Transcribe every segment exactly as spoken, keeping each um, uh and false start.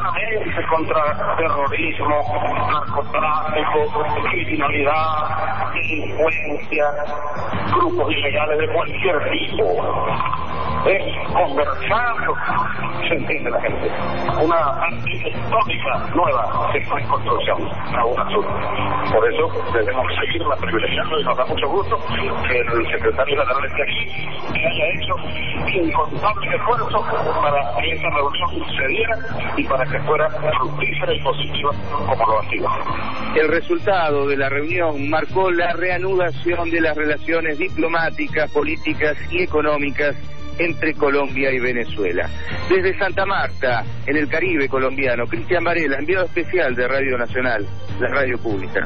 claramente contra terrorismo, narcotráfico, criminalidad, delincuencia, grupos ilegales de cualquier tipo. Es conversando, se entiende la gente. Una arquitectónica nueva que está en construcción, a una sur. Por eso debemos seguirla privilegiando y nos da mucho gusto que el secretario general esté aquí y haya hecho incontables esfuerzos para que esta reunión sucediera y para que fuera fructífera y positiva como lo ha sido. El resultado de la reunión marcó la reanudación de las relaciones diplomáticas, políticas y económicas entre Colombia y Venezuela. Desde Santa Marta, en el Caribe colombiano, Cristian Varela, enviado especial de Radio Nacional, la radio pública.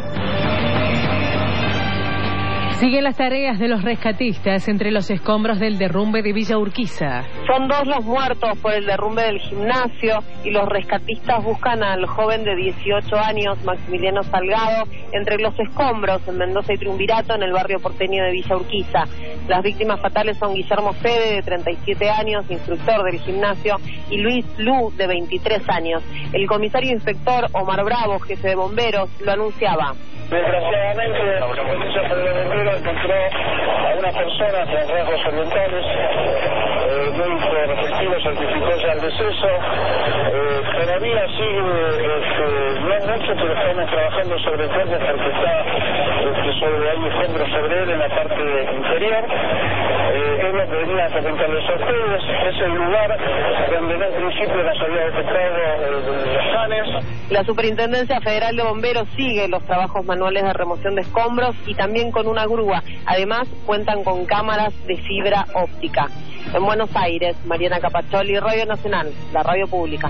Siguen las tareas de los rescatistas entre los escombros del derrumbe de Villa Urquiza. Son dos los muertos por el derrumbe del gimnasio y los rescatistas buscan al joven de dieciocho años, Maximiliano Salgado, entre los escombros en Mendoza y Triunvirato, en el barrio porteño de Villa Urquiza. Las víctimas fatales son Guillermo Fede, de treinta y siete años, instructor del gimnasio, y Luis Lu, de veintitrés años. El comisario inspector Omar Bravo, jefe de bomberos, lo anunciaba. Desgraciadamente, la Policía Federal de Bomberos encontró a una persona con rasgos orientales, eh, el médico respectivo certificó ya el deceso, eh, todavía sigue, este, no es mucho, pero estamos trabajando sobre el cuerpo porque está este, sobre, hay escombros sobre él en la parte inferior, eh, es lo que venía a comentarles a ustedes, es el lugar donde en un principio nos había detectado eh, los canes. La Superintendencia Federal de Bomberos sigue los trabajos manuales de remoción de escombros y también con una grúa. Además, cuentan con cámaras de fibra óptica. En Buenos Aires, Mariana Capacholi, Radio Nacional, la radio pública.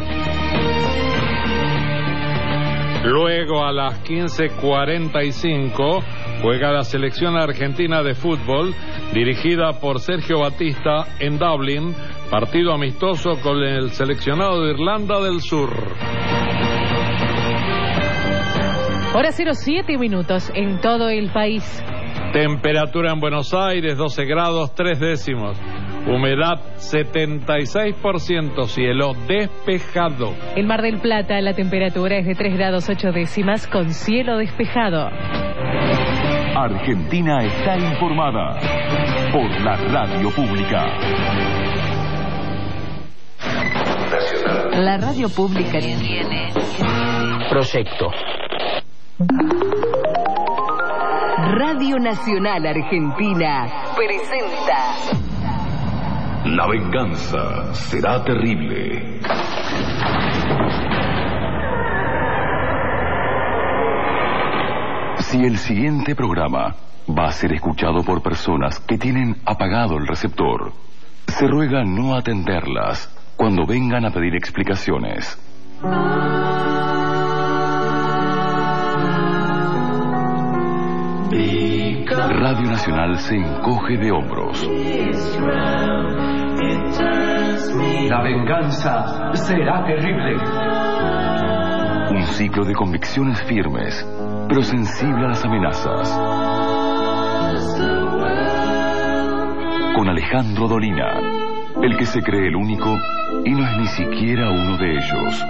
Luego, a las quince cuarenta y cinco, juega la selección argentina de fútbol, dirigida por Sergio Batista, en Dublín, partido amistoso con el seleccionado de Irlanda del Sur. Hora cero siete minutos en todo el país. Temperatura en Buenos Aires, doce grados tres décimos. Humedad setenta y seis por ciento, cielo despejado. En Mar del Plata la temperatura es de tres grados ocho décimas con cielo despejado. Argentina está informada por la radio pública. La radio pública tiene proyecto. Radio Nacional Argentina presenta La venganza será terrible. Si el siguiente programa va a ser escuchado por personas que tienen apagado el receptor, se ruega no atenderlas cuando vengan a pedir explicaciones. Radio Nacional se encoge de hombros. La venganza será terrible. Un ciclo de convicciones firmes, pero sensible a las amenazas. Con Alejandro Dolina, el que se cree el único y no es ni siquiera uno de ellos.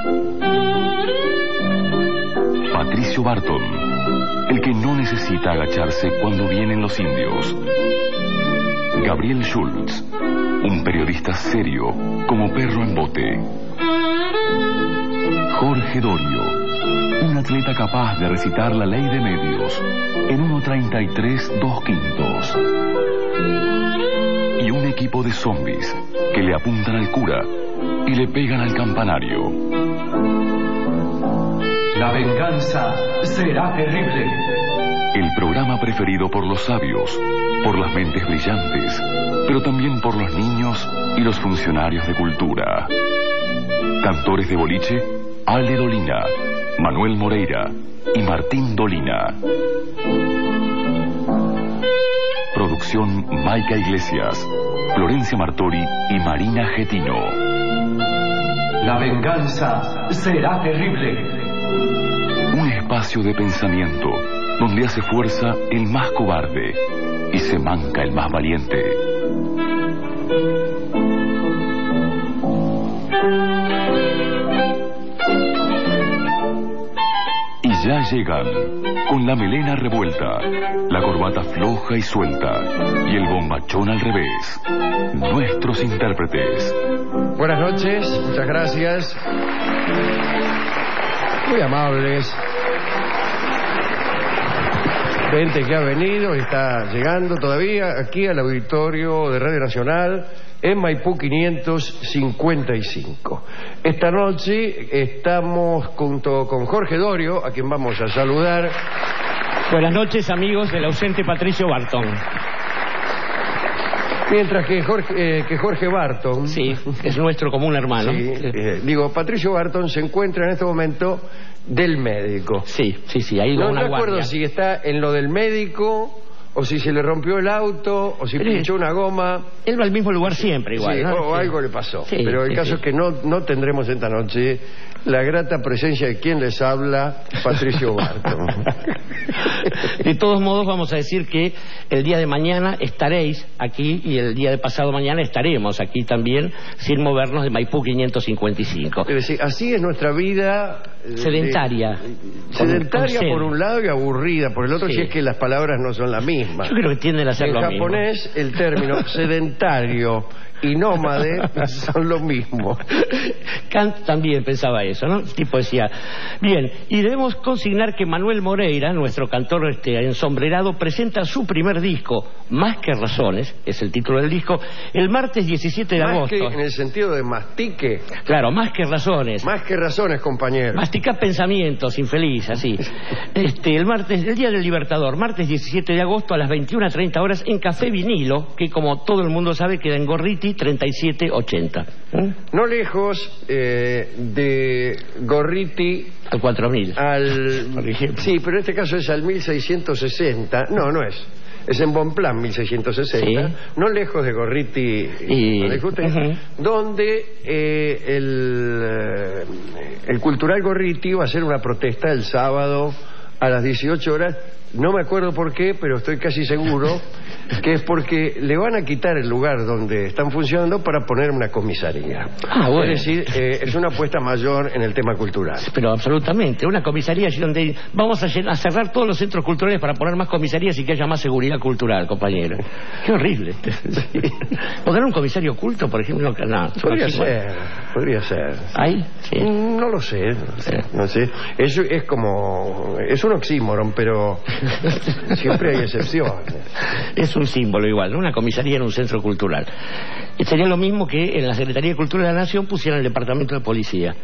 Patricio Barton, el que no necesita agacharse cuando vienen los indios. Gabriel Schultz, un periodista serio como perro en bote. Jorge Dorio, un atleta capaz de recitar la ley de medios en uno treinta y tres dos quintos. Y un equipo de zombies que le apuntan al cura y le pegan al campanario. La venganza será terrible. El programa preferido por los sabios, por las mentes brillantes, pero también por los niños y los funcionarios de cultura. Cantores de boliche, Ale Dolina, Manuel Moreira y Martín Dolina. Producción Maica Iglesias, Florencia Martori y Marina Getino. La venganza será terrible. Un espacio de pensamiento donde hace fuerza el más cobarde y se manca el más valiente. Ya llegan, con la melena revuelta, la corbata floja y suelta y el bombachón al revés. Nuestros intérpretes. Buenas noches, muchas gracias. Muy amables. Gente que ha venido y está llegando todavía aquí al auditorio de Radio Nacional en Maipú quinientos cincuenta y cinco. Esta noche estamos junto con Jorge Dorio, a quien vamos a saludar. Buenas noches, amigos del ausente Patricio Barton. Mientras que Jorge, eh, que Jorge Barton... Sí, es nuestro común hermano. Sí, eh, digo, Patricio Barton se encuentra en este momento del médico. Sí, sí, sí, ha ido no, a una no recuerdo guardia. si está en lo del médico, o si se le rompió el auto, o si Pero pinchó una goma. Él va al mismo lugar siempre, igual. Sí, ¿no? o Sí. algo le pasó. Sí, Pero el sí, caso sí. es que no, no tendremos esta noche la grata presencia de quien les habla, Patricio Barton. De todos modos, vamos a decir que el día de mañana estaréis aquí y el día de pasado mañana estaremos aquí también, sin movernos de Maipú quinientos cincuenta y cinco. Es decir, así es nuestra vida... eh, Sedentaria. de- sedentaria Con- con por un lado y aburrida por el otro, Sí. si es que las palabras no son las mismas. Yo creo que tienden a ser En lo japonés mismo. el término sedentario y nómade son lo mismo. Kant también pensaba eso, ¿no? El tipo decía, bien, y debemos consignar que Manuel Moreira, nuestro cantor este, ensombrerado, presenta su primer disco, Más que Razones, es el título del disco, el martes diecisiete de Más agosto. que en el sentido de mastique. Claro, Más que Razones. Más que razones, compañero. Masticar pensamientos, infeliz, así. Este, el martes, el Día del Libertador, martes diecisiete de agosto a las veintiuna treinta horas en Café Vinilo, que como todo el mundo sabe queda en Gorriti treinta y siete ochenta. ¿Mm? No lejos eh, de Gorriti Al cuatro mil. al... Por ejemplo. Sí, pero en este caso es al mil seiscientos sesenta. No, no es. Es en Bonplan, mil seiscientos sesenta. Sí. No lejos de Gorriti, Y- ¿no dijo usted? Ujú. Donde eh, el, eh, el Cultural Gorriti va a hacer una protesta el sábado a las dieciocho horas. No me acuerdo por qué, pero estoy casi seguro que es porque le van a quitar el lugar donde están funcionando para poner una comisaría. Ah, bueno. Es decir, eh, es una apuesta mayor en el tema cultural. Pero absolutamente, una comisaría allí donde vamos a, llen- a cerrar todos los centros culturales para poner más comisarías y que haya más seguridad cultural, compañero. Qué horrible. ¿Poner un comisario oculto, por ejemplo? No, no, Podría no, ser, podría ser. ¿Ahí? Sí. Mm, No lo sé, no sé. No sé. Es, es como... Es un oxímoron, pero siempre hay excepciones. Es un símbolo igual, ¿no? Una comisaría en un centro cultural. Y sería lo mismo que en la Secretaría de Cultura de la Nación pusieran el departamento de policía.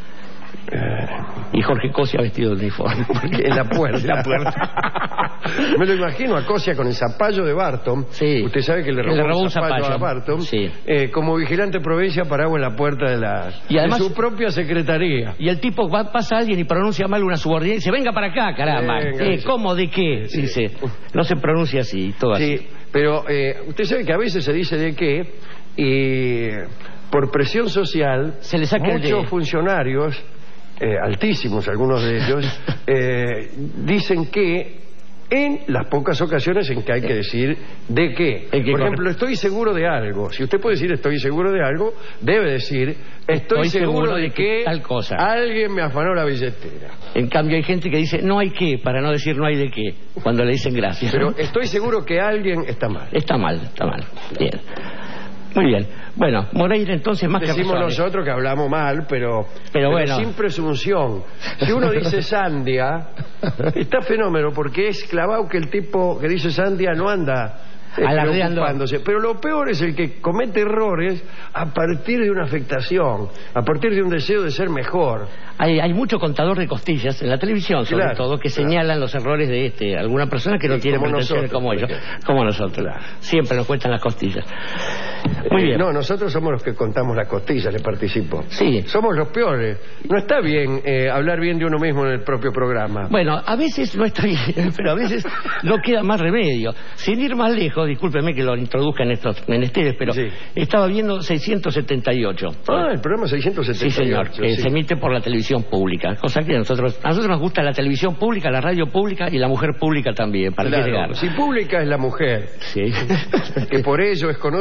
Y Jorge Cosia vestido de uniforme. En la puerta. En la puerta. Me lo imagino a Cosia con el zapallo de Barton. Sí. Usted sabe que le robó, Que le robó un un zapallo, zapallo. a Barton. Sí. Eh, como vigilante de provincia parado en la puerta de, la, Y además- de su propia secretaría. Y el tipo va, pasa a alguien y pronuncia mal una subordinada y dice, venga para acá, caramba. Venga, Eh, dice. ¿Cómo? ¿De qué? Sí. Dice, no se pronuncia así, todo Sí, así. pero eh, usted sabe que a veces se dice de qué y por presión social Se le saca el muchos de- funcionarios, eh, altísimos algunos de ellos, eh, dicen que en las pocas ocasiones en que hay que decir de qué. El que Por corre- ejemplo, estoy seguro de algo. Si usted puede decir estoy seguro de algo, debe decir estoy, Estoy seguro, seguro de, de que que tal cosa. alguien me afanó la billetera. En cambio hay gente que dice, no hay qué, para no decir no hay de qué, cuando le dicen gracias. Pero ¿no? estoy seguro que alguien está mal. Está mal, está mal. Bien. Muy bien. Bueno, Moreira entonces más que Decimos razones. nosotros que hablamos mal, pero, Pero bueno. sin presunción. Si uno dice Sandia, está fenómeno, porque es clavado que el tipo que dice Sandia no anda eh, Alardeando. preocupándose. Pero lo peor es el que comete errores a partir de una afectación, a partir de un deseo de ser mejor. Hay, hay mucho contador de costillas en la televisión, sobre Claro, todo, que claro. señalan los errores de este alguna persona que no Sí, tiene como pretensiones nosotros, como por ellos, ejemplo. como nosotros. Claro. Siempre nos cuentan las costillas. Muy Eh, bien. No, nosotros somos los que contamos las costillas, le participo. Sí. Somos los peores. No está bien eh, hablar bien de uno mismo en el propio programa. Bueno, a veces no está bien, pero a veces no queda más remedio. Sin ir más lejos, discúlpeme que lo introduzca en estos menesteres, pero Sí. estaba viendo seiscientos setenta y ocho. Ah, el programa seiscientos setenta Sí, y ocho. señor, que sí. se emite por la televisión pública, cosa que a nosotros, a nosotros nos gusta la televisión pública, la radio pública y la mujer pública también, para Claro, qué negarlo. si pública es la mujer, Sí. que por ello es conocida,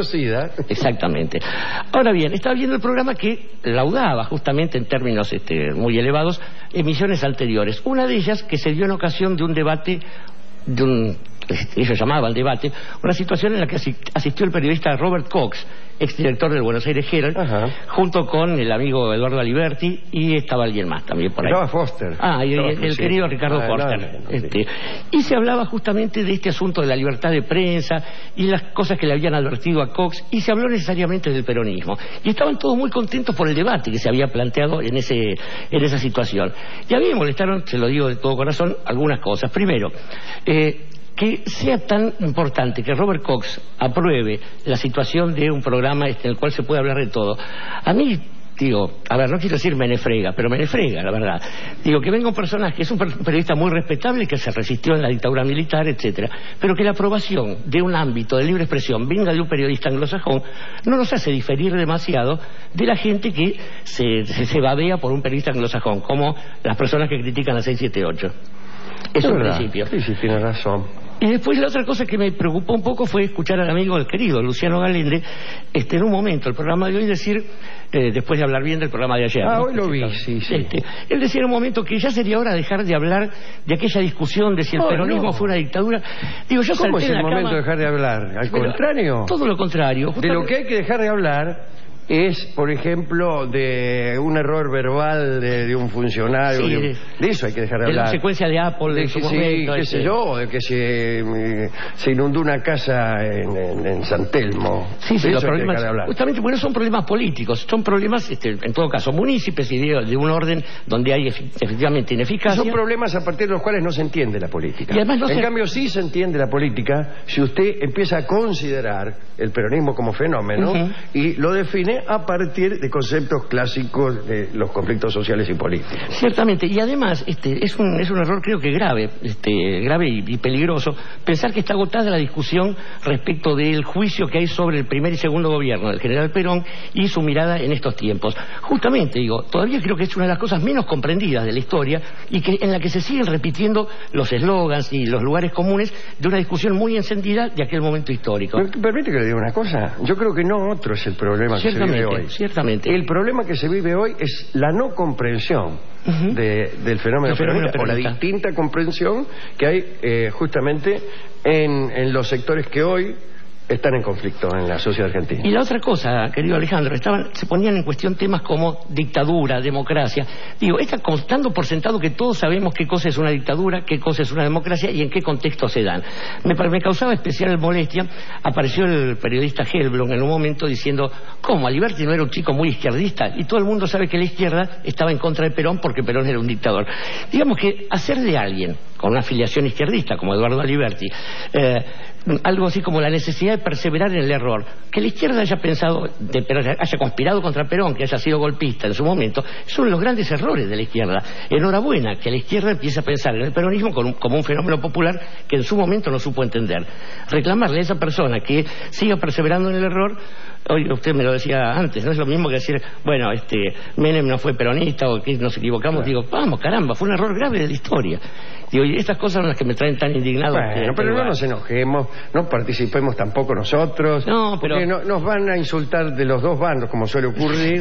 Italia. Exactamente. Ahora bien, estaba viendo el programa que laudaba justamente en términos este, muy elevados emisiones anteriores. Una de ellas que se dio en ocasión de un debate, de un, ellos llamaban debate, una situación en la que asistió el periodista Robert Cox, exdirector del Buenos Aires Herald, Ajá. junto con el amigo Eduardo Aliberti, y estaba alguien más también por ahí. Estaba Foster. Ah, y Estaba el, el sí. querido Ricardo ah, Foster. No, no, no, este, y se hablaba justamente de este asunto de la libertad de prensa y las cosas que le habían advertido a Cox, y se habló necesariamente del peronismo. Y estaban todos muy contentos por el debate que se había planteado en, ese, en esa situación. Y a mí me molestaron, se lo digo de todo corazón, algunas cosas. Primero, eh, que sea tan importante que Robert Cox apruebe la situación de un programa este, en el cual se puede hablar de todo. A mí, digo, a ver, no quiero decir menefrega, pero menefrega, la verdad. Digo, que venga un personaje que es un periodista muy respetable, que se resistió en la dictadura militar, etcétera, pero que la aprobación de un ámbito de libre expresión venga de un periodista anglosajón, no nos hace diferir demasiado de la gente que se, se, se babea por un periodista anglosajón, como las personas que critican a seiscientos setenta y ocho. Es un principio. Sí, sí, tiene razón. Y después la otra cosa que me preocupó un poco fue escuchar al amigo, el querido Luciano Galende, este, en un momento, el programa de hoy, decir, eh, después de hablar bien del programa de ayer. Ah, ¿no? hoy lo vi, sí, sí. Este, él decía en un momento que ya sería hora de dejar de hablar de aquella discusión de si el oh, peronismo no. fue una dictadura. Digo, yo ¿Cómo salté es en el la momento cama, de dejar de hablar? Al pero, contrario. Todo lo contrario. De lo que hay que dejar de hablar es, por ejemplo, de un error verbal de, de un funcionario. Sí, de, de, de eso hay que dejar de, de hablar. la secuencia de Apple, de, de su que, momento, sí, qué este. sé yo, de que se, eh, se inundó una casa en, en, en San Telmo. Sí, sí, de los eso hay que problemas, dejar de hablar. justamente porque no son problemas políticos, son problemas, este, en todo caso, munícipes y de, de un orden donde hay efectivamente ineficacia. Son problemas a partir de los cuales no se entiende la política. Y además no en se... cambio, sí se entiende la política si usted empieza a considerar el peronismo como fenómeno uh-huh. y lo define a partir de conceptos clásicos de los conflictos sociales y políticos. Ciertamente, y además este, es, un, es un error creo que grave, este, grave y, y peligroso, pensar que está agotada la discusión respecto del juicio que hay sobre el primer y segundo gobierno del general Perón y su mirada en estos tiempos. Justamente, digo, todavía creo que es una de las cosas menos comprendidas de la historia y que en la que se siguen repitiendo los eslogans y los lugares comunes de una discusión muy encendida de aquel momento histórico. Permite que le diga una cosa, yo creo que no otro es el problema que se vive hoy. Ciertamente. El problema que se vive hoy es la no comprensión uh-huh. de, del fenómeno, fenómeno peronista, o la distinta comprensión que hay eh, justamente en, en los sectores que hoy están en conflicto en la sociedad argentina. Y la otra cosa, querido Alejandro, estaban, se ponían en cuestión temas como dictadura, democracia. Digo, está dando por sentado que todos sabemos qué cosa es una dictadura, qué cosa es una democracia y en qué contexto se dan. Me, me causaba especial molestia, apareció el periodista Helblom en un momento diciendo, ¿cómo? Aliberti no era un chico muy izquierdista y todo el mundo sabe que la izquierda estaba en contra de Perón porque Perón era un dictador. Digamos que hacer de alguien con una afiliación izquierdista como Eduardo Aliberti, eh, algo así como la necesidad de perseverar en el error, que la izquierda haya pensado, de, haya conspirado contra Perón, que haya sido golpista en su momento, son los grandes errores de la izquierda. Enhorabuena que la izquierda empiece a pensar en el peronismo como un, como un fenómeno popular que en su momento no supo entender. Reclamarle a esa persona que siga perseverando en el error, hoy usted me lo decía antes, no es lo mismo que decir, bueno, este Menem no fue peronista o que nos equivocamos. Claro. Digo, vamos, caramba, fue un error grave de la historia. Digo, y estas cosas son las que me traen tan indignado. Bueno, pero no nos enojemos, no participemos tampoco nosotros. No, pero... Porque no, nos van a insultar de los dos bandos, como suele ocurrir.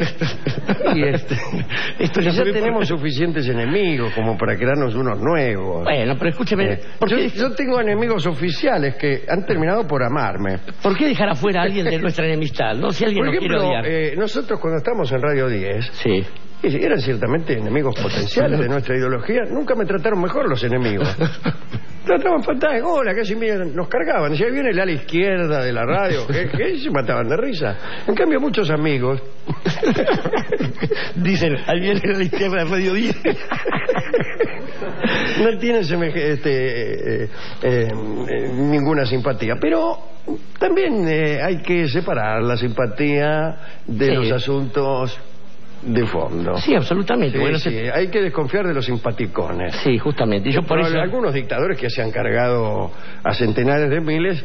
y este, Esto ya, ya tenemos por... suficientes enemigos como para crearnos unos nuevos. Bueno, pero escúcheme... Eh, yo, yo tengo enemigos oficiales que han terminado por amarme. ¿Por qué dejar afuera a alguien de nuestra enemistad? No, si alguien por ejemplo, nos quiere odiar. Eh, nosotros cuando estamos en Radio diez... Sí. eran ciertamente enemigos potenciales de nuestra ideología. Nunca me trataron mejor los enemigos. Trataban fantasmas, hola, casi nos cargaban. Si ahí viene el ala izquierda de la radio, que, que se mataban de risa. En cambio, muchos amigos dicen, ahí viene el ala izquierda de Radio diez. No tienen semejante, este, eh, eh, eh, ninguna simpatía. Pero también eh, hay que separar la simpatía de sí. los asuntos de fondo. Sí, absolutamente. Sí, bueno, sí. Se... Hay que desconfiar de los simpaticones. Sí, justamente. Y yo por eso... Algunos dictadores que se han cargado a centenares de miles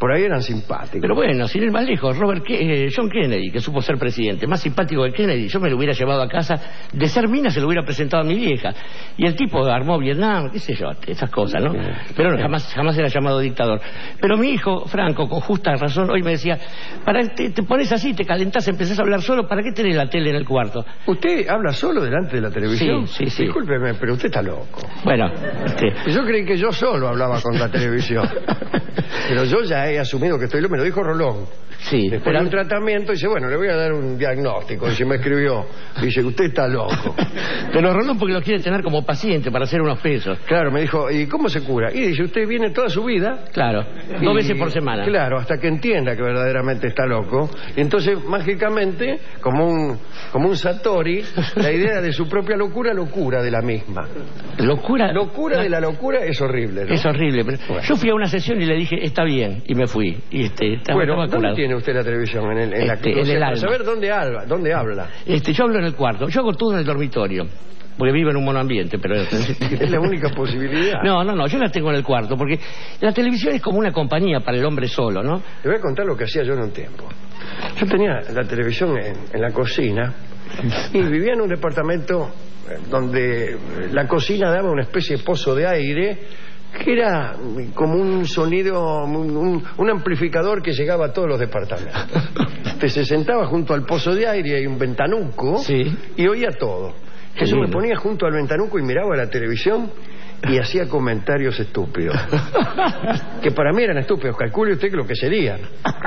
por ahí eran simpáticos. Pero bueno, sin ir más lejos, Robert Ke eh, John Kennedy, que supo ser presidente, más simpático que Kennedy, yo me lo hubiera llevado a casa, de ser mina se lo hubiera presentado a mi vieja. Y el tipo armó Vietnam, qué sé yo, esas cosas, ¿no? Pero no, jamás, jamás era llamado dictador. Pero mi hijo, Franco, con justa razón, hoy me decía, para te, te pones así, te calentás, empezás a hablar solo, ¿para qué tenés la tele en el cuarto? ¿Usted habla solo delante de la televisión? Sí, sí, sí. Discúlpeme, pero usted está loco. Bueno, este... yo creí que yo solo hablaba con la televisión. Pero yo ya he asumido que estoy loco, me lo dijo Rolón. Sí, después pero... de un tratamiento, dice, bueno, le voy a dar un diagnóstico. Y se me escribió, dice, usted está loco. Pero Rolón porque lo quiere tener como paciente para hacer unos pesos. Claro, me dijo, ¿y cómo se cura? Y dice, usted viene toda su vida. Claro, y, dos veces por semana. Claro, hasta que entienda que verdaderamente está loco. Y entonces, mágicamente, como un, como un Satori, la idea de su propia locura, locura de la misma. ¿Locura? Locura de la locura es horrible, ¿no? Es horrible. Pero bueno. Yo fui a una sesión y le dije, está bien, y me fui. Y este, estaba, bueno, estaba ¿dónde curado. tiene usted la televisión? En el, en este, la, en el para alma. saber dónde habla, dónde habla. Este, yo hablo en el cuarto. Yo hago todo en el dormitorio. Porque vivo en un monoambiente, pero... es la única posibilidad. No, no, no, yo la tengo en el cuarto, porque la televisión es como una compañía para el hombre solo, ¿no? Le voy a contar lo que hacía yo en un tiempo. Yo tenía la televisión en, en la cocina y vivía en un departamento donde la cocina daba una especie de pozo de aire que era como un sonido, un, un, un amplificador que llegaba a todos los departamentos. Usted se sentaba junto al pozo de aire y un ventanuco, sí, y oía todo. Eso me ponía junto al ventanuco y miraba la televisión y hacía comentarios estúpidos. Que para mí eran estúpidos. Calcule usted que lo que serían.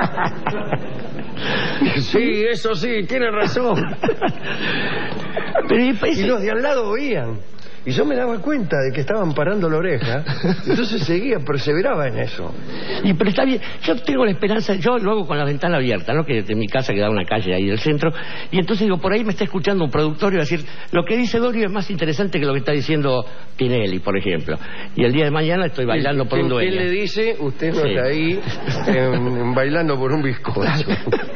Sí, eso sí, tiene razón. Pero y, ese... y los de al lado oían. Y yo me daba cuenta de que estaban parando la oreja. Entonces seguía, perseveraba en eso. Y pero está bien, yo tengo la esperanza, yo lo hago con la ventana abierta, ¿no? Que de mi casa que da una calle ahí del centro. Y entonces digo, por ahí me está escuchando un productor y va a decir, lo que dice Dorio es más interesante que lo que está diciendo Pinelli, por ejemplo. Y el día de mañana estoy bailando por un dueño. ¿Qué le dice? Usted no sí. está ahí eh, bailando por un bizcocho.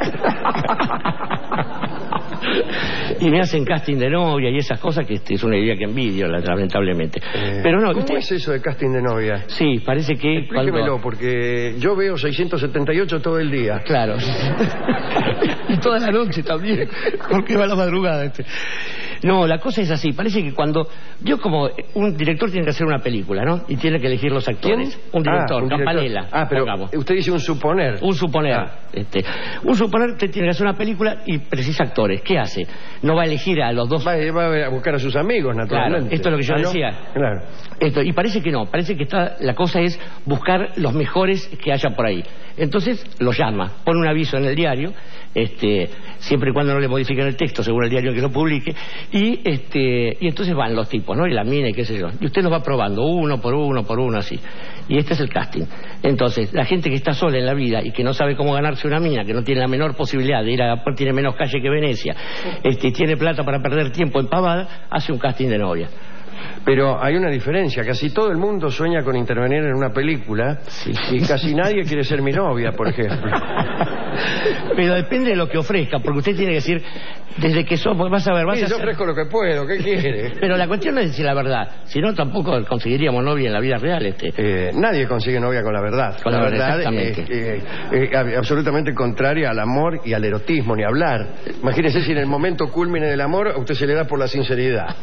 Y me hacen casting de novia y esas cosas que este, es una idea que envidio, lamentablemente. Eh, Pero no, ¿Cómo usted... es eso de casting de novia? Sí, parece que... Explíquemelo, cuando... porque yo veo seiscientos setenta y ocho todo el día. Claro. Y toda la noche también, porque va a la madrugada. Este. No, la cosa es así, parece que cuando... Yo como un director tiene que hacer una película, ¿no? Y tiene que elegir los actores. ¿Quién? Un director, ah, un Campanella. Director. Ah, pero pongamos. Usted dice un suponer. Un suponer. Ah. Este, un suponer te tiene que hacer una película y precisa actores. ¿Qué hace? No va a elegir a los dos... Va, va a buscar a sus amigos, naturalmente. Claro, esto es lo que yo ¿Ah, decía. No? Claro. Esto, y parece que no, parece que está, la cosa es buscar los mejores que haya por ahí. Entonces los llama, pone un aviso en el diario, este, siempre y cuando no le modifiquen el texto, según el diario que lo publique, y este, y entonces van los tipos, ¿no? Y la mina y qué sé yo. Y usted los va probando, uno por uno, por uno, así. Y este es el casting. Entonces, la gente que está sola en la vida y que no sabe cómo ganarse una mina, que no tiene la menor posibilidad de ir a... tiene menos calle que Venecia, este, tiene plata para perder tiempo en pavada, hace un casting de novia. Pero hay una diferencia, casi todo el mundo sueña con intervenir en una película, sí, sí. Y casi nadie quiere ser mi novia, por ejemplo. Pero depende de lo que ofrezca, porque usted tiene que decir, desde que sos, vas a ver, vas sí, a yo hacer... ofrezco lo que puedo, ¿qué quiere? Pero la cuestión no es decir la verdad, si no tampoco conseguiríamos novia en la vida real. Este. Eh, nadie consigue novia con la verdad. Con la, la verdad verdad es eh, eh, absolutamente contraria al amor y al erotismo, ni hablar. Imagínese si en el momento culmine del amor a usted se le da por la sinceridad.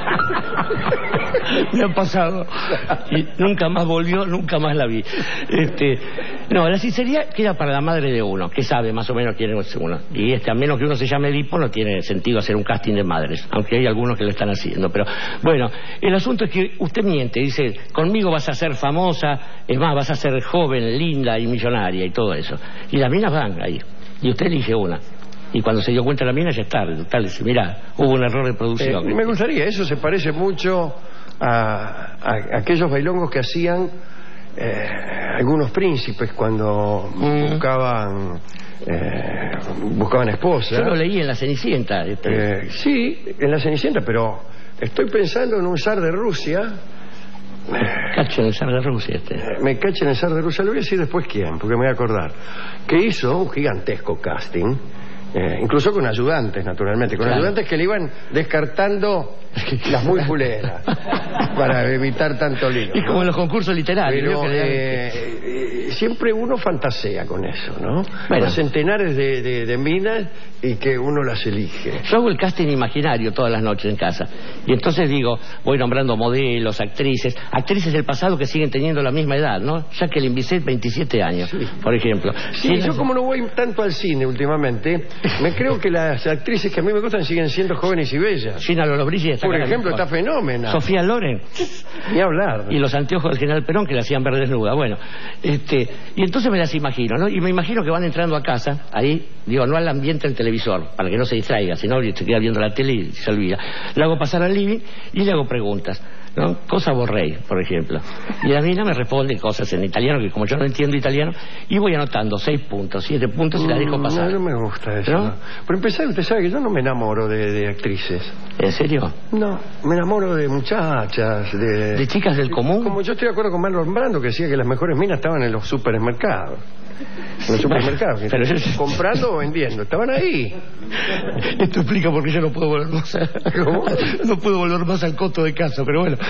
Me ha pasado y nunca más volvió, nunca más la vi. Este, no, la sinceridad queda para la madre de uno, que sabe más o menos quién es uno. Y este, a menos que uno se llame Edipo, no tiene sentido hacer un casting de madres, aunque hay algunos que lo están haciendo. Pero bueno, el asunto es que usted miente, dice, conmigo vas a ser famosa, es más, vas a ser joven, linda y millonaria y todo eso. Y las minas van ahí, y usted elige una. Y cuando se dio cuenta la mina ya es tarde. Tal, mira, hubo un error de producción. Eh, me gustaría, eso se parece mucho a, a, a aquellos bailongos que hacían eh, algunos príncipes cuando mm. buscaban eh, buscaban esposa. Yo lo leí en La Cenicienta. Este. Eh, sí, en La Cenicienta, pero estoy pensando en un zar de Rusia. Cacho en el zar de Rusia este. Me cacho en el zar de Rusia, le voy a decir después quién, porque me voy a acordar. Que hizo un gigantesco casting. Eh, incluso con ayudantes, naturalmente, con claro. ayudantes que le iban descartando las muy fuleras, para evitar tanto lío. Es como en los concursos literarios. Pero ¿no? eh, eh, siempre uno fantasea con eso, ¿no? Bueno. Hay centenares de, de, de minas y que uno las elige. Yo hago el casting imaginario todas las noches en casa. Y entonces digo, voy nombrando modelos, actrices, actrices del pasado que siguen teniendo la misma edad, ¿no? Jacqueline Bisset, veintisiete años, sí. por ejemplo. Sí, sí, yo como no voy tanto al cine últimamente, me creo que las actrices que a mí me gustan siguen siendo jóvenes y bellas. Gina Lollobrigida está Por acá ejemplo, mejor. está fenómena. Sofía Loren. Ni hablar. Y los anteojos del general Perón que la hacían ver desnuda. Bueno, este, y entonces me las imagino, ¿no? Y me imagino que van entrando a casa, ahí, digo, no al ambiente del televisor, para que no se distraiga, si no se queda viendo la tele y se olvida. Le hago pasar al living y le hago preguntas, ¿no? Cosa Borrell, por ejemplo. Y la mina me responde cosas en italiano, que como yo no entiendo italiano, y voy anotando seis puntos, siete puntos y la dejo pasar. No, no me gusta eso. ¿No? ¿No? Por empezar, usted sabe que yo no me enamoro de, de actrices. ¿En serio? No, me enamoro de muchachas, de... ¿De chicas del común? Como yo estoy de acuerdo con Marlon Brando, que decía que las mejores minas estaban en los supermercados. En los supermercados. Pero yo... comprando o vendiendo. Estaban ahí. Esto explica por qué yo no puedo volver más a... ¿Cómo? No puedo volver más al coto de casa, pero bueno.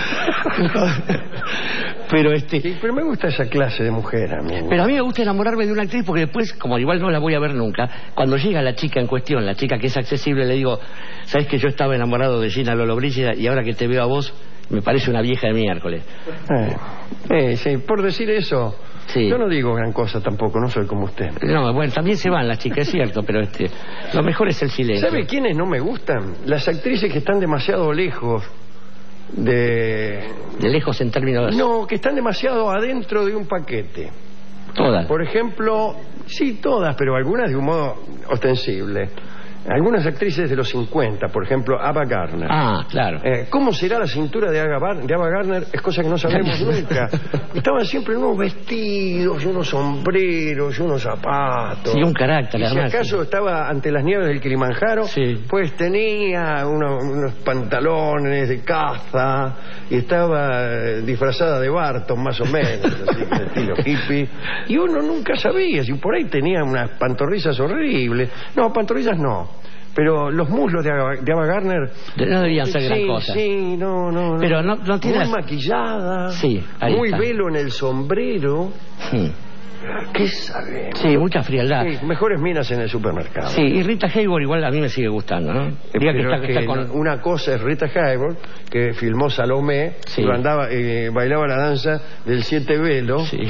Pero este... Sí, pero me gusta esa clase de mujer a mí. Pero a mí me gusta enamorarme de una actriz porque después, como igual no la voy a ver nunca, cuando llega la chica en cuestión, la chica que es accesible, le digo, ¿sabes que yo estaba enamorado de Gina Lollobrigida y ahora que te veo a vos, me parece una vieja de miércoles? Eh, eh, sí, por decir eso... Sí. Yo no digo gran cosa tampoco, no soy como usted. No, bueno, también se van las chicas, es cierto, pero este, lo mejor es el silencio. ¿Sabe quiénes no me gustan? Las actrices que están demasiado lejos de... ¿De lejos en términos...? No, que están demasiado adentro de un paquete. Todas. Por ejemplo, sí, todas, pero algunas de un modo ostensible. Algunas actrices de los cincuenta, por ejemplo, Ava Gardner. Ah, claro. Eh, ¿Cómo será la cintura de Ava, de Ava Gardner? Es cosa que no sabemos nunca. Estaban siempre en unos vestidos, y unos sombreros, y unos zapatos. Sí, un carácter. Y si además, acaso sí. estaba ante las nieves del Kilimanjaro, sí. pues tenía uno, unos pantalones de caza y estaba disfrazada de Barton, más o menos, así, de estilo hippie. Y uno nunca sabía si por ahí tenía unas pantorrillas horribles. No, pantorrillas no. Pero los muslos de Ava, de Ava Gardner no debían ser sí, gran cosa. Sí, no, no, no. Pero no, no tiene muy las... maquillada, sí, ahí muy está. velo en el sombrero. Sí. ¿Qué sabemos? Sí, mucha frialdad. Sí, mejores minas en el supermercado. Sí, y Rita Hayworth igual a mí me sigue gustando, ¿no? Diga que está, que está con... Una cosa es Rita Hayworth, que filmó Salomé, sí. y andaba, eh, bailaba la danza del siete velos. Sí.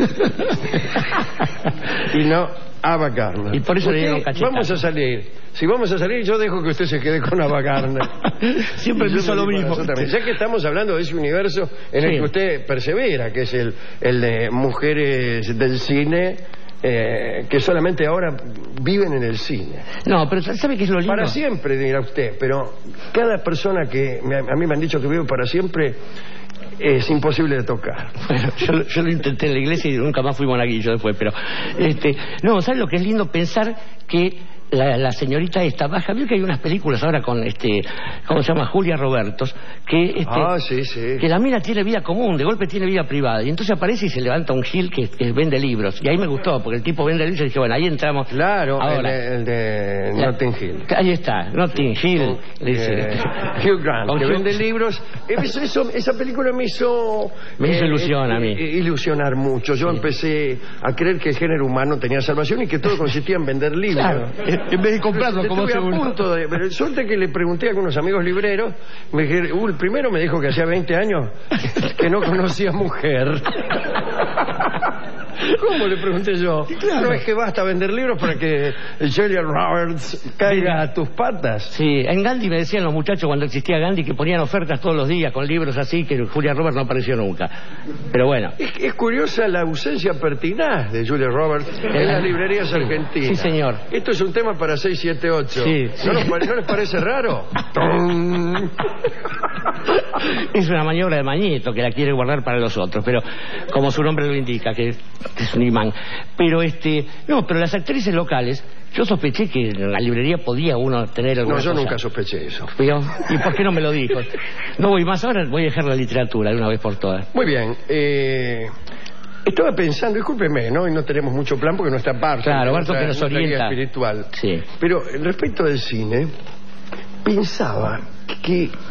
Y no Ava Gardner. Y por eso le dieron cachetazo. Vamos a salir. Si vamos a salir, yo dejo que usted se quede con Ava Gardner. Siempre me hizo lo mismo. Ya que estamos hablando de ese universo en sí. el que usted persevera, que es el, el de mujeres del cine, eh, que solamente ahora viven en el cine. No, pero ¿sabe qué es lo lindo? Para siempre, dirá usted, pero cada persona que me, a mí me han dicho que vive para siempre... es imposible de tocar. Bueno, yo, yo lo intenté en la iglesia y nunca más fui monaguillo después, pero este, no, ¿sabes lo que es lindo? Pensar que la, la señorita esta baja, vio que hay unas películas ahora con este, ¿cómo se llama? Julia Robertos, que este, ah, sí, sí. que la mina tiene vida común, de golpe tiene vida privada, y entonces aparece y se levanta un gil que, que vende libros, y ahí me gustó, porque el tipo vende libros y dije, bueno, ahí entramos. Claro, ahora, el de, el de Notting Hill. Ahí está, Notting Hill. Oh, eh, Hugh Grant, que Hugh... vende libros. Eso, eso, esa película me hizo... Me hizo eh, ilusión eh, a mí. Eh, ilusionar mucho. Yo sí. empecé a creer que el género humano tenía salvación y que todo consistía en vender libros. Claro. En vez de comprarlo, como estuve a punto de... Pero suerte que le pregunté a algunos amigos libreros, me dijeron, uh, el primero me dijo que hacía veinte años que no conocía mujer. ¿Cómo? Le pregunté yo. Claro. No es que basta vender libros para que Julia Roberts caiga a tus patas. Sí, en Gandhi me decían los muchachos cuando existía Gandhi que ponían ofertas todos los días con libros así, que Julia Roberts no apareció nunca. Pero bueno. Es, es curiosa la ausencia pertinaz de Julia Roberts en las librerías argentinas. Sí, señor. Esto es un tema para seis siete ocho. Sí, ¿No, sí. nos, ¿No les parece raro? Es una maniobra de Mañeto que la quiere guardar para los otros, pero como su nombre lo indica, que es un imán. Pero este, no, pero las actrices locales, yo sospeché que en la librería podía uno tener alguna No, yo cosa. nunca sospeché eso. Pero, ¿y por qué no me lo dijo? No voy más ahora, voy a dejar la literatura de una vez por todas. Muy bien, eh... estaba pensando, discúlpeme, ¿no? Y no tenemos mucho plan porque no está Barton. Claro, Barton que nos orienta. Espiritual. Sí. Pero respecto del cine, pensaba que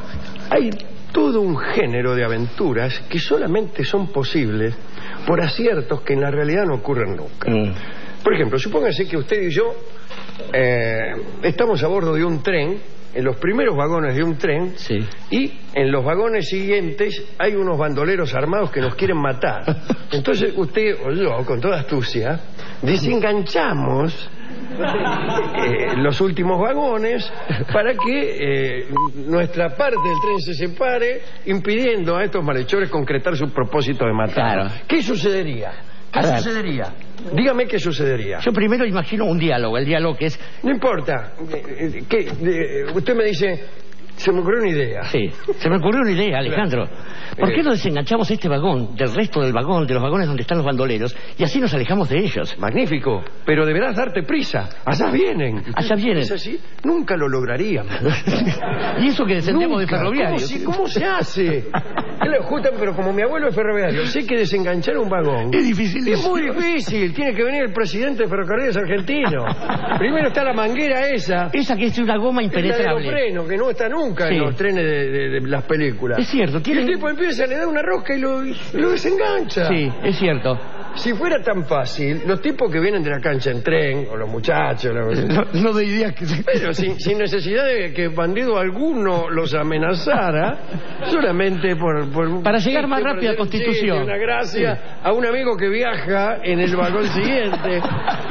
hay todo un género de aventuras que solamente son posibles por aciertos que en la realidad no ocurren nunca. Mm. Por ejemplo, supóngase que usted y yo eh, estamos a bordo de un tren, en los primeros vagones de un tren, sí. Y en los vagones siguientes hay unos bandoleros armados que nos quieren matar. Entonces usted o yo, con toda astucia, desenganchamos eh, los últimos vagones para que eh, nuestra parte del tren se separe, impidiendo a estos malhechores concretar su propósito de matar. Claro. ¿Qué sucedería? ¿Qué sucedería? Dígame qué sucedería. Yo primero imagino un diálogo, el diálogo que es... No importa. ¿Qué? Usted me dice... Se me ocurrió una idea. Sí, se me ocurrió una idea, Alejandro. ¿Por qué no desenganchamos este vagón del resto del vagón, de los vagones donde están los bandoleros, y así nos alejamos de ellos? Magnífico, pero deberás darte prisa. Allá vienen. Allá vienen. ¿Es así? Nunca lo lograríamos. Y eso que descendemos de ferroviario. ¿Cómo, si, ¿Cómo se hace? Justo, pero como mi abuelo es ferroviario, sé que desenganchar un vagón es difícil. Es muy difícil. Tiene que venir el presidente de Ferrocarriles Argentinos. Primero está la manguera esa. Esa que es una goma impenetrable. El freno, que no está nunca sí. en los trenes de, de, de las películas. Es cierto. Tiene... Y el tipo empieza, le da una rosca y lo, y lo desengancha. Sí, es cierto. Si fuera tan fácil, los tipos que vienen de la cancha en tren, o los muchachos... Los... No, no de idea que... Pero sin, sin necesidad de que bandido alguno los amenazara, solamente por... por para llegar más rápido a Constitución. Sí, una gracia sí. a un amigo que viaja en el vagón siguiente.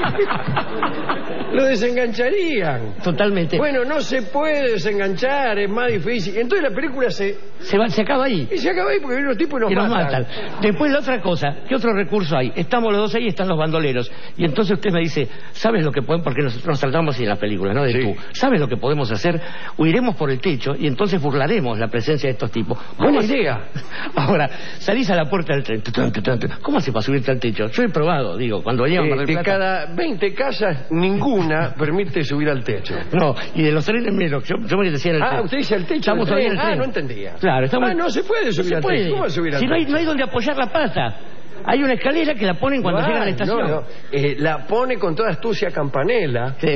Lo desengancharían. Totalmente. Bueno, no se puede desenganchar, es más difícil. Entonces la película se... Se, va, se acaba ahí. Y se acaba ahí porque vienen los tipos y nos, y nos matan. matan. Después la otra cosa, ¿qué otro recurso hay? Estamos los dos ahí y están los bandoleros. Y entonces usted me dice, ¿sabes lo que podemos? Porque nos, nos tratamos así en la película, ¿no? De sí. tú. ¿Sabes lo que podemos hacer? Huiremos por el techo y entonces burlaremos la presencia de estos tipos. Buena idea. Ahora, salís a la puerta del tren. ¿Cómo hace para subirte al techo? Yo he probado, digo, cuando veníamos eh, Mar del de Plata. cada veinte casas, ninguna permite subir al techo. No, y de los trenes menos. Yo, yo me decía en el tren. Ah, usted dice el techo. Estamos todavía en el tren. Ah, no entendía. Claro, estamos... Ah, no se puede subir no se al techo. puede. ¿Cómo subir al si techo? No hay, no hay donde apoyar la pata. Hay una escalera que la ponen cuando no, llegan a la estación. No, no. Eh, la pone con toda astucia Campanella. Sí.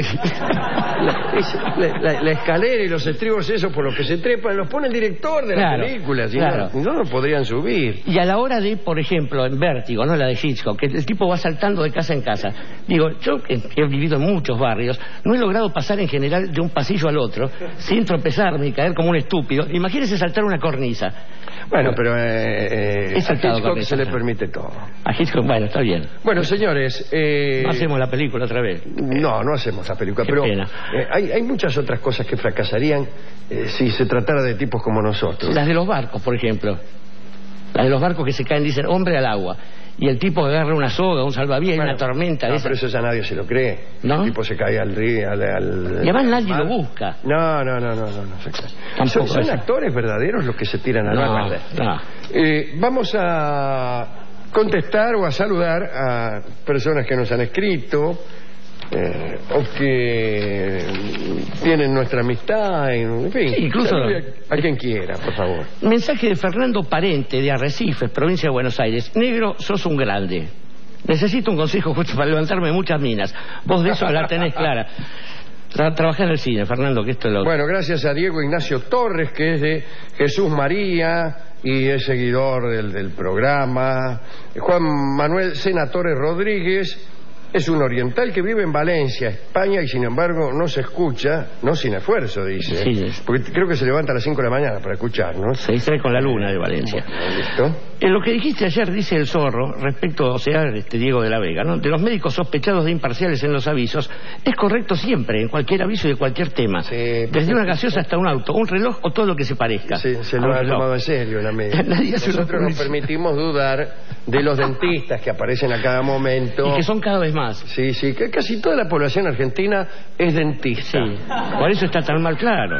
La, es, la, la, la escalera y los estribos esos por los que se trepan los pone el director de claro, la película. Si claro. no, no lo podrían subir. Y a la hora de, por ejemplo, en Vértigo, no la de Hitchcock, que el tipo va saltando de casa en casa. Digo, yo que he vivido en muchos barrios, no he logrado pasar en general de un pasillo al otro sin tropezarme y caer como un estúpido. Imagínese saltar una cornisa. Bueno, pero eh, eh, a Hitchcock se le permite todo. A Hitchcock, bueno, está bien. Bueno, señores... Eh, no hacemos la película otra vez. No, no hacemos la película, Qué pero pena. Eh, hay, hay muchas otras cosas que fracasarían eh, si se tratara de tipos como nosotros. Las de los barcos, por ejemplo. Las de los barcos que se caen, dicen, hombre al agua. Y el tipo agarra una soga, un salvavidas, bueno, y una tormenta. No, esa. pero eso ya nadie se lo cree. ¿No? El tipo se cae al río, al... al y además nadie lo busca. No, no, no, no, no. no Tampoco son son eso. actores verdaderos los que se tiran al no, mar. No. Eh, vamos a contestar o a saludar a personas que nos han escrito eh, o que tienen nuestra amistad, en fin, sí, incluso a, a quien quiera, por favor. Mensaje de Fernando Parente de Arrecifes, provincia de Buenos Aires. Negro, sos un grande. Necesito un consejo justo para levantarme de muchas minas. Vos de eso la tenés clara. Tra Trabajé en el cine, Fernando, que esto es lo... Bueno, gracias a Diego Ignacio Torres, que es de Jesús María y es seguidor del, del programa. Juan Manuel Senatores Rodríguez es un oriental que vive en Valencia, España, y sin embargo no se escucha, no sin esfuerzo, dice. Sí, sí. Porque creo que se levanta a las cinco de la mañana para escucharnos. Se distrae con la luna de Valencia. Bueno, ¿listo? En lo que dijiste ayer, dice el Zorro, respecto, o sea, este Diego de la Vega, ¿no? De los médicos sospechados de imparciales en los avisos, es correcto siempre, en cualquier aviso y de cualquier tema. Sí, desde una gaseosa hasta un auto, un reloj o todo lo que se parezca. Sí, se lo ha tomado en serio la media. Nosotros nos permitimos dudar de los dentistas que aparecen a cada momento. Y que son cada vez más. Sí, sí, que casi toda la población argentina es dentista. Sí, por eso está tan mal claro.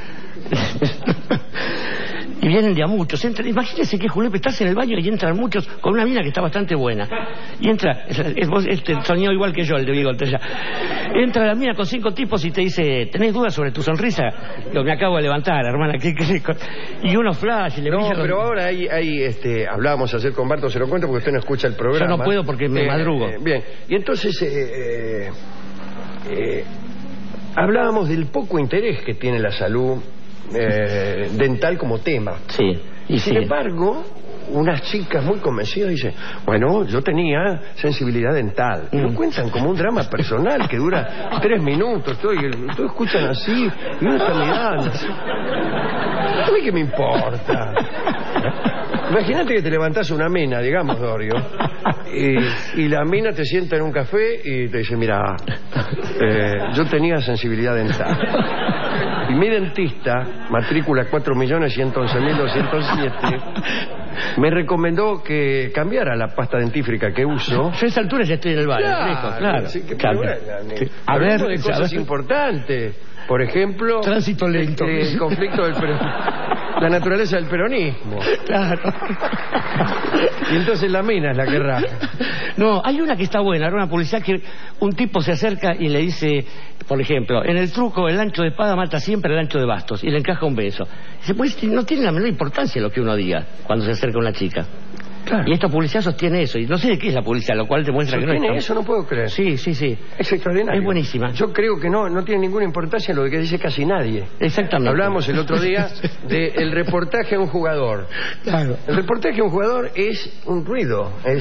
Y vienen de a muchos. Entra, imagínese que, Julepe, estás en el baño y entran muchos con una mina que está bastante buena. Y entra, es, vos, este soñó igual que yo, el de Bigote ya. Entra la mina con cinco tipos y te dice, ¿tenés dudas sobre tu sonrisa? Yo me acabo de levantar, hermana. ¿Qué, qué, qué? Y uno flash y le No, brilla pero con... ahora hay, hay este, hablábamos ayer con Barto, se lo cuento porque usted no escucha el programa. Yo no puedo porque me eh, madrugo. Eh, bien, y entonces eh, eh, eh, hablábamos del poco interés que tiene la salud eh, dental como tema. Sí. Y Sin sí. embargo, unas chicas muy convencidas dicen, bueno, yo tenía sensibilidad dental. Y lo cuentan como un drama personal que dura tres minutos. Todo, y todos escuchan así, y uno está mirando. Así. A mí qué me importa. Imagínate que te levantás una mina, digamos, Dorio, y, y la mina te sienta en un café y te dice, mira, eh, yo tenía sensibilidad dental. Y mi dentista, matrícula cuatro millones ciento once mil doscientos siete, me recomendó que cambiara la pasta dentífrica que uso. Yo a esa altura ya estoy en el baño, claro, claro. Sí, que claro. Sí. A ver, de cosas a ver. importantes. Por ejemplo, tránsito lento. El, el conflicto del peronismo. La naturaleza del peronismo. Claro. Y entonces la mina es la que raja. No, hay una que está buena, era una publicidad que un tipo se acerca y le dice, por ejemplo, en el truco el ancho de espada mata siempre el ancho de bastos y le encaja un beso. Dice, pues no tiene la menor importancia lo que uno diga cuando se acerca a una chica. Claro. Y esta publicidad sostiene eso, y no sé de qué es la publicidad, lo cual demuestra que no es. ¿Tiene eso? No puedo creer. Sí, sí, sí. Es extraordinario. Es buenísima. Yo creo que no, no tiene ninguna importancia lo que dice casi nadie. Exactamente. Hablábamos el otro día del reportaje a un jugador. Claro. El reportaje a un jugador es un ruido, es...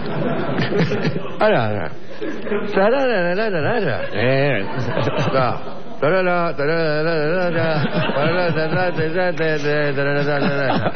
Arara. Tarararararara. Eh. Tarara, tararararara. Tarararararara.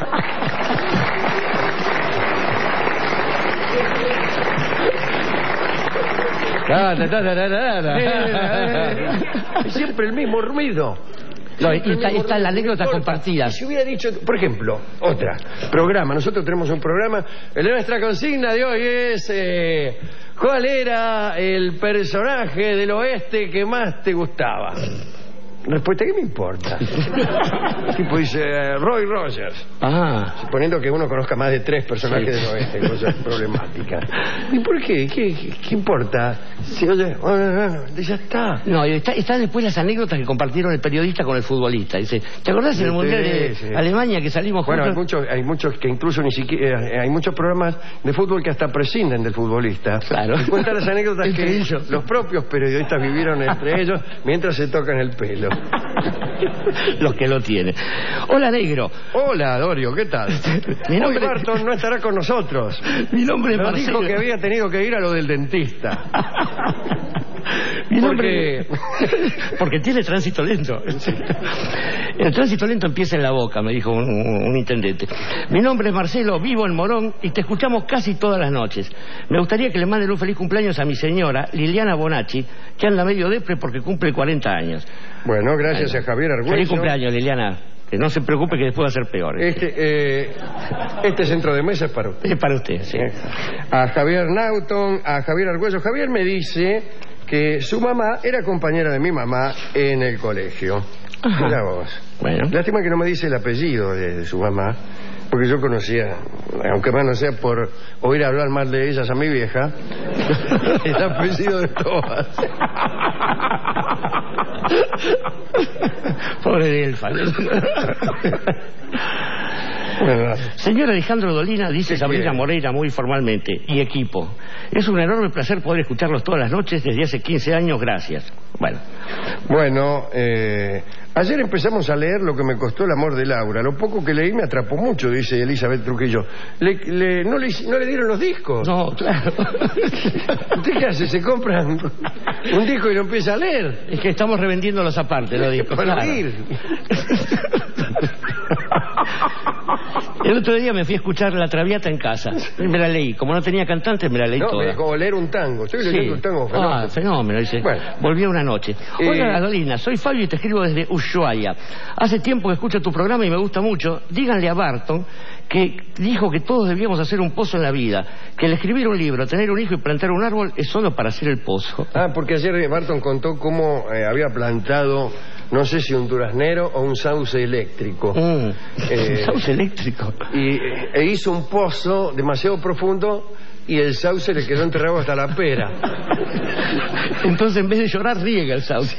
Siempre el mismo ruido. No, y está, está la anécdota compartida. Si hubiera dicho, por ejemplo, otra, programa, nosotros tenemos un programa, nuestra consigna de hoy es eh, ¿cuál era el personaje del oeste que más te gustaba? Respuesta, ¿qué me importa? El tipo dice Roy Rogers. Ah. Suponiendo que uno conozca más de tres personajes Sí. del oeste, cosas problemáticas. ¿Y por qué? ¿Qué, qué, qué importa? Si oye, bueno, ya está. No, y está, están después las anécdotas que compartieron el periodista con el futbolista. Dice, ¿te acordás en el Sí, Mundial de sí. Alemania que salimos Bueno, hay juntos? muchos, hay muchos que incluso ni siquiera, eh, hay muchos programas de fútbol que hasta prescinden del futbolista. Claro. Y cuentan las anécdotas Entre que ellos. los propios periodistas vivieron entre ellos mientras se tocan el pelo. Los que lo tienen. Hola, negro. Hola, Dorio, ¿qué tal? Mi nombre- Hoy Barton no estará con nosotros. Mi nombre es Nos Marcelo. dijo que había tenido que ir a lo del dentista. Mi Porque... nombre... Porque tiene tránsito lento. El tránsito lento empieza en la boca, me dijo un, un- un intendente. Mi nombre es Marcelo, vivo en Morón y te escuchamos casi todas las noches. Me gustaría que le manden un feliz cumpleaños a mi señora, Liliana Bonacci, que anda medio depre porque cumple cuarenta años. Bueno, gracias a Javier Argüello. Feliz cumpleaños, Liliana. Que no se preocupe que después va a ser peor. ¿eh? Este, eh, este centro de mesa es para usted. Es para usted, sí. Eh, A Javier Naughton, a Javier Argüello. Javier me dice que su mamá era compañera de mi mamá en el colegio. Ajá. Mira vos. Bueno. Lástima que no me dice el apellido de, de su mamá, porque yo conocía, aunque más no sea por oír hablar mal de ellas a mi vieja, el apellido de todas. Pobre de Elfa. Bueno, Señor Alejandro Dolina, dice ¿Qué Sabrina quiere? Moreira muy formalmente, y equipo. Es un enorme placer poder escucharlos todas las noches desde hace quince años, gracias. Bueno, Bueno, eh, ayer empezamos a leer Lo que me costó el amor de Laura. Lo poco que leí me atrapó mucho, dice Elizabeth Trujillo. Le, le- no, le, no le dieron los discos. no, claro. ¿Usted qué hace? ¿Se compran un disco y lo empieza a leer? Es que estamos revendiendo los aparte, lo digo. Para Claro. oír. El otro día me fui a escuchar La Traviata en casa. Y me la leí. Como no tenía cantante, me la leí No, toda. es como leer un tango. Estoy Sí. leyendo un tango. fenómeno. Ah, fenómeno, dice. Bueno. Volví a una noche. Eh, Hola, Adolina, soy Fabio y te escribo desde Ushuaia. Hace tiempo que escucho tu programa y me gusta mucho. Díganle a Barton que dijo que todos debíamos hacer un pozo en la vida, que el escribir un libro, tener un hijo y plantar un árbol es solo para hacer el pozo. Ah, porque ayer Barton contó cómo eh, había plantado, no sé si un duraznero o un sauce eléctrico. Mm. Eh, Sauce eléctrico. Y e hizo un pozo demasiado profundo y el sauce le quedó enterrado hasta la pera. Entonces, en vez de llorar, riega el sauce.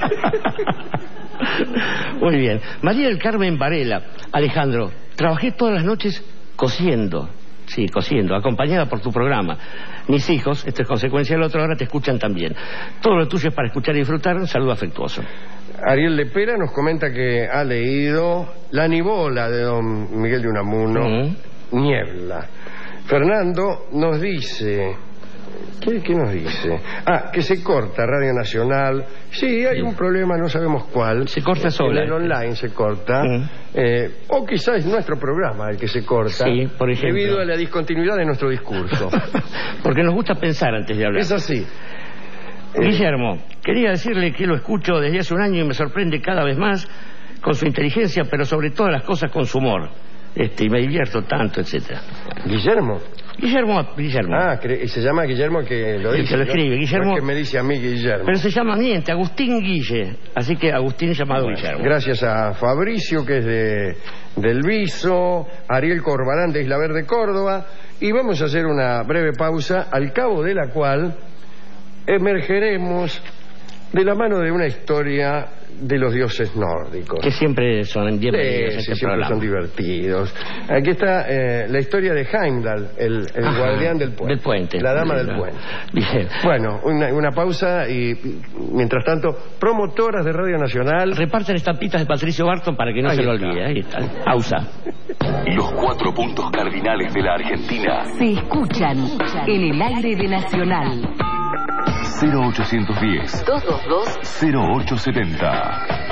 Muy bien. María del Carmen Varela. Alejandro, trabajé todas las noches cosiendo. Sí, cosiendo, acompañada por tu programa. Mis hijos, esto es consecuencia del otro, ahora te escuchan también. Todo lo tuyo es para escuchar y disfrutar. Un saludo afectuoso. Ariel Lepera nos comenta que ha leído La Nibola de don Miguel de Unamuno, uh-huh. Niebla. Fernando nos dice... ¿Qué, ¿Qué nos dice? Ah, que se corta Radio Nacional. Sí, hay un problema, no sabemos cuál. Se corta sola. En el online se corta. Uh-huh. eh, o quizás es nuestro programa el que se corta. Sí, por ejemplo. Debido a la discontinuidad de nuestro discurso. Porque nos gusta pensar antes de hablar. Es así. Guillermo, quería decirle que lo escucho desde hace un año y me sorprende cada vez más con su inteligencia, pero sobre todas las cosas con su humor. Este, y me divierto tanto, etcétera. ¿Guillermo? Guillermo, Guillermo. Ah, se llama Guillermo que lo dice. Que lo escribe, Guillermo. Que me dice a mí Guillermo. Pero se llama miente, Agustín Guille. Así que Agustín llamado bueno, Guillermo. Gracias a Fabricio, que es de del Viso, Ariel Corbalán de Isla Verde, Córdoba. Y vamos a hacer una breve pausa, al cabo de la cual emergeremos de la mano de una historia de los dioses nórdicos. Que siempre son bienvenidos. Sí, este sí, siempre programa. son divertidos. Aquí está eh, la historia de Heimdall, el, el Ajá, guardián del puente. Del puente. La dama del del puente. Bien. Bueno, una, una pausa y, mientras tanto, promotoras de Radio Nacional... Reparten estampitas de Patricio Barton para que no Ahí se lo está. olvide. Ahí está. Pausa. Los cuatro puntos cardinales de la Argentina. Se escuchan en el aire de Nacional. cero ochocientos diez, dos dos dos, cero ocho setenta.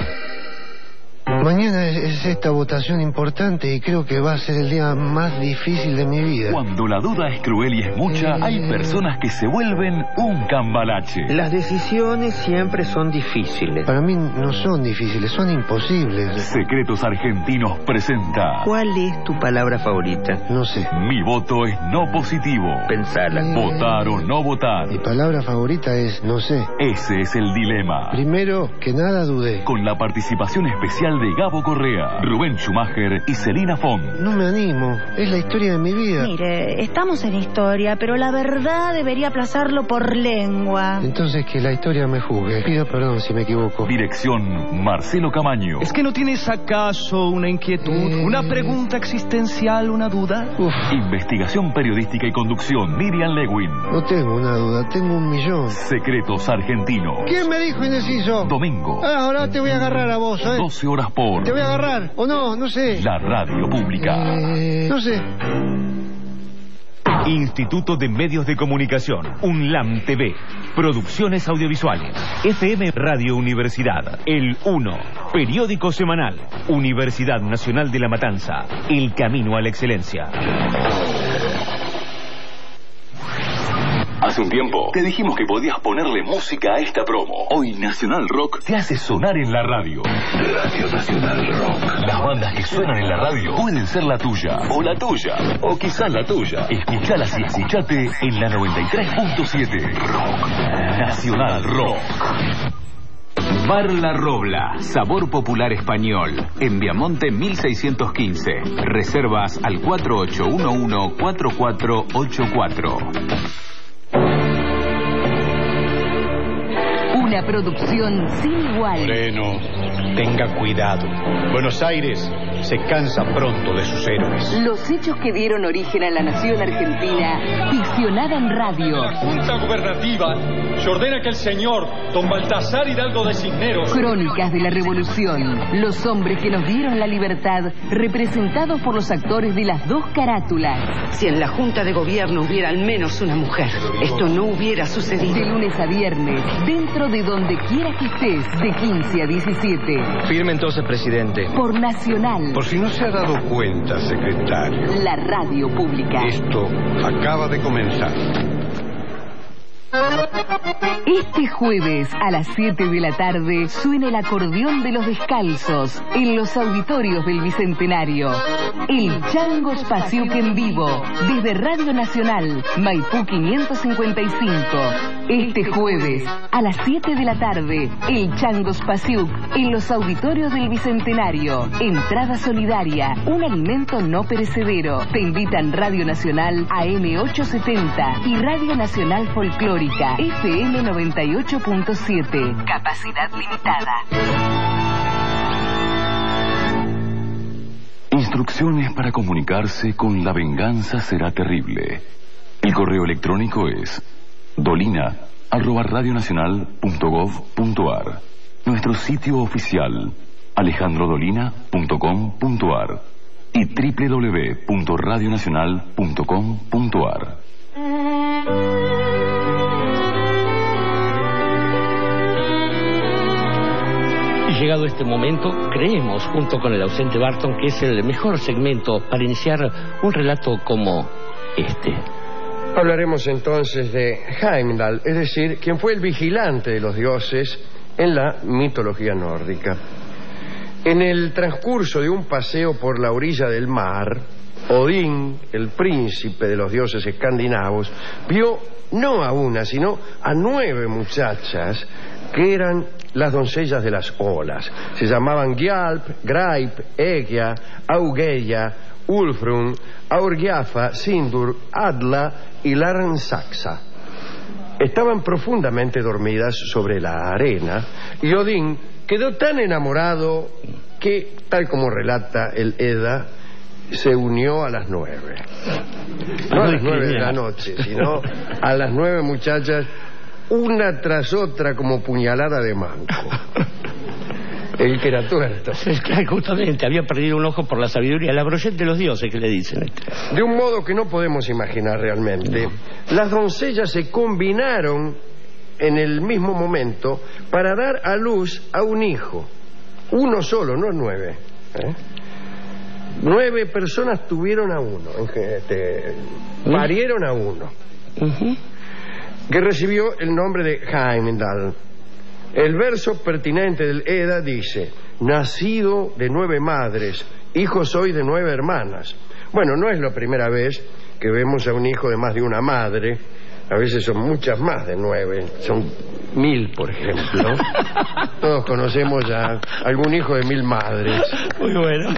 Mañana es, es esta votación importante y creo que va a ser el día más difícil de mi vida. Cuando la duda es cruel y es mucha, Eh. hay personas que se vuelven un cambalache. Las decisiones siempre son difíciles. Para mí no son difíciles, son imposibles. Secretos Argentinos presenta... ¿Cuál es tu palabra favorita? No sé. Mi voto es no positivo. Pensala. Eh. Votar o no votar. Mi palabra favorita es no sé. Ese es el dilema. Primero que nada dudé. Con la participación especial de Gabo Correa, Rubén Schumacher y Celina Font. No me animo, es la historia de mi vida. Mire, estamos en historia, pero la verdad debería aplazarlo por lengua. Entonces que la historia me juzgue. Pido perdón si me equivoco. Dirección Marcelo Camaño. ¿Es que no tienes acaso una inquietud, eh... una pregunta existencial, una duda? Uf. Investigación periodística y conducción Miriam Lewin. No tengo una duda, tengo un millón. Secretos Argentinos. ¿Quién me dijo indeciso? Domingo. Ah, ahora te voy a agarrar a vos, ¿eh? doce horas por... Te voy a agarrar, o no, no sé. La radio pública. Eh... No sé. Instituto de Medios de Comunicación, UNLAM T V, Producciones Audiovisuales, F M Radio Universidad, El uno, Periódico Semanal, Universidad Nacional de La Matanza, El Camino a la Excelencia. Hace un tiempo te dijimos que podías ponerle música a esta promo. Hoy Nacional Rock te hace sonar en la radio. Radio Nacional Rock. Las bandas que suenan en la radio pueden ser la tuya, o la tuya, o quizás la tuya. Escuchalas y escuchate en la noventa y tres punto siete. Rock Nacional Rock. Bar La Robla, sabor popular español, en Viamonte mil seiscientos quince. Reservas al cuatro ocho uno uno, cuatro cuatro ocho cuatro. Una producción sin igual. Moreno, tenga cuidado. Buenos Aires se cansa pronto de sus héroes. Los hechos que dieron origen a la nación argentina, ficcionada en radio. La Junta Gubernativa se ordena que el señor don Baltasar Hidalgo de Cisneros... Crónicas de la Revolución. Los hombres que nos dieron la libertad, representados por los actores de las dos carátulas. Si en la Junta de Gobierno hubiera al menos una mujer, esto no hubiera sucedido. De lunes a viernes, dentro de donde quiera que estés, de quince a diecisiete. Firme entonces, presidente. Por Nacional. Por si no se ha dado cuenta, secretario. La radio pública. Esto acaba de comenzar. Este jueves a las siete de la tarde suena el acordeón de los descalzos en los auditorios del Bicentenario. El Chango Spasiuk en vivo desde Radio Nacional, Maipú quinientos cincuenta y cinco. Este jueves a las siete de la tarde, el Chango Spasiuk en los auditorios del Bicentenario. Entrada solidaria, un alimento no perecedero. Te invitan Radio Nacional A M ochocientos setenta y Radio Nacional Folclórica F M noventa y ocho punto siete. Capacidad limitada. Instrucciones para comunicarse con La Venganza Será Terrible. El correo electrónico es dolina arroba radionacional punto gov punto ar. Nuestro sitio oficial alejandro dolina punto com punto ar y doble u doble u doble u punto radionacional punto com punto ar. Y llegado este momento, creemos, junto con el ausente Barton, que es el mejor segmento para iniciar un relato como este. Hablaremos entonces de Heimdall, es decir, quien fue el vigilante de los dioses en la mitología nórdica. En el transcurso de un paseo por la orilla del mar, Odín, el príncipe de los dioses escandinavos, vio no a una, sino a nueve muchachas que eran las doncellas de las olas. Se llamaban Gjalp, Greip, Egja, Augeia, Ulfrun, Aurgiafa, Sindur, Adla y Laransaxa. Estaban profundamente dormidas sobre la arena y Odín quedó tan enamorado que, tal como relata el Edda, se unió a las nueve. No a las nueve de la noche, sino a las nueve muchachas, una tras otra como puñalada de manco. El que era tuerto. Justamente, había perdido un ojo por la sabiduría, la brochette de los dioses que le dicen. De un modo que no podemos imaginar realmente. No. Las doncellas se combinaron en el mismo momento para dar a luz a un hijo. Uno solo, no nueve. ¿eh? Nueve personas tuvieron a uno. Este, parieron a uno. Uh-huh. Que recibió el nombre de Heimdall. El verso pertinente del Edda dice: nacido de nueve madres, hijo soy de nueve hermanas. Bueno, no es la primera vez que vemos a un hijo de más de una madre. A veces son muchas más de nueve, son mil, por ejemplo. Todos conocemos a algún hijo de mil madres. Muy bueno.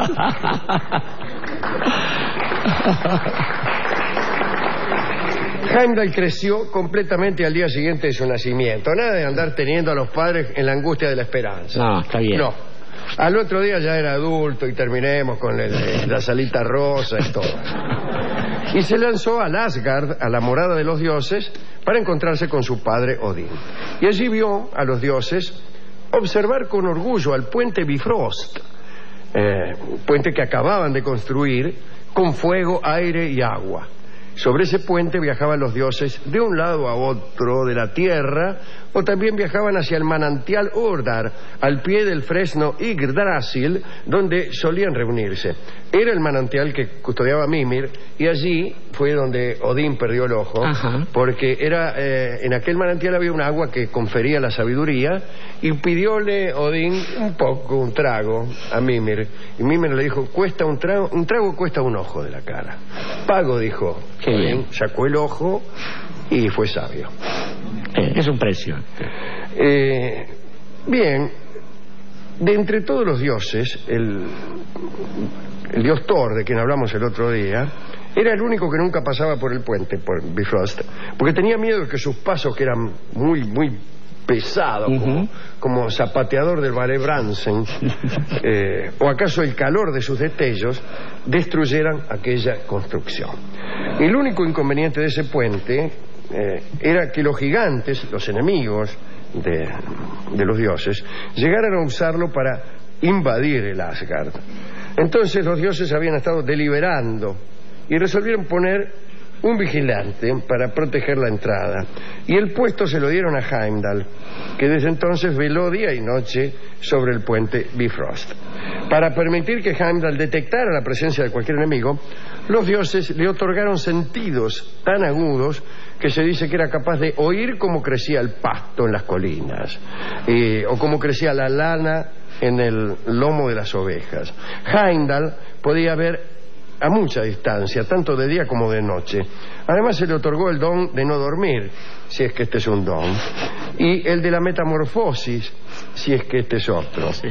Heimdall creció completamente al día siguiente de su nacimiento. Nada de andar teniendo a los padres en la angustia de la esperanza. No, está bien. No. Al otro día ya era adulto y terminemos con el, la salita rosa y todo. Y se lanzó al Asgard, a la morada de los dioses, para encontrarse con su padre Odín. Y allí vio a los dioses observar con orgullo al puente Bifrost, eh, puente que acababan de construir con fuego, aire y agua. Sobre ese puente viajaban los dioses de un lado a otro de la tierra, o también viajaban hacia el manantial Urdar, al pie del fresno Yggdrasil, donde solían reunirse. Era el manantial que custodiaba Mimir, y allí fue donde Odín perdió el ojo. Ajá. Porque era eh, en aquel manantial había un agua que confería la sabiduría, y pidióle Odín un poco, un trago a Mimir. Y Mimir le dijo: cuesta un trago, un trago cuesta un ojo de la cara. Pago, dijo. Qué bien. Sacó el ojo y fue sabio. Eh, es un precio. Eh, bien, de entre todos los dioses, el, el dios Thor, de quien hablamos el otro día, era el único que nunca pasaba por el puente, por Bifrost, porque tenía miedo de que sus pasos, que eran muy, muy pesados, uh-huh. como, como zapateador del ballet Bransen, eh, o acaso el calor de sus destellos, destruyeran aquella construcción. El único inconveniente de ese puente eh, era que los gigantes, los enemigos de, de los dioses, llegaran a usarlo para invadir el Asgard. Entonces los dioses habían estado deliberando y resolvieron poner un vigilante para proteger la entrada, y el puesto se lo dieron a Heimdall, que desde entonces veló día y noche sobre el puente Bifrost. Para permitir que Heimdall detectara la presencia de cualquier enemigo, los dioses le otorgaron sentidos tan agudos que se dice que era capaz de oír cómo crecía el pasto en las colinas, eh, o cómo crecía la lana en el lomo de las ovejas. Heimdall podía ver a mucha distancia, tanto de día como de noche. Además se le otorgó el don de no dormir, si es que este es un don, y el de la metamorfosis, si es que este es otro. Sí.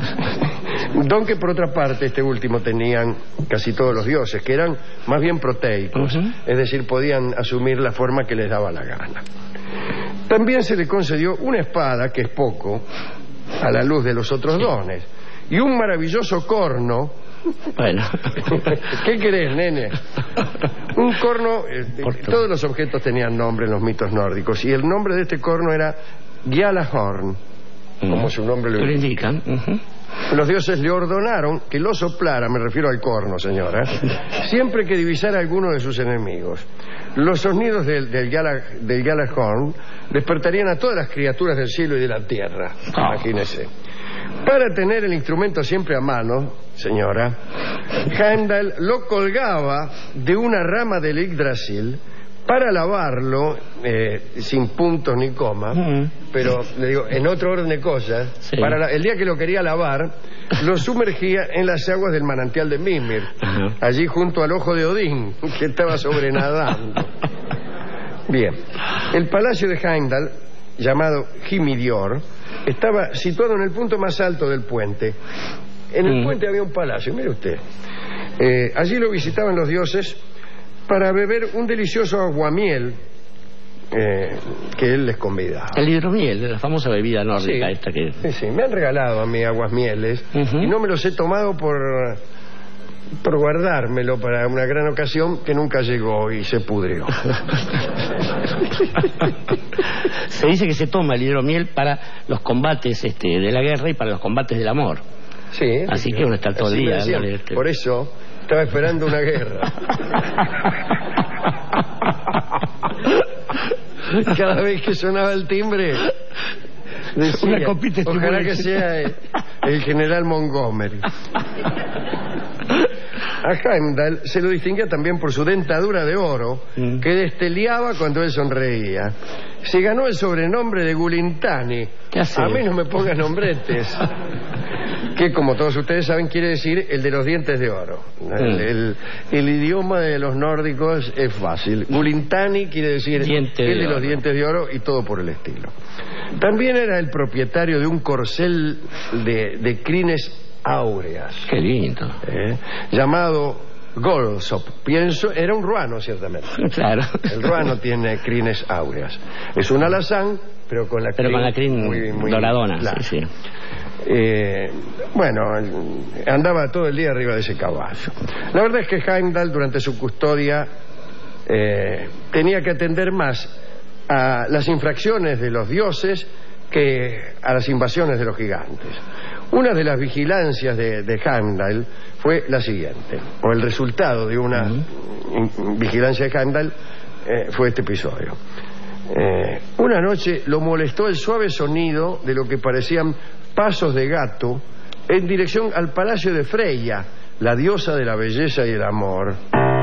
Don que por otra parte este último tenían casi todos los dioses, que eran más bien proteicos, uh-huh. es decir, podían asumir la forma que les daba la gana. También se le concedió una espada, que es poco a la luz de los otros sí. dones, y un maravilloso corno Bueno. ¿Qué querés, nene? Un corno, eh, todos los objetos tenían nombre en los mitos nórdicos, y el nombre de este corno era Gjallarhorn, como su nombre lo indica. Uh-huh. Los dioses le ordenaron que lo soplara, me refiero al corno, señora, siempre que divisara a alguno de sus enemigos. Los sonidos del, del, Gjallar, del Gjallarhorn despertarían a todas las criaturas del cielo y de la tierra. Oh. Imagínese. Para tener el instrumento siempre a mano, señora, Heimdall lo colgaba de una rama del Yggdrasil para lavarlo, eh, sin puntos ni comas, uh-huh. pero le digo, en otro orden de cosas, sí. para la, el día que lo quería lavar, lo sumergía en las aguas del manantial de Mimir, uh-huh. allí junto al ojo de Odín, que estaba sobrenadando. Bien, el palacio de Heimdall, llamado Himidior, estaba situado en el punto más alto del puente. En el uh-huh. puente había un palacio, mire usted. Eh, allí lo visitaban los dioses para beber un delicioso aguamiel eh, que él les convidaba. El hidromiel, la famosa bebida nórdica. Sí, esta que... sí, sí, me han regalado a mí aguasmieles uh-huh. y no me los he tomado por, por guardármelo para una gran ocasión que nunca llegó y se pudrió. Se dice que se toma el hidromiel para los combates este, de la guerra y para los combates del amor. Sí. Así que uno está todo el día. Decían, este... Por eso... Estaba esperando una guerra. Cada vez que sonaba el timbre decía, una copita ojalá que sea el, el general Montgomery. A Heimdall se lo distinguía también por su dentadura de oro mm. que desteleaba cuando él sonreía. Se ganó el sobrenombre de Gulintani. ¿Qué hace? A mí no me pongas nombretes. Que, como todos ustedes saben, quiere decir el de los dientes de oro. Mm. El, el, el idioma de los nórdicos es fácil. Gulintani quiere decir Diente el de, de los dientes de oro y todo por el estilo. También era el propietario de un corcel de, de crines áureas. Qué lindo. Eh, llamado Golsop. Pienso, era un ruano, ciertamente. Claro. El ruano tiene crines áureas. Es un alazán, pero con la pero crin, con la crin muy, muy doradona. Claro. Sí, sí. Eh, bueno, andaba todo el día arriba de ese caballo. La verdad es que Heimdall, durante su custodia, eh, tenía que atender más a las infracciones de los dioses que a las invasiones de los gigantes. Una de las vigilancias de, de Heimdall fue la siguiente, o el resultado de una uh-huh. vigilancia de Heimdall eh, fue este episodio. Eh, una noche lo molestó el suave sonido de lo que parecían pasos de gato en dirección al palacio de Freya, la diosa de la belleza y el amor.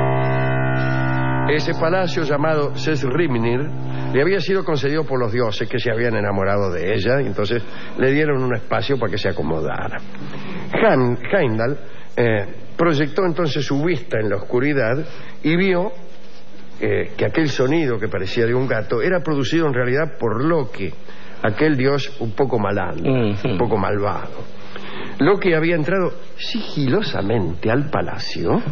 Ese palacio, llamado Sesrimnir, le había sido concedido por los dioses que se habían enamorado de ella, y entonces le dieron un espacio para que se acomodara. Heim, Heimdall eh, proyectó entonces su vista en la oscuridad y vio eh, que aquel sonido que parecía de un gato era producido en realidad por Loki, aquel dios un poco malandro, uh-huh. un poco malvado. Loki había entrado sigilosamente al palacio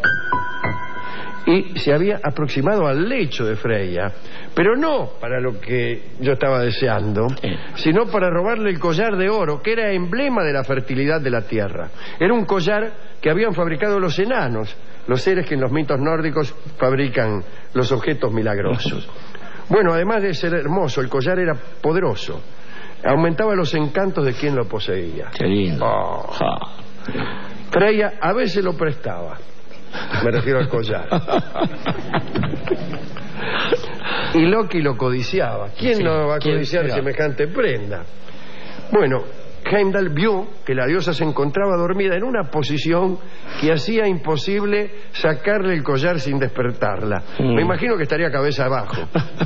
y se había aproximado al lecho de Freya, pero no para lo que yo estaba deseando, eh. sino para robarle el collar de oro, que era emblema de la fertilidad de la tierra. Era un collar que habían fabricado los enanos, los seres que en los mitos nórdicos fabrican los objetos milagrosos. Bueno, además de ser hermoso, el collar era poderoso. Aumentaba los encantos de quien lo poseía. Qué lindo. Oh. Freya a veces lo prestaba. Me refiero al collar. Y Loki lo codiciaba. ¿Quién sí, no va a codiciar semejante prenda? Bueno, Heimdall vio que la diosa se encontraba dormida en una posición que hacía imposible sacarle el collar sin despertarla. Mm. Me imagino que estaría cabeza abajo.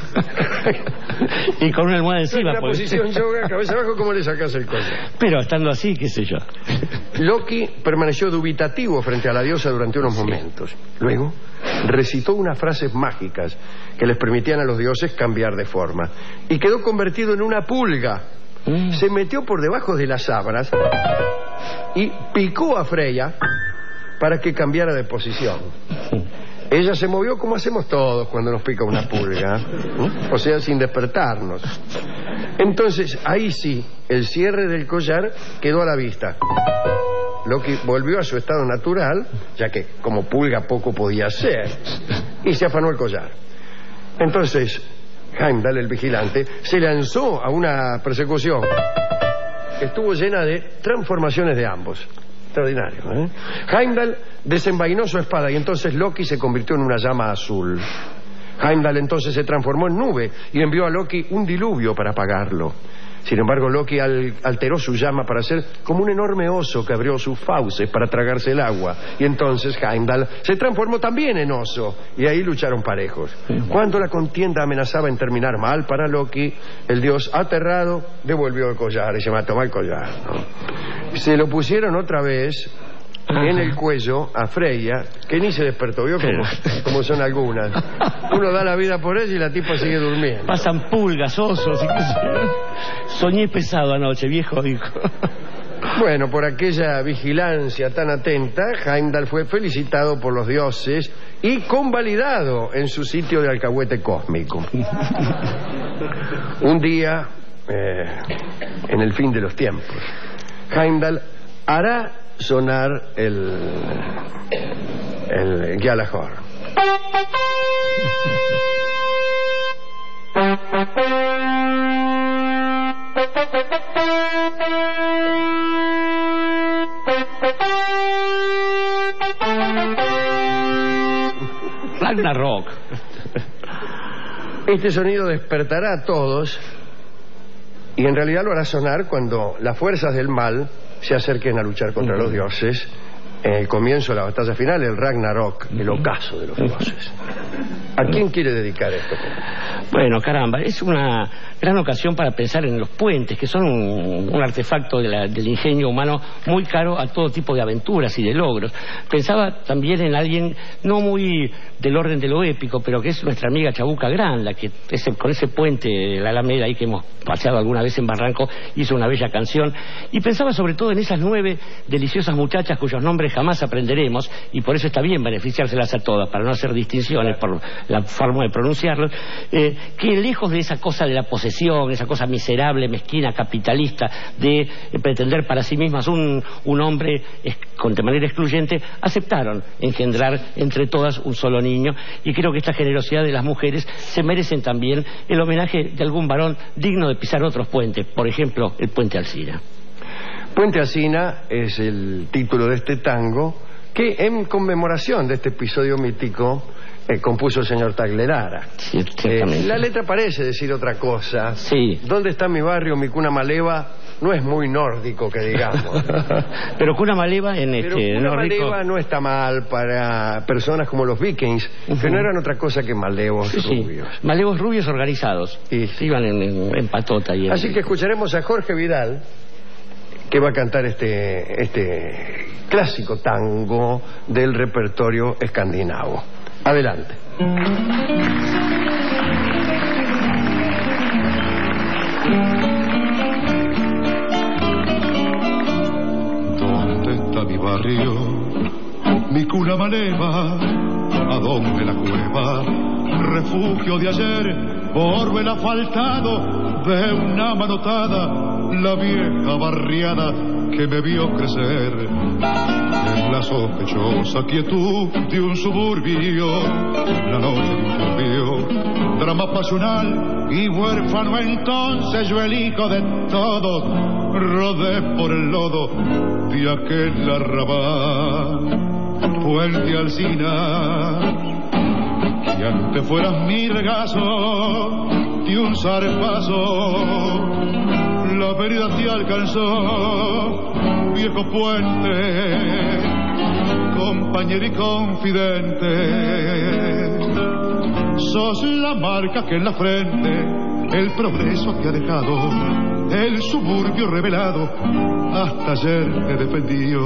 Y con una almohada encima. En una pues. posición yoga, cabeza abajo, ¿cómo le sacas el collar? Pero estando así, qué sé yo. Loki permaneció dubitativo frente a la diosa durante unos sí. momentos. Luego recitó unas frases mágicas que les permitían a los dioses cambiar de forma. Y quedó convertido en una pulga. Mm. Se metió por debajo de las sábanas y picó a Freya para que cambiara de posición. Ella se movió como hacemos todos cuando nos pica una pulga, ¿eh? O sea, sin despertarnos. Entonces, ahí sí, el cierre del collar quedó a la vista. Loki volvió a su estado natural, ya que como pulga poco podía hacer, y se afanó el collar. Entonces, Heimdall, el vigilante, se lanzó a una persecución que estuvo llena de transformaciones de ambos. Extraordinario, ¿eh? Heimdall desenvainó su espada y entonces Loki se convirtió en una llama azul. Heimdall entonces se transformó en nube y envió a Loki un diluvio para apagarlo. Sin embargo, Loki al, alteró su llama para ser como un enorme oso que abrió sus fauces para tragarse el agua. Y entonces Heimdall se transformó también en oso y ahí lucharon parejos. Cuando la contienda amenazaba en terminar mal para Loki, el dios aterrado devolvió el collar y se mató el collar, ¿no? Se lo pusieron otra vez en el cuello a Freya, que ni se despertó. Vio como, como son algunas. Uno da la vida por ella y la tipa sigue durmiendo. Pasan pulgas, osos y qué sé yo. Soñé pesado anoche, viejo, dijo. Bueno, por aquella vigilancia tan atenta, Heimdall fue felicitado por los dioses y convalidado en su sitio de alcahuete cósmico. Un día, eh, en el fin de los tiempos, Heimdall hará sonar el el Gjallarhorn. Ragnarok. Este sonido despertará a todos y en realidad lo hará sonar cuando las fuerzas del mal se acerquen a luchar contra uh-huh. los dioses en el comienzo de la batalla final, el Ragnarok, uh-huh. el ocaso de los dioses. ¿A quién quiere dedicar esto? Bueno, caramba, es una gran ocasión para pensar en los puentes, que son un, un artefacto de la, del ingenio humano muy caro a todo tipo de aventuras y de logros. Pensaba también en alguien no muy del orden de lo épico, pero que es nuestra amiga Chabuca Granda, que ese, con ese puente de la Alameda ahí que hemos paseado alguna vez en Barranco, hizo una bella canción. Y pensaba sobre todo en esas nueve deliciosas muchachas cuyos nombres jamás aprenderemos, y por eso está bien beneficiárselas a todas, para no hacer distinciones por la forma de pronunciarlos, eh, que lejos de esa cosa de la posesión, esa cosa miserable, mezquina, capitalista, de eh, pretender para sí mismas un, un hombre es, con, de manera excluyente, aceptaron engendrar entre todas un solo niño, y creo que esta generosidad de las mujeres se merecen también el homenaje de algún varón digno de pisar otros puentes, por ejemplo, el Puente Alsina. Puente Alsina es el título de este tango que, en conmemoración de este episodio mítico, eh, compuso el señor Taglerara. Sí, eh, la letra parece decir otra cosa. Sí. ¿Dónde está mi barrio, mi cuna maleva? No es muy nórdico, que digamos. Pero cuna maleva en este Pero cuna nórdico... maleva no está mal para personas como los vikings, uh-huh. que no eran otra cosa que malevos sí, rubios. Sí. Malevos rubios organizados. Y... iban en, en, en patota. Y en... Así que escucharemos a Jorge Vidal, que va a cantar este, este clásico tango del repertorio escandinavo. Adelante. ¿Dónde está mi barrio? Mi cuna maleva, ¿a dónde la cueva? Refugio de ayer, orbe el asfaltado de una manotada, la vieja barriada que me vio crecer en la sospechosa quietud de un suburbio, la noche de un turbio drama pasional y huérfano entonces yo el hijo de todos rodé por el lodo de aquel arrabal, Puente Alsina. Y antes fueras mi regazo de un zarpazo, la vereda te alcanzó, viejo puente, compañero y confidente. Sos la marca que en la frente el progreso te ha dejado, el suburbio revelado, hasta ayer te defendió.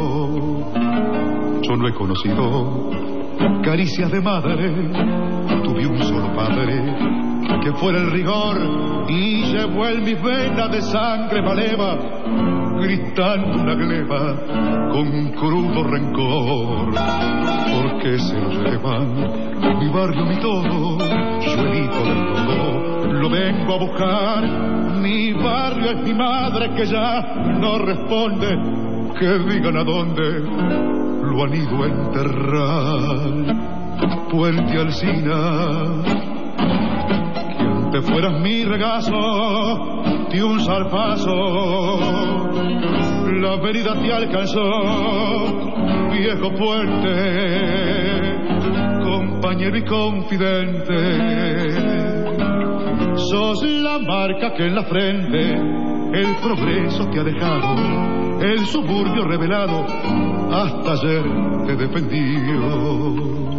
Yo no he conocido caricias de madre, tuve un solo padre que fuera el rigor y llevó en mis venas de sangre maleva, gritando una gleba con un crudo rencor. ¿Por qué se lo llevan? Mi barrio, mi todo, yo el hijo del todo, lo vengo a buscar. Mi barrio es mi madre que ya no responde, que digan a dónde lo han ido a enterrar. Puente Alsina, quien te fueras mi regazo de un zarpazo, la venida te alcanzó, viejo puente, compañero y confidente. Sos la marca que en la frente el progreso te ha dejado, el suburbio revelado hasta ayer te defendió.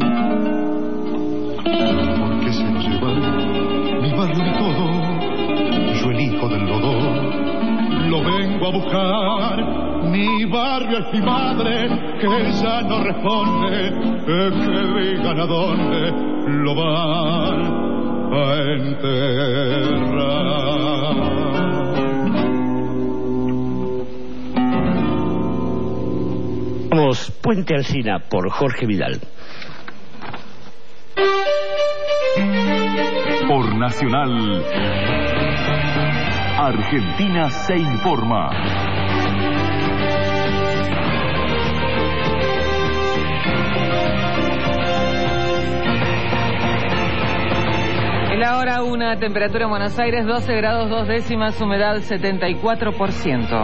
Porque se lo llevan mi barrio y todo, yo el hijo del lodo lo vengo a buscar. Mi barrio es mi madre que ya no responde, que digan a dónde lo van a enterrar. Vamos, Puente Alsina por Jorge Vidal. Por Nacional, Argentina se informa. En la hora una, temperatura en Buenos Aires doce grados dos décimas, humedad setenta y cuatro por ciento.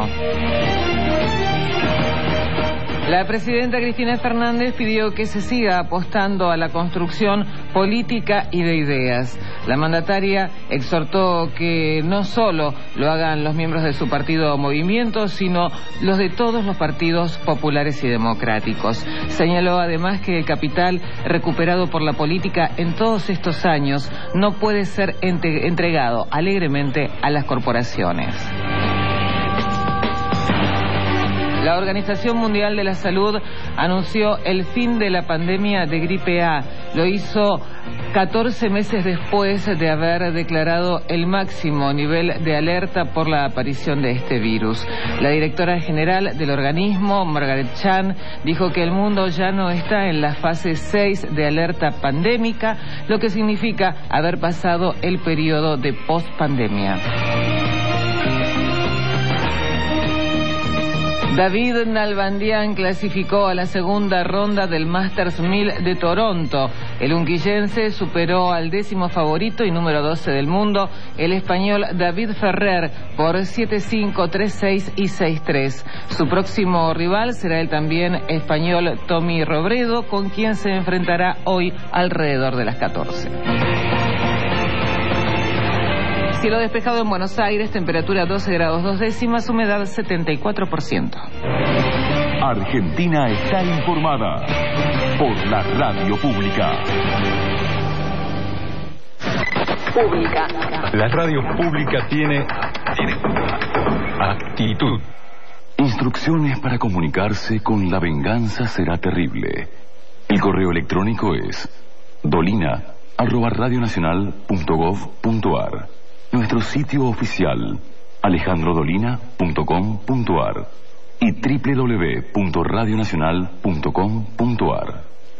La presidenta Cristina Fernández pidió que se siga apostando a la construcción política y de ideas. La mandataria exhortó que no solo lo hagan los miembros de su partido o movimiento, sino los de todos los partidos populares y democráticos. Señaló además que el capital recuperado por la política en todos estos años no puede ser entregado alegremente a las corporaciones. La Organización Mundial de la Salud anunció el fin de la pandemia de gripe A. Lo hizo catorce meses después de haber declarado el máximo nivel de alerta por la aparición de este virus. La directora general del organismo, Margaret Chan, dijo que el mundo ya no está en la fase seis de alerta pandémica, lo que significa haber pasado el periodo de pospandemia. David Nalbandian clasificó a la segunda ronda del Masters mil de Toronto. El unquillense superó al décimo favorito y número doce del mundo, el español David Ferrer, por siete cinco, tres seis y seis tres. Su próximo rival será el también español Tommy Robredo, con quien se enfrentará hoy alrededor de las catorce. Cielo despejado en Buenos Aires, temperatura doce grados dos décimas, humedad setenta y cuatro por ciento. Argentina está informada por la radio pública. Pública. La radio pública tiene, tiene actitud. Instrucciones para comunicarse con La Venganza Será Terrible. El correo electrónico es dolina arroba radionacional punto gov punto ar. Nuestro sitio oficial alejandro dolina punto com punto ar y doble u doble u doble u punto radionacional punto com punto ar.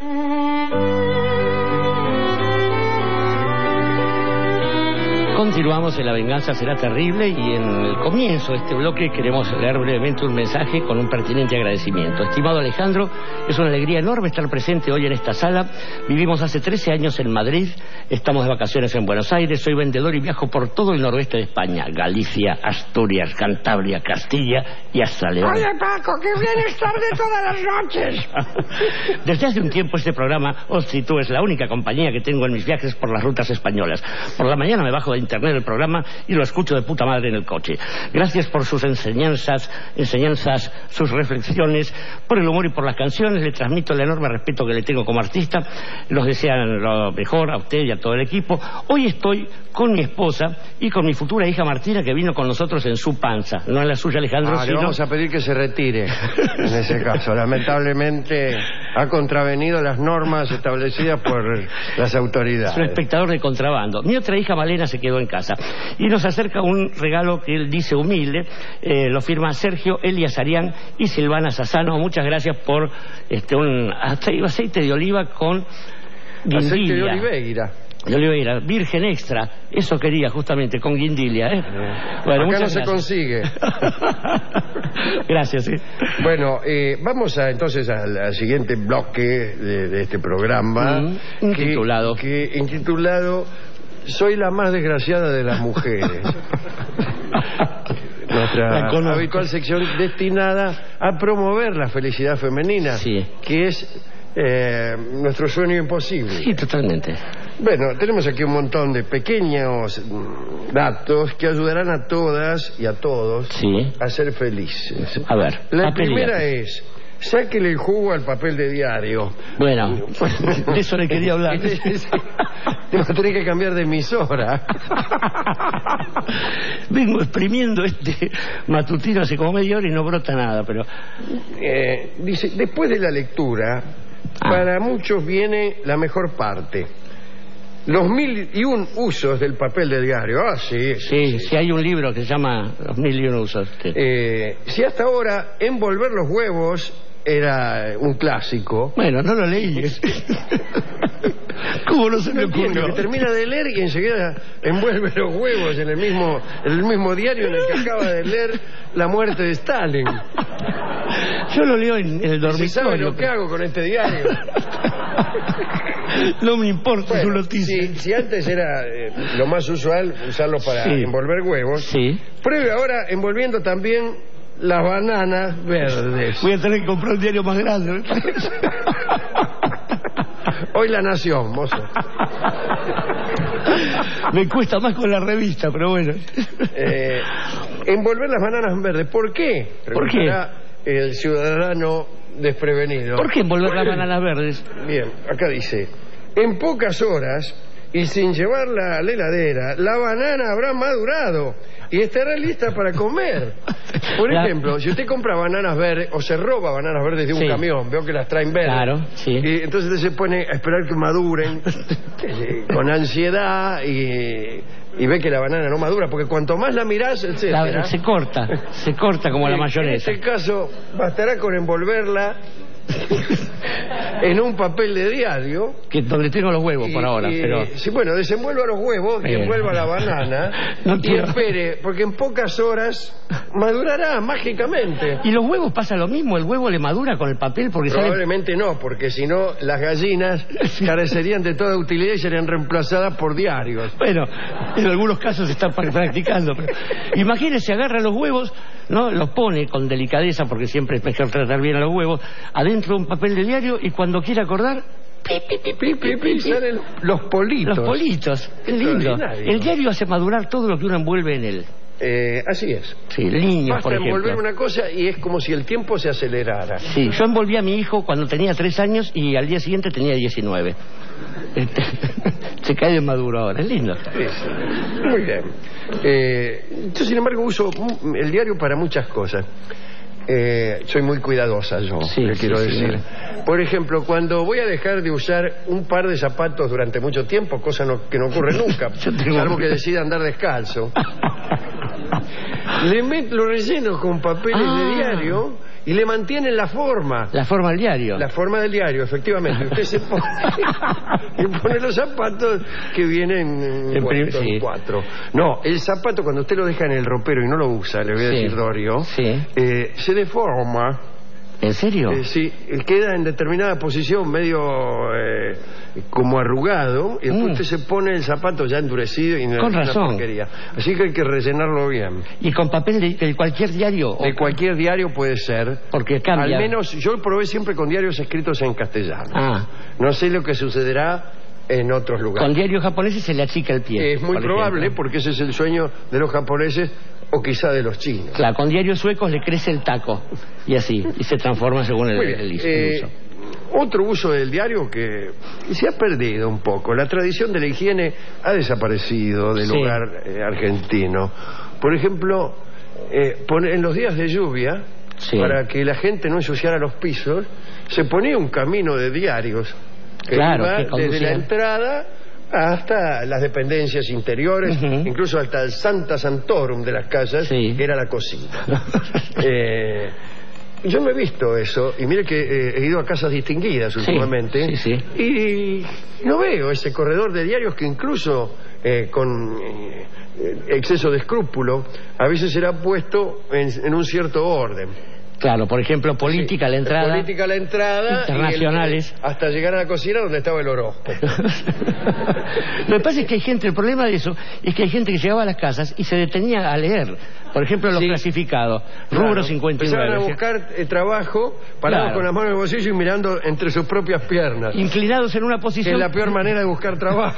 Continuamos en La Venganza Será Terrible y en el comienzo de este bloque queremos leer brevemente un mensaje con un pertinente agradecimiento. Estimado Alejandro, es una alegría enorme estar presente hoy en esta sala. Vivimos hace trece años en Madrid, estamos de vacaciones en Buenos Aires, soy vendedor y viajo por todo el noroeste de España, Galicia, Asturias, Cantabria, Castilla y hasta León. Oye Paco, qué bien estar de todas las noches. Desde hace un tiempo este programa, Ostri, tú, es la única compañía que tengo en mis viajes por las rutas españolas. Por la mañana me bajo de internet el programa y lo escucho de puta madre en el coche. Gracias por sus enseñanzas, enseñanzas, sus reflexiones, por el humor y por las canciones. Le transmito el enorme respeto que le tengo como artista. Los desean lo mejor a usted y a todo el equipo. Hoy estoy con mi esposa y con mi futura hija Martina, que vino con nosotros en su panza, no en la suya, Alejandro. Ah, sino... Le vamos a pedir que se retire en ese caso. Lamentablemente ha contravenido las normas establecidas por las autoridades. Es un espectador de contrabando. Mi otra hija Malena se quedó en casa y nos acerca un regalo que él dice humilde, eh, lo firma Sergio Elias Arián y Silvana Sassano. Muchas gracias por este un aceite de oliva con guindilla. Aceite de oliveira. De Oliveira, virgen extra, eso quería justamente, con guindilla, ¿eh? Bueno, acá no muchas se gracias. consigue. Gracias, sí. Bueno, eh, vamos a entonces al, al siguiente bloque de, de este programa. Mm, intitulado. Que, que, intitulado Soy la más desgraciada de las mujeres. Nuestra habitual sección destinada a promover la felicidad femenina, sí. que es eh, nuestro sueño imposible. Sí, totalmente. Bueno, tenemos aquí un montón de pequeños datos que ayudarán a todas y a todos sí. a ser felices. A ver, la primera es: sáquele el jugo al papel de diario. Bueno, de eso le quería hablar. Tengo que tener que cambiar de emisora. Vengo exprimiendo este matutino hace como media hora y no brota nada, pero... Eh, dice, después de la lectura, ah. para muchos viene la mejor parte. Los mil y un usos del papel de diario. Ah, sí. Sí, sí, sí hay un libro que se llama Los mil y un usos. Sí. Eh, si hasta ahora envolver los huevos era un clásico. Bueno, no lo leí. ¿Cómo no se me no ocurrió? Entiendo, que termina de leer y enseguida envuelve los huevos en el mismo en el mismo diario en el que acaba de leer la muerte de Stalin. Yo lo leo en, en el dormitorio. ¿Sabe lo que hago con este diario? No me importa bueno, su noticia. Si, si antes era eh, lo más usual usarlo para sí. envolver huevos, sí. pruebe ahora envolviendo también las bananas verdes. Voy a tener que comprar un diario más grande. Hoy La Nación, mozo. Me cuesta más con la revista, pero bueno. Eh, envolver las bananas verdes. ¿Por qué? ¿Por qué? El ciudadano desprevenido. ¿Por qué envolver las bananas verdes? Bien, acá dice: en pocas horas y sin llevarla a la heladera, la banana habrá madurado y estará lista para comer. Por la... ejemplo, si usted compra bananas verdes o se roba bananas verdes de un sí. camión, veo que las traen verdes. Claro, sí. Y entonces usted se pone a esperar que maduren con ansiedad y, y ve que la banana no madura, porque cuanto más la mirás, etcétera, la, se corta, se corta como la mayonesa. En este caso, bastará con envolverla en un papel de diario, que donde tengo los huevos y, por ahora, y, pero sí, bueno, desenvuelva los huevos y eh. envuelva la banana no y quiero... espere, porque en pocas horas madurará mágicamente. Y los huevos pasa lo mismo, el huevo le madura con el papel porque probablemente sale... no, porque si no las gallinas carecerían de toda utilidad y serían reemplazadas por diarios. Bueno, en algunos casos se está practicando, pero... imagínese, agarra los huevos, no los pone con delicadeza, porque siempre es mejor tratar bien a los huevos, adentro de un papel de diario, y cuando quiera acordar, pi, pi, pi, pi, pi, pi, salen los politos. Los politos, qué lindo. El diario hace madurar todo lo que uno envuelve en él. Eh, así es. Sí, niños, basta por ejemplo. envolver una cosa y es como si el tiempo se acelerara. Sí, yo envolví a mi hijo cuando tenía tres años y al día siguiente tenía diecinueve. Este, se cae de maduro ahora, es lindo. Sí, sí. Muy bien. Eh, yo, sin embargo, uso el diario para muchas cosas. Eh, soy muy cuidadosa yo, sí, le quiero sí, decir. Sí. Por ejemplo, cuando voy a dejar de usar un par de zapatos durante mucho tiempo, cosa no, que no ocurre nunca, salvo que decida andar descalzo, le meto, lo relleno con papeles ah. de diario y le mantienen la forma. La forma del diario. La forma del diario, efectivamente. Usted se pone y pone los zapatos que vienen en bueno, sí. cuatro. No, el zapato cuando usted lo deja en el ropero y no lo usa, le voy a sí. decir Dorio, sí. eh, se deforma. ¿En serio? Eh, sí, queda en determinada posición medio eh, como arrugado y después mm. usted se pone el zapato ya endurecido y no con es una razón. porquería. Así que hay que rellenarlo bien. ¿Y con papel de, de cualquier diario? De cualquier diario puede ser. Porque cambia. Al menos yo probé siempre con diarios escritos en castellano. Ah. No sé lo que sucederá en otros lugares. Con diarios japoneses se le achica el pie. Es muy por probable, ejemplo. porque ese es el sueño de los japoneses o quizá de los chinos. Claro, con diarios suecos le crece el taco y así, y se transforma según el, bien, el, el eh, uso. Otro uso del diario que se ha perdido un poco. La tradición de la higiene ha desaparecido del sí. hogar eh, argentino. Por ejemplo, eh, en los días de lluvia, sí. para que la gente no ensuciara los pisos, se ponía un camino de diarios que claro, iba que desde la entrada hasta las dependencias interiores, uh-huh. incluso hasta el Santa Santorum de las casas, sí. que era la cocina. eh, yo me he visto eso, y mire que eh, he ido a casas distinguidas últimamente, sí, sí, sí. y no veo ese corredor de diarios que incluso eh, con eh, exceso de escrúpulo a veces será puesto en, en un cierto orden. Claro, por ejemplo, política a la entrada. Política a la entrada. Internacionales. Y el, hasta llegar a la cocina donde estaba el horóscopo. Lo que pasa es que hay gente, el problema de eso es que hay gente que llegaba a las casas y se detenía a leer. Por ejemplo, los sí. clasificados. Claro. Rubro cincuenta y nueve. Empezaban a buscar eh, trabajo, parados claro. con las manos en el bolsillo y mirando entre sus propias piernas. Inclinados en una posición. Que es la peor manera de buscar trabajo.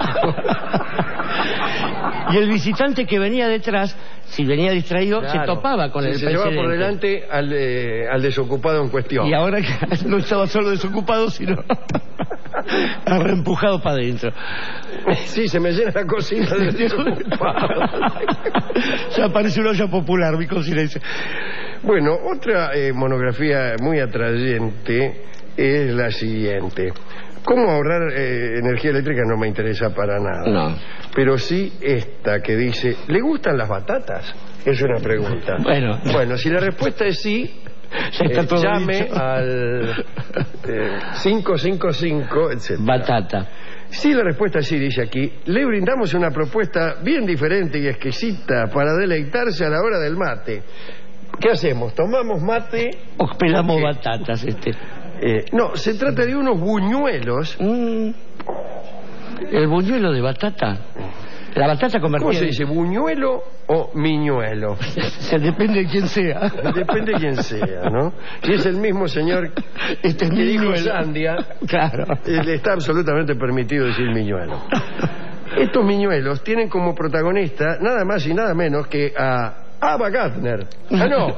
Y el visitante que venía detrás, si venía distraído, claro. se topaba con sí, el se presidente. Se llevaba por delante al, eh, al desocupado en cuestión. Y ahora que no estaba solo desocupado, sino reempujado para adentro. Sí, se me llena la cocina de desocupado. Ya aparece una olla popular, mi cocina dice. Bueno, otra eh, monografía muy atrayente es la siguiente. ¿Cómo ahorrar eh, energía eléctrica? No me interesa para nada. No. Pero sí esta que dice, ¿le gustan las batatas? Es una pregunta. Bueno. Bueno, si la respuesta es sí, eh, llame dicho. al eh, cinco cinco cinco, etcétera. Batata. Si la respuesta es sí, dice aquí, le brindamos una propuesta bien diferente y exquisita para deleitarse a la hora del mate. ¿Qué hacemos? ¿Tomamos mate? O pelamos batatas, este. Eh, no, se trata de unos buñuelos. Mm. ¿El buñuelo de batata? La batata convertida. ¿Cómo se dice? ¿Buñuelo o miñuelo? Se depende de quién sea. Depende de quién sea, ¿no? Si es el mismo señor este que dijo Sandia, claro. Le está absolutamente permitido decir miñuelo. Estos miñuelos tienen como protagonista nada más y nada menos que a Ava Gardner. Ah, no.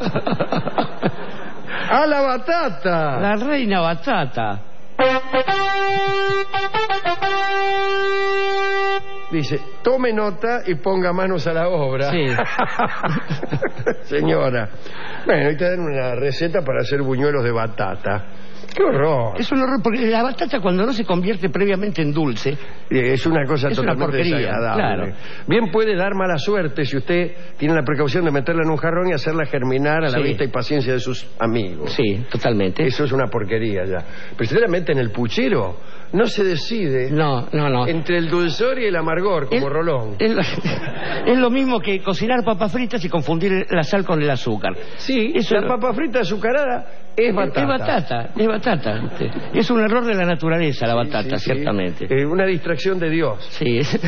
¡A la batata! La reina batata. Dice, tome nota y ponga manos a la obra. Sí. Señora. Bueno, hoy te dan una receta para hacer buñuelos de batata. ¡Qué horror! Es un horror, porque la batata cuando no se convierte previamente en dulce... Es una cosa es totalmente una porquería, desagradable. Claro. Bien puede dar mala suerte si usted tiene la precaución de meterla en un jarrón y hacerla germinar a la sí. vista y paciencia de sus amigos. Sí, totalmente. Eso es una porquería ya. Pero si usted la mete en el puchero, no se decide no, no, no. entre el dulzor y el amargor, como es, Rolón. Es lo, es lo mismo que cocinar papas fritas y confundir la sal con el azúcar. Sí, eso la es... papa frita azucarada es batata. Es batata, es batata. Es un error de la naturaleza la batata, sí, sí, Sí. ciertamente. Eh, una distracción de Dios. Sí. Es...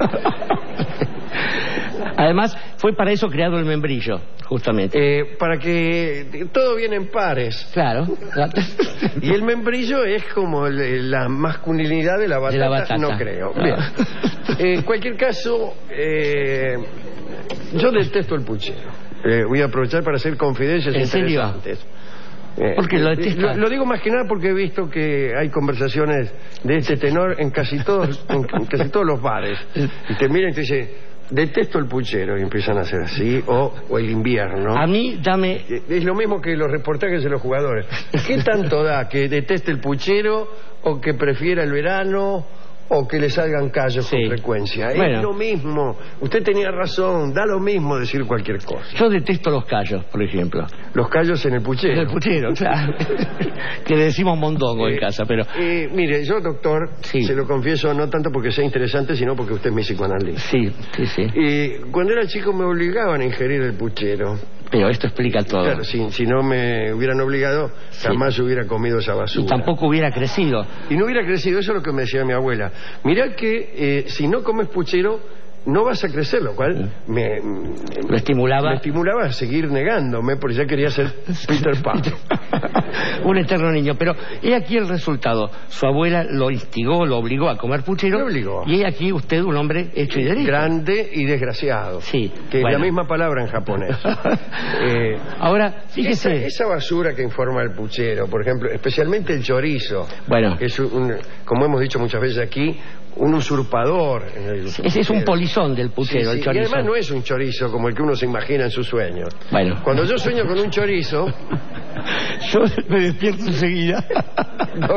Además, fue para eso creado el membrillo, justamente. Eh, para que todo viene en pares. Claro. Y el membrillo es como el, la masculinidad de la batata, de la batata. No creo. No. Bien. Eh, en cualquier caso, eh, yo detesto el puchero. Eh, voy a aprovechar para hacer confidencias ¿En interesantes. Serio? Eh, porque lo, lo, lo digo más que nada porque he visto que hay conversaciones de este tenor en casi todos en, en casi todos los bares. Y te miran y te dicen, detesto el puchero, y empiezan a hacer así, o, o el invierno. A mí, dame... Es lo mismo que los reportajes de los jugadores. ¿Qué tanto da que deteste el puchero o que prefiera el verano o que le salgan callos sí. con frecuencia? Bueno. Es lo mismo. Usted tenía razón, da lo mismo decir cualquier cosa. Yo detesto los callos, por ejemplo. Los callos en el puchero. En el puchero, claro. Que le decimos mondongo eh, en casa, pero... Eh, mire, yo, doctor, sí. se lo confieso, no tanto porque sea interesante, sino porque usted es mi psicoanalista. Sí, sí, sí. Y cuando era chico me obligaban a ingerir el puchero. Pero esto explica todo. Claro, si, si no me hubieran obligado, sí. jamás hubiera comido esa basura. Y tampoco hubiera crecido. Y no hubiera crecido, eso es lo que me decía mi abuela. Mirá que eh, si no comes puchero, no vas a crecer, lo cual sí. me, me estimulaba me estimulaba a seguir negándome, porque ya quería ser Peter Pan. Un eterno niño. Pero he aquí el resultado. Su abuela lo instigó, lo obligó a comer puchero. Lo obligó. Y he aquí usted un hombre hecho y derecho. Grande y desgraciado. Sí. Que bueno. es la misma palabra en japonés. eh, Ahora, fíjese. Esa, esa basura que informa el puchero, por ejemplo, especialmente el chorizo. Bueno. Que es un, como hemos dicho muchas veces aquí, un usurpador. En el Ese es un polizón del puchero, sí, sí. el chorizo. Y además no es un chorizo como el que uno se imagina en sus sueños. Bueno. Cuando yo sueño con un chorizo... yo me despierto enseguida.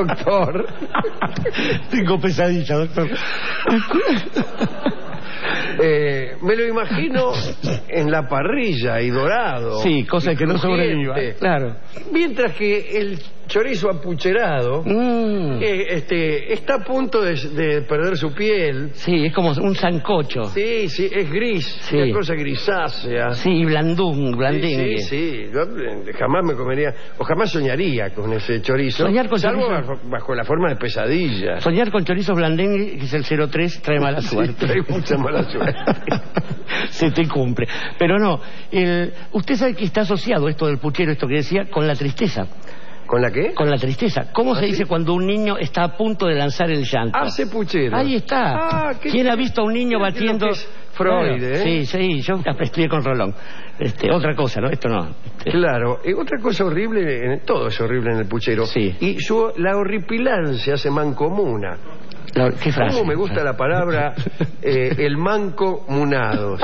Doctor. Tengo pesadilla, doctor. Eh, me lo imagino en la parrilla y dorado. Sí, cosa que no sobreviva, claro. Mientras que el chorizo apucherado mm. eh, este, está a punto de, de perder su piel. Sí, es como un sancocho. Sí, sí, es gris, sí. Una cosa grisácea. Sí, y blandún, blandengue. Sí, sí, sí. Yo eh, jamás me comería, o jamás soñaría con ese chorizo. Soñar con salvo chorizo... bajo, bajo la forma de pesadilla. Soñar con chorizo blandengue, que es el cero tres, trae mala suerte. Sí, trae mucha mala suerte. Se te cumple. Pero no, el, usted sabe que está asociado esto del puchero, esto que decía, con la tristeza. ¿Con la qué? Con la tristeza. ¿Cómo ¿Ah, se dice sí? cuando un niño está a punto de lanzar el llanto? Hace puchero. Ahí está. Ah, ¿quién ha visto a un niño batiendo? Freud, bueno, ¿eh? Sí, sí, yo estudié con Rolón. Este, otra cosa, ¿no? Esto no. Este... Claro, eh, otra cosa horrible, en, todo es horrible en el puchero. Sí. Y su, la horripilancia se mancomuna. La, ¿Qué frase? ¿Cómo me gusta la palabra eh, el mancomunado?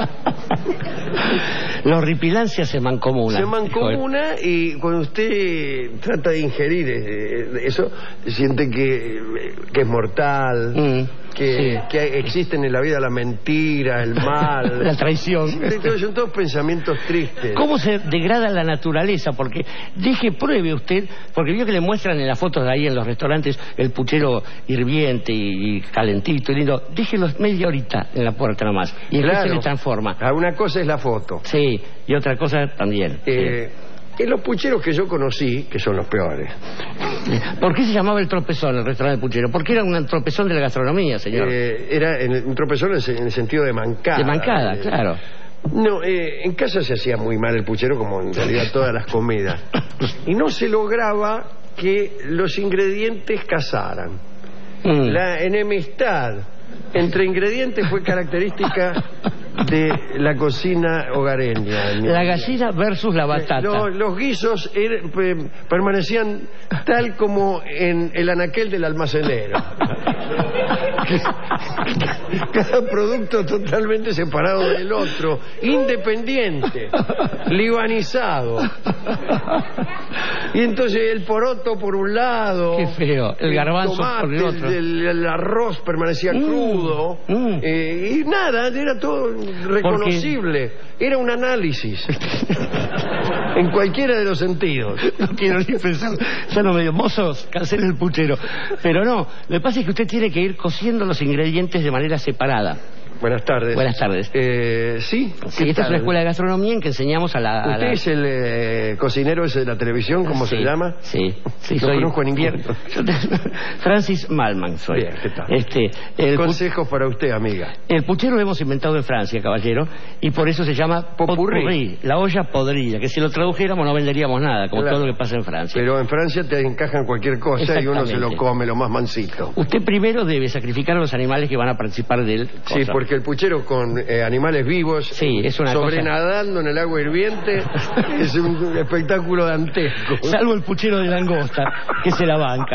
La horripilancia se mancomuna. Se mancomuna y cuando usted trata de ingerir eso, siente que, que es mortal, mm, que, sí. que existen en la vida la mentira, el mal, la traición. Son todos pensamientos tristes. ¿Cómo se degrada la naturaleza? Porque deje, pruebe usted, porque vio que le muestran en las fotos de ahí en los restaurantes el puchero hirviente y y calentito y lindo, déjelo media horita en la puerta nomás y después claro. se le transforma. Una cosa es la foto. Sí, y otra cosa también. Eh, sí. En los pucheros que yo conocí, que son los peores. ¿Por qué se llamaba el tropezón, el restaurante puchero? Porque era un tropezón de la gastronomía, señor. Eh, era en, un tropezón en el sentido de mancada. De mancada, eh, claro. No, eh, en casa se hacía muy mal el puchero, como en realidad todas las comidas. Y no se lograba que los ingredientes casaran. Mm. La enemistad entre ingredientes fue característica de la cocina hogareña. La gallina versus la batata. Los, los guisos er, pe, permanecían tal como en el anaquel del almacenero. Cada producto totalmente separado del otro, independiente, libanizado. Y entonces el poroto por un lado, qué feo, el, el garbanzo tomate, por el otro, el, el arroz permanecía mm, crudo, mm. Eh, y nada, era todo reconocible. Porque... era un análisis en cualquiera de los sentidos. No quiero ni pensar, ya no me digo, mozos, cancelen el puchero. Pero no, lo que pasa es que usted tiene que ir cociendo los ingredientes de manera separada. Buenas tardes. Buenas tardes. Eh, sí. Sí, esta tal? es una escuela de gastronomía en que enseñamos a la... A ¿Usted la... es el eh, cocinero ese de la televisión, cómo sí, se llama? Sí, sí, no soy... conozco a ninguno. Francis Malman soy. Bien, ¿qué tal? Este, el Consejos para usted, amiga. El puchero lo hemos inventado en Francia, caballero, y por eso se llama pot-pourri, la olla podrida, que si lo tradujéramos no venderíamos nada, como claro. todo lo que pasa en Francia. Pero en Francia te encajan cualquier cosa y uno se lo come lo más mansito. Usted primero debe sacrificar a los animales que van a participar del... Sí, cosa. Porque el puchero con Eh, animales vivos, sí, es una sobrenadando cosa... en el agua hirviente, es un espectáculo dantesco. Salvo el puchero de langosta, que se la banca.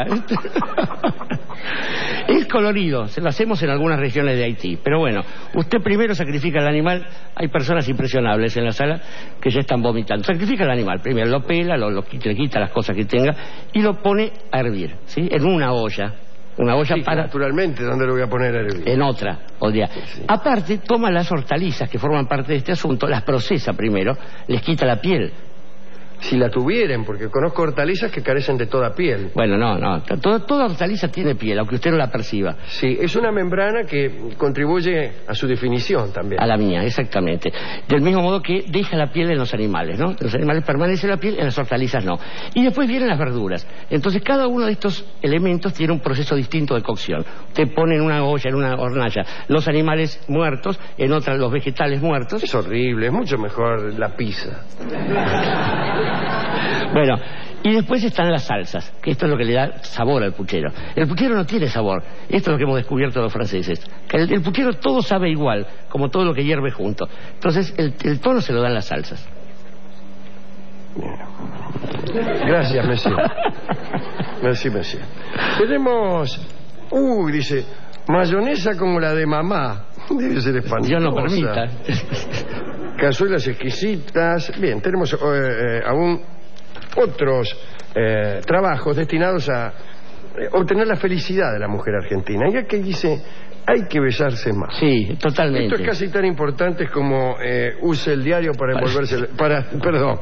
Es colorido, se lo hacemos en algunas regiones de Haití. Pero bueno, usted primero sacrifica al animal. Hay personas impresionables en la sala que ya están vomitando. Sacrifica al animal, primero lo pela, lo, lo, le quita las cosas que tenga y lo pone a hervir, ¿sí? En una olla. Una olla sí, para... naturalmente, ¿dónde lo voy a poner a hervir? En otra, o sea, sí. Aparte, toma las hortalizas que forman parte de este asunto, las procesa primero, les quita la piel. Si la tuvieran, porque conozco hortalizas que carecen de toda piel. Bueno, no, no, toda, toda hortaliza tiene piel, aunque usted no la perciba. Sí, es una membrana que contribuye a su definición también. A la mía, exactamente. Del mismo modo que deja la piel en los animales, ¿no? En los animales permanece la piel, en las hortalizas no. Y después vienen las verduras. Entonces cada uno de estos elementos tiene un proceso distinto de cocción. Usted pone en una olla, en una hornalla, los animales muertos, en otra los vegetales muertos. Es horrible, es mucho mejor la pizza. Bueno, y después están las salsas, que esto es lo que le da sabor al puchero. El puchero no tiene sabor, esto es lo que hemos descubierto los franceses, que el, el puchero todo sabe igual, como todo lo que hierve junto. Entonces el, el tono se lo dan las salsas. Gracias, monsieur. Merci, monsieur. Tenemos, uy, dice, mayonesa como la de mamá. Debe ser espantosa. Yo no permita. Cazuelas exquisitas. Bien, tenemos eh, eh, aún otros eh, trabajos destinados a eh, obtener la felicidad de la mujer argentina. Y aquí dice, hay que besarse más. Sí, totalmente. Esto es casi tan importante como eh, use el diario para envolverse... Para, perdón.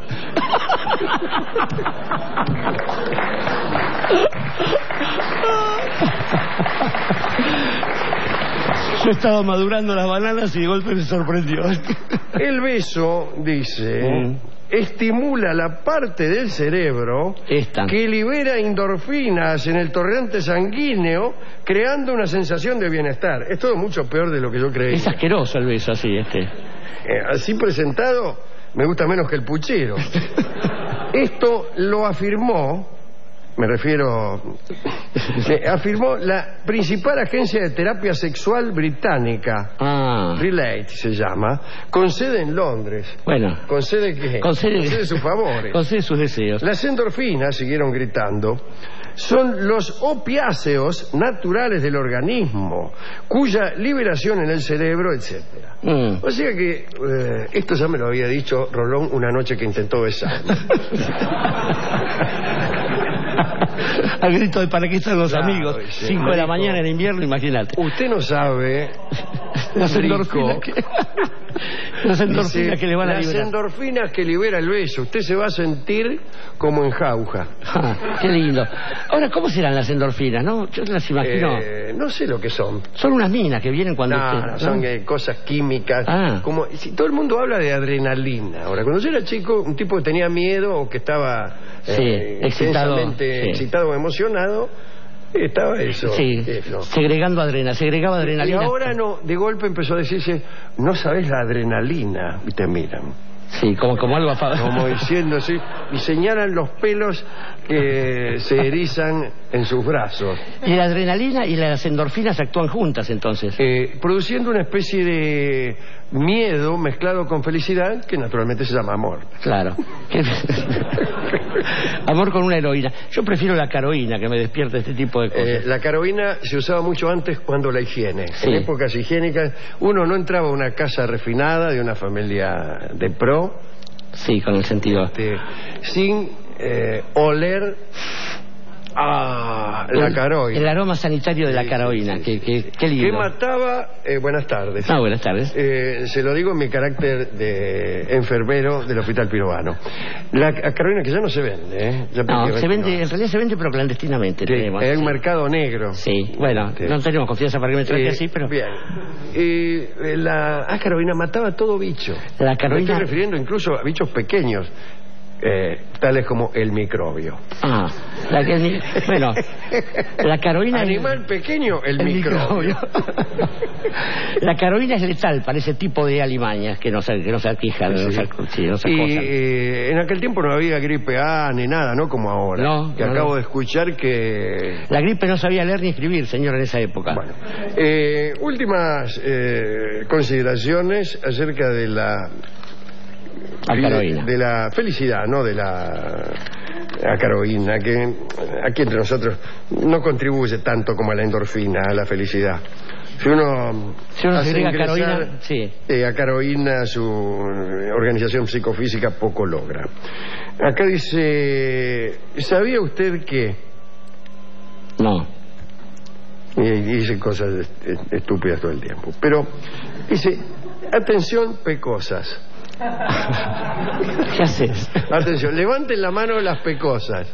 Yo estaba madurando las bananas y de golpe me sorprendió. El beso, dice, mm. estimula la parte del cerebro Esta. que libera endorfinas en el torrente sanguíneo, creando una sensación de bienestar. Es todo mucho peor de lo que yo creía. Es asqueroso el beso así, este. Eh, así presentado, me gusta menos que el puchero. Esto lo afirmó... Me refiero... Eh, afirmó la principal agencia de terapia sexual británica, ah. Relate se llama, con sede en Londres. Bueno. ¿Con sede qué? Con sede, con sede sus favores. Con sede sus deseos. Las endorfinas, siguieron gritando, son los opiáceos naturales del organismo, cuya liberación en el cerebro, etcétera. Mm. O sea que eh, esto ya me lo había dicho Rolón una noche que intentó besarme. Al grito de ¿para qué están los claro, amigos? Cinco de la mañana en invierno, imagínate. Usted no sabe las endorfinas que, las endorfinas dice, que le van a las liberar. Las endorfinas que libera el beso. Usted se va a sentir como en jauja. Ah, qué lindo. Ahora, ¿cómo serán las endorfinas, no? Yo las imagino. Eh, no sé lo que son. Son unas minas que vienen cuando no, usted... No, son eh, cosas químicas. Ah. Como si todo el mundo habla de adrenalina. Ahora, cuando yo era chico, un tipo que tenía miedo o que estaba sí, eh, excitado, intensamente sí. excitado o emocionado, estaba eso. Sí, eso. segregando adrenalina, segregaba adrenalina. Y ahora no, de golpe empezó a decirse, no sabes la adrenalina. Y te miran. Sí, como, como algo a favor. Como diciendo así, y señalan los pelos que se erizan en sus brazos. Y la adrenalina y las endorfinas actúan juntas entonces. Eh, produciendo una especie de miedo mezclado con felicidad que naturalmente se llama amor. Claro. Amor con una heroína. Yo prefiero la caroína que me despierta este tipo de cosas. Eh, la caroína se usaba mucho antes cuando la higiene. Sí. En épocas higiénicas uno no entraba a una casa refinada de una familia de pro. Sí, con el sentido. Este, sin eh, oler a la caroína. El aroma sanitario de la caroína. Sí, sí, que, que, qué lindo. Que mataba... Eh, buenas tardes. Ah, buenas tardes. Eh, se lo digo en mi carácter de enfermero del Hospital Pirovano. La, la caroína que ya no se vende, ¿eh? Ya no, se vende, no. En realidad se vende pero clandestinamente. Sí, tenemos, es sí. un mercado negro. Sí, bueno, sí. No tenemos confianza para que me trate eh, así, pero... Bien. Eh, la ah, caroína mataba todo bicho. La caroína... Me estoy refiriendo incluso a bichos pequeños. Eh, tales como el microbio. Ah, la que, bueno, la caroína... Animal es, pequeño, el, el microbio. microbio. La caroína es letal para ese tipo de alimañas que nos, que nos aquejan, sí. nos, sí, nos y eh, en aquel tiempo no había gripe A ni nada, ¿no? Como ahora. No, que no, acabo no. de escuchar que... La gripe no sabía leer ni escribir, señor, en esa época. Bueno, eh, últimas eh, consideraciones acerca de la... De, de la felicidad, ¿no? De la acaroína, que aquí entre nosotros no contribuye tanto como a la endorfina, a la felicidad. Si uno, si uno hace ingresar caroína, sí. eh, acaroína, su organización psicofísica poco logra. Acá dice, ¿sabía usted que? No. Y, y dice cosas estúpidas todo el tiempo. Pero dice, atención, pecosas. ¿Qué haces? Atención, levanten la mano las pecosas.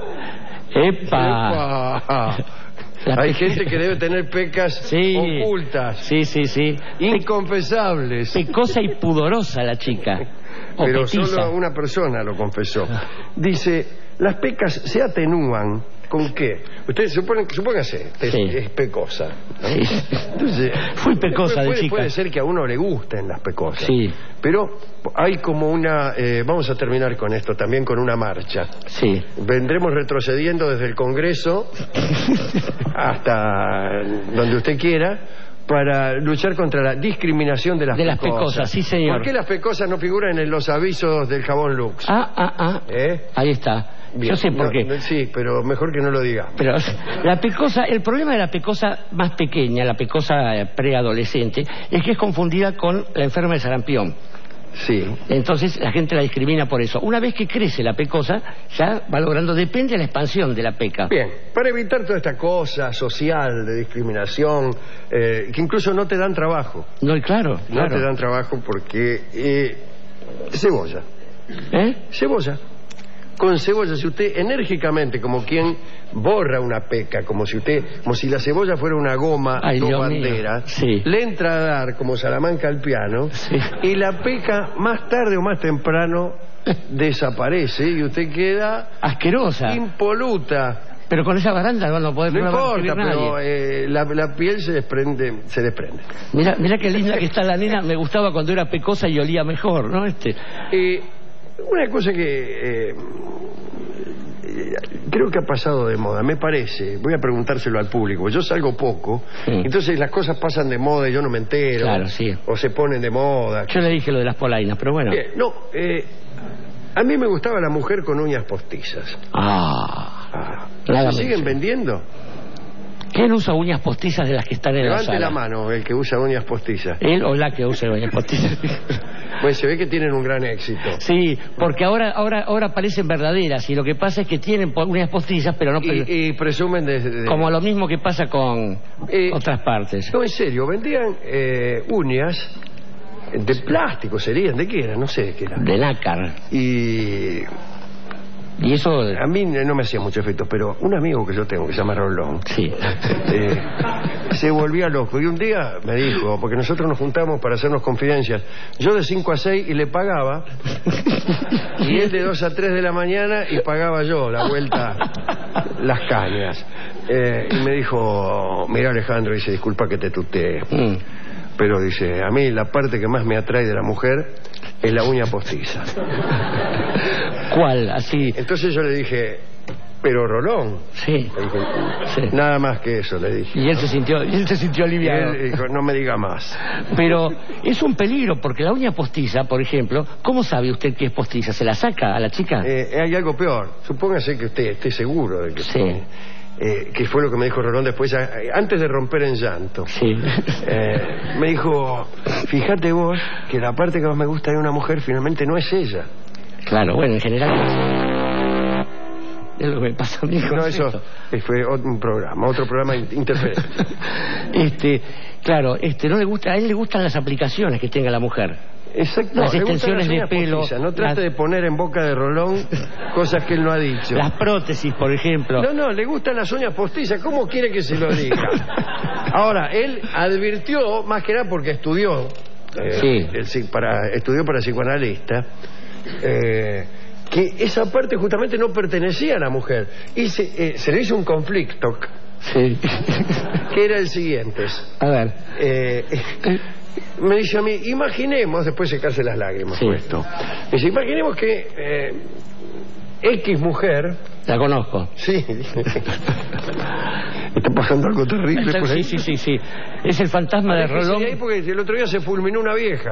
¡Epa! ¡Epa! Hay gente que debe tener pecas sí, ocultas. Sí, sí, sí. Inconfesables. Pecosa y pudorosa la chica. O Pero petiza. Solo una persona lo confesó. Dice, las pecas se atenúan. ¿Con qué? Ustedes suponen, supóngase, sí. es pecosa, ¿no? Sí. Entonces, fui pecosa puede, de chica. Puede ser que a uno le gusten las pecosas. Sí. Pero hay como una... Eh, vamos a terminar con esto, también con una marcha. Sí. Vendremos retrocediendo desde el Congreso hasta donde usted quiera para luchar contra la discriminación de las de pecosas. De las pecosas, sí, señor. ¿Por qué las pecosas no figuran en los avisos del jabón Lux? Ah, ah, ah. ¿Eh? Ahí está. Bien. Yo sé por no, qué. No, sí, pero mejor que no lo diga. Pero la pecosa, el problema de la pecosa más pequeña, la pecosa preadolescente, es que es confundida con la enferma de sarampión. Sí. Entonces la gente la discrimina por eso. Una vez que crece la pecosa, ya va logrando, depende de la expansión de la peca. Bien, para evitar toda esta cosa social de discriminación, eh, que incluso no te dan trabajo. No, claro, No claro. te dan trabajo porque... Eh, cebolla. ¿Eh? Cebolla. Con cebolla, si usted enérgicamente, como quien borra una peca, como si usted, como si la cebolla fuera una goma Ay, dos Dios banderas, mío. Sí. le entra a dar como Salamanca al piano, Sí. y la peca más tarde o más temprano desaparece y usted queda asquerosa, impoluta. Pero con esa baranda no lo puede No no va a importa, escribir nadie. pero eh, la, la piel se desprende, se desprende. Mira, mira qué linda que está la nena. Me gustaba cuando era pecosa y olía mejor, ¿no? Este. Eh, una cosa que eh, creo que ha pasado de moda, me parece, voy a preguntárselo al público, yo salgo poco, Sí. entonces las cosas pasan de moda y yo no me entero, Claro, sí. o se ponen de moda. Yo le dije lo de las polainas, pero bueno. Bien, no, eh, a mí me gustaba la mujer con uñas postizas. Ah, Ah, nada ¿se siguen menos. vendiendo? ¿Quién usa uñas postizas de las que están en Levante la sala? la mano el que usa uñas postizas. Él o la que usa uñas postizas. Pues se ve que tienen un gran éxito. Sí, porque ahora ahora ahora parecen verdaderas y lo que pasa es que tienen po- uñas postizas, pero no pre- Y, y presumen de, de- como lo mismo que pasa con Eh, otras partes. No, en serio, vendían eh, uñas de plástico, serían, ¿de qué eran? No sé de qué eran. De nácar. Y Y eso a mí no me hacía mucho efecto, pero un amigo que yo tengo, que se llama Rolón, sí. eh, se volvía loco. Y un día me dijo, porque nosotros nos juntamos para hacernos confidencias, yo de cinco a seis y le pagaba, y él de dos a tres de la mañana y pagaba yo la vuelta, las cañas. Eh, y me dijo, mira Alejandro, dice, disculpa que te tutee, Mm. pero dice, a mí la parte que más me atrae de la mujer es la uña postiza. ¿Cuál? Así. Entonces yo le dije, pero Rolón. Sí. Le dije, Sí. nada más que eso, le dije. Y él se sintió, y él se sintió Y aliviado. él dijo, no me diga más. Pero es un peligro porque la uña postiza, por ejemplo, ¿cómo sabe usted que es postiza? ¿Se la saca a la chica? Eh, hay algo peor. Supóngase que usted esté seguro de que... Sí. Eh, que fue lo que me dijo Rolón después, eh, antes de romper en llanto. Sí. Eh, me dijo, fíjate vos que la parte que más me gusta de una mujer finalmente no es ella. Claro, bueno, en general es lo que me pasa a mí con No, eso esto. eh, fue otro- un programa, otro programa in- interferente. Este, claro, este, no le gusta, a él le gustan las aplicaciones que tenga la mujer. Exacto. Las le gustan extensiones las de uñas pelo, postizas. No trate las- de poner en boca de Rolón cosas que él no ha dicho. Las prótesis, por ejemplo. No, no, le gustan las uñas postizas. ¿Cómo quiere que se lo diga? Ahora, él advirtió, más que nada porque estudió, eh, Sí. el psi- para, estudió para psicoanalista, eh, que esa parte justamente no pertenecía a la mujer. Y se, eh, se le hizo un conflicto, Sí. que era el siguiente. A ver. Eh, me dice a mí, imaginemos, después secarse las lágrimas, Sí. por esto. Me dice, imaginemos que eh, X mujer... La conozco. Sí. Está pasando algo terrible por ahí. Sí, sí, sí, sí. Es el fantasma de Aléjese Rolón. de ahí porque el otro día se fulminó una vieja.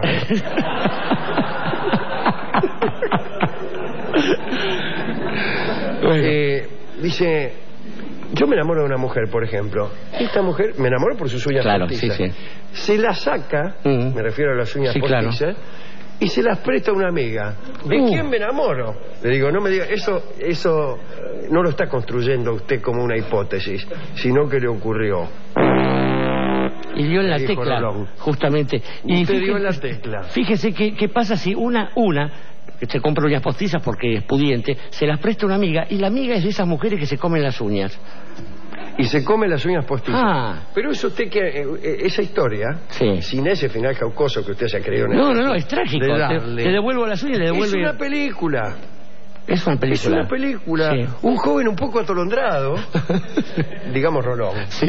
Eh, dice, yo me enamoro de una mujer, por ejemplo. Esta mujer me enamoro por sus uñas Claro, postizas. sí, sí. Se la saca, Mm. me refiero a las uñas Sí, claro. postizas, y se las presta a una amiga. ¿De Uh. quién me enamoro? Le digo, no me diga, eso, eso no lo está construyendo usted como una hipótesis, sino que le ocurrió. Y dio en la Dijo tecla, Rolón. justamente. Y Usted dio fíjese- en la tecla. Fíjese qué qué pasa si una, una, que se compra uñas postizas porque es pudiente, se las presta a una amiga y la amiga es de esas mujeres que se comen las uñas. Y se come las uñas postizas. Ah. Pero eso usted que eh, eh, esa historia, Sí. sin ese final jaucoso que usted se ha creído en No, el- no, no, es trágico. de Te, darle. te devuelvo las uñas y le Es devuelve... una película. Es una película. Es una película. Sí. Un joven un poco atolondrado, digamos Rolón. Sí.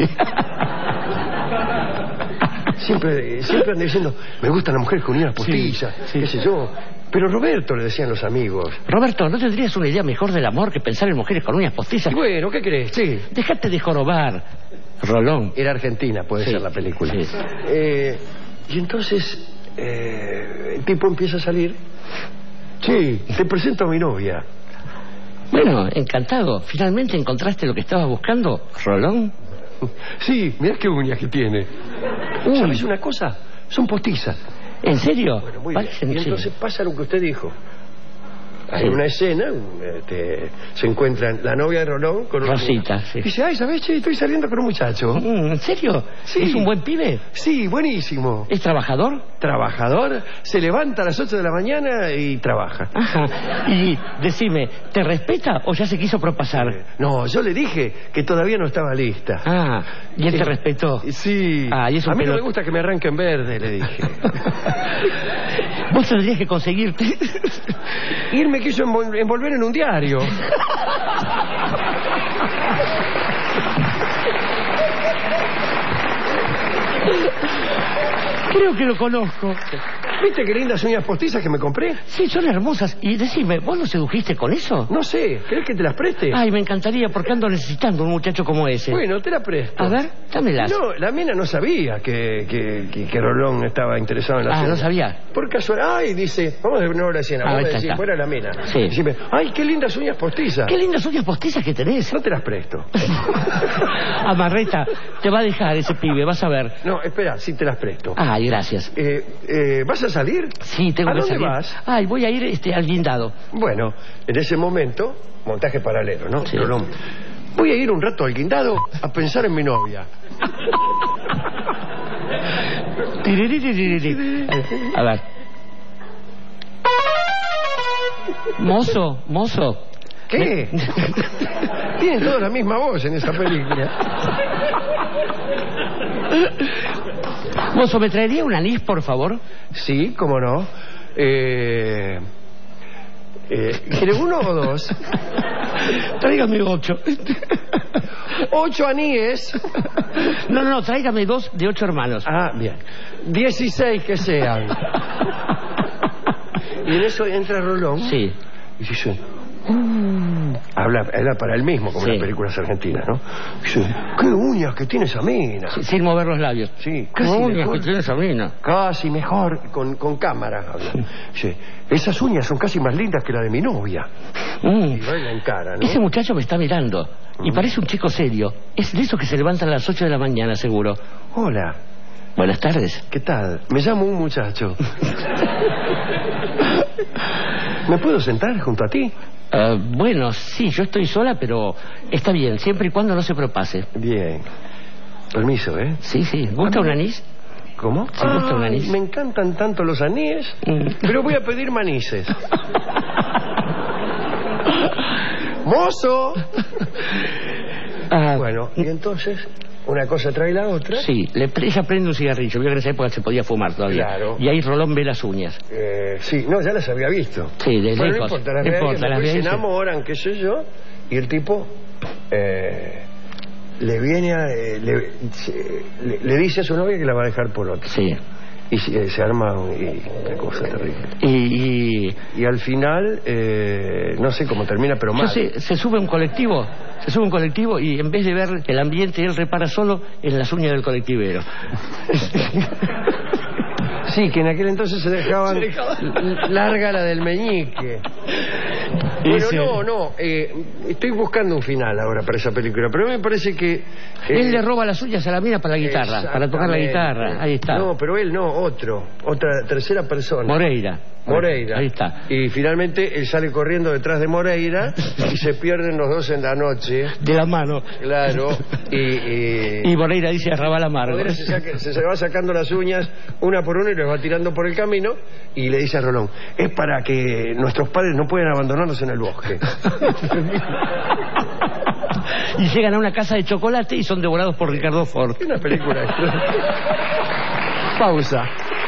Siempre, siempre anda diciendo, me gustan las mujeres con uñas postizas, sí. qué sé yo. Pero Roberto, le decían los amigos. Roberto, ¿no tendrías una idea mejor del amor que pensar en mujeres con uñas postizas? Y bueno, ¿qué crees? Sí. Déjate de jorobar, Rolón. Era Argentina, puede Sí, ser la película. sí. Eh, y entonces, eh, el tipo empieza a salir. Sí, te presento a mi novia. Bueno, encantado. ¿Finalmente encontraste lo que estabas buscando, Rolón? Sí, mirá qué uñas que tiene. Uy. ¿Sabes una cosa? Son postizas. ¿En serio? Bueno, muy Parece, bien. Y sí. entonces pasa lo que usted dijo. Hay Sí. una escena, este, se encuentran la novia de Rolón con un... Rosita, sí. Dice, ay, ¿sabes, che? Estoy saliendo con un muchacho. Mm, ¿En serio? Sí. ¿Es un buen pibe? Sí, buenísimo. ¿Es trabajador? Trabajador, se levanta a las ocho de la mañana y trabaja. Ajá. Y decime, ¿te respeta o ya se quiso propasar? No, yo le dije que todavía no estaba lista. Ah, ¿y él te Eh, respetó? Sí. Ah, y es un a mí no pelot- me gusta que me arranquen verde, le dije. Vos tendrías que conseguirte. Y él me quiso envol- envolver en un diario. Creo que lo conozco. ¿Viste qué lindas uñas postizas que me compré? Sí, son hermosas. Y decime, ¿vos lo sedujiste con eso? No sé, ¿querés que te las preste? Ay, me encantaría porque ando necesitando un muchacho como ese. Bueno, te la presto. A ver, dámelas. No, la mina no sabía que, que, que, que Rolón estaba interesado en la Ah, cena. no sabía. Por casualidad, ay, dice, vamos de nuevo a la escena, Ah, vos ahí me está, decís, está. fuera la mina. Sí. Decime, ay, qué lindas uñas postizas. Qué lindas uñas postizas que tenés. No te las presto. Amarreta, te va a dejar ese pibe, vas a ver. No, espera, sí te las presto. Ay, gracias. Eh, eh, ¿Vas a salir? Sí, tengo ¿A que dónde salir. vas? Ay, voy a ir este, al guindado. Bueno, en ese momento, montaje paralelo, ¿no? Sí. Rolón, voy a ir un rato al guindado a pensar en mi novia. Tiririririri. A ver. Mozo, mozo. ¿Qué? Tienen todos la misma voz en esa película. Mozo, ¿me traería un anís, por favor? Sí, cómo no. Eh, eh, ¿Quiere uno o dos? Tráigame ocho. Ocho aníes. No, no, no, tráigame dos de ocho hermanos. Ah, bien. Dieciséis que sean. Y en eso entra Rolón. Sí. Y dice... "Mm". Habla, habla para él mismo, como Sí. en las películas argentinas, ¿no? Dice, qué uñas que tiene esa mina. Sí, sin mover los labios. Sí, ¿Qué casi uñas mejor. que tiene esa mina? Casi mejor, con, con cámara habla. Dice, esas uñas son casi más lindas que la de mi novia. Mm. Y va y la encara, ¿no? Ese muchacho me está mirando y Mm. parece un chico serio. Es de esos que se levantan a las ocho de la mañana, seguro. Hola, Buenas tardes. ¿qué tal? Me llamo un muchacho. ¿Me puedo sentar junto a ti? Ah, bueno, sí, yo estoy sola, pero está bien, siempre y cuando no se propase. Bien. Permiso, ¿eh? Sí, sí. ¿Gusta un anís? ¿Cómo? ¿Se gusta un Ay, anís? me encantan tanto los aníes, Mm. pero voy a pedir manices. ¡Mozo! Ah, Bueno, y entonces, una cosa trae la otra. sí, le pre- ella prende un cigarrillo. Vio que en esa época se podía fumar todavía. Claro. Y ahí Rolón ve las uñas. Eh, sí, no, ya las había visto. Sí, de Bueno, no lejos. importa, las No ve importa, alguien, las después ve se ella. enamoran, qué sé yo, y el tipo eh, le viene a, eh, le, se- le, le dice a su novia que la va a dejar por otro. Sí. Y se, se arma un- y, una cosa terrible. Y, y Y al final, eh, no sé cómo termina, pero mal. yo sé, se sube un colectivo, se sube un colectivo y en vez de ver el ambiente, él repara solo en las uñas del colectivero. Sí, que en aquel entonces se dejaban Se dejaban. l- larga la del meñique. Bueno, Ese- no, no, eh, estoy buscando un final ahora para esa película, pero me parece que... eh, Él le roba las uñas a la mina para la guitarra, para tocar la exactamente. guitarra. Ahí está. No, pero él no, otro, otra tercera persona. Moreira. Moreira. Ahí está. Y finalmente él sale corriendo detrás de Moreira y se pierden los dos en la noche. De la mano. Claro. Y, y... Y Moreira dice arrabal amargo. Moreira se, saca- se va sacando las uñas una por una y las va tirando por el camino y le dice a Rolón, es para que nuestros padres no puedan abandonarnos en el bosque. Y llegan a una casa de chocolate y son devorados por Ricardo Ford. Es una película. Pausa.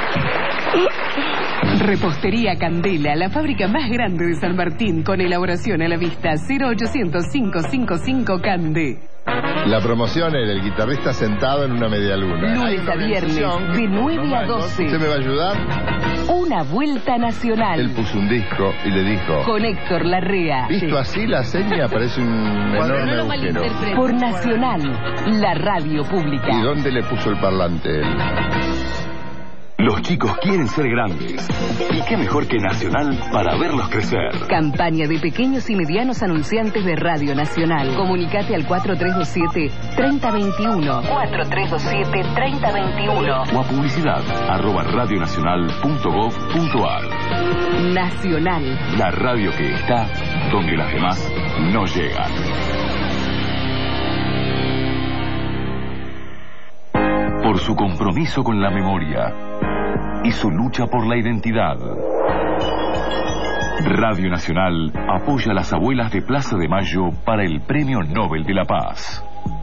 Repostería Candela, la fábrica más grande de San Martín, con elaboración a la vista. Cero ochocientos, cinco cinco cinco Cande. La promoción es el guitarrista sentado en una media luna. Hay Lunes una a viernes, organización de que- nueve a normal, ¿no? doce. ¿Usted me va a ayudar? Una vuelta nacional. Él puso un disco y le dijo... Con Héctor Larrea. Visto así, la seña parece un enorme agujero. Por Nacional, la radio pública. ¿Y dónde le puso el parlante él? Los chicos quieren ser grandes. ¿Y qué mejor que Nacional para verlos crecer? Campaña de pequeños y medianos anunciantes de Radio Nacional. Comunicate al cuatro tres dos siete, tres cero dos uno. cuatro tres dos siete, tres cero dos uno. O a publicidad arroba radionacional punto gov punto ar. Nacional. La radio que está donde las demás no llegan. Por su compromiso con la memoria y su lucha por la identidad, Radio Nacional apoya a las abuelas de Plaza de Mayo para el Premio Nobel de la Paz.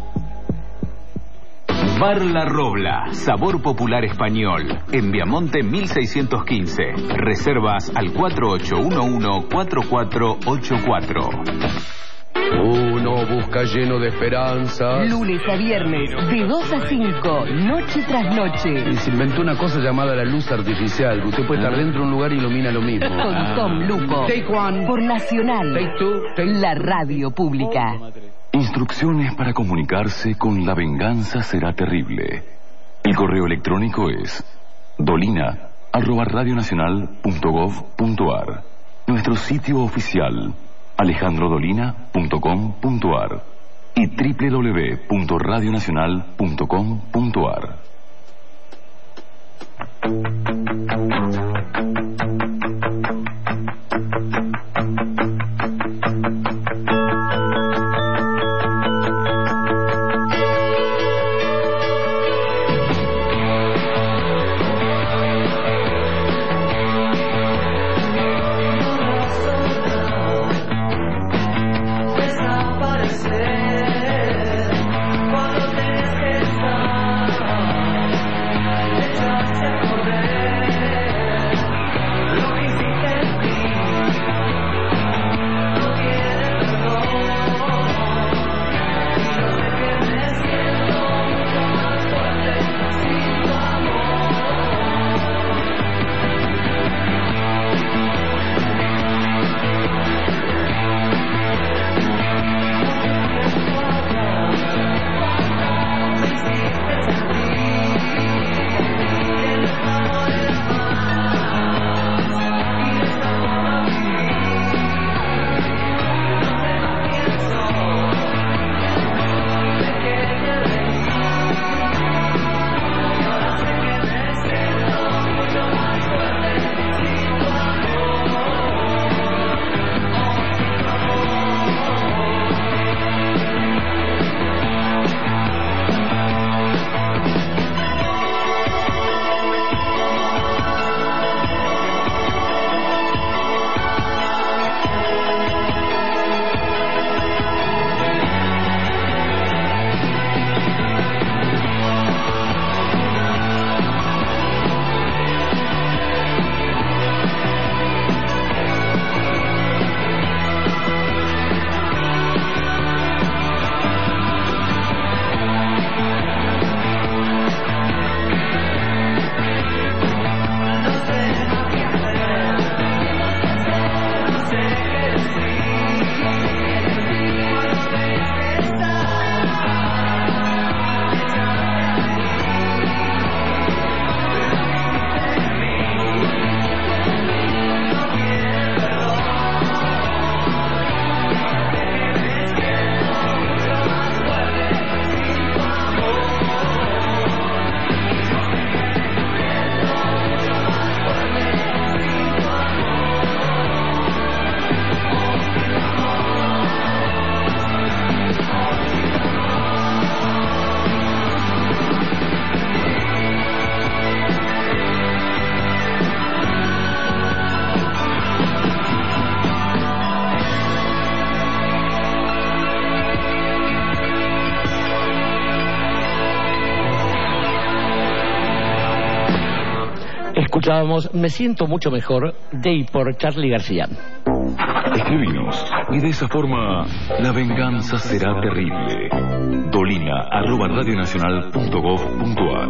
Bar La Robla, sabor popular español. En Viamonte mil seiscientos quince. Reservas al cuatro ocho uno uno, cuatro cuatro ocho cuatro. Uno busca lleno de esperanzas. Lunes a viernes, de dos a cinco, noche tras noche. Y se inventó una cosa llamada la luz artificial, que usted puede estar dentro de un lugar y ilumina lo mismo. Con Tom Lupo. Take one. Por Nacional. Take two. Take... La radio pública. Instrucciones para comunicarse con La Venganza Será Terrible. El correo electrónico es dolina arroba radionacional punto gov punto ar. Nuestro sitio oficial alejandro dolina punto com punto ar y doble u doble u doble u punto radionacional punto com punto ar. Escuchábamos Me siento mucho mejor de por Charly García. Escribinos y de esa forma la venganza será terrible. Dolina arroba radionacional punto gov punto ar.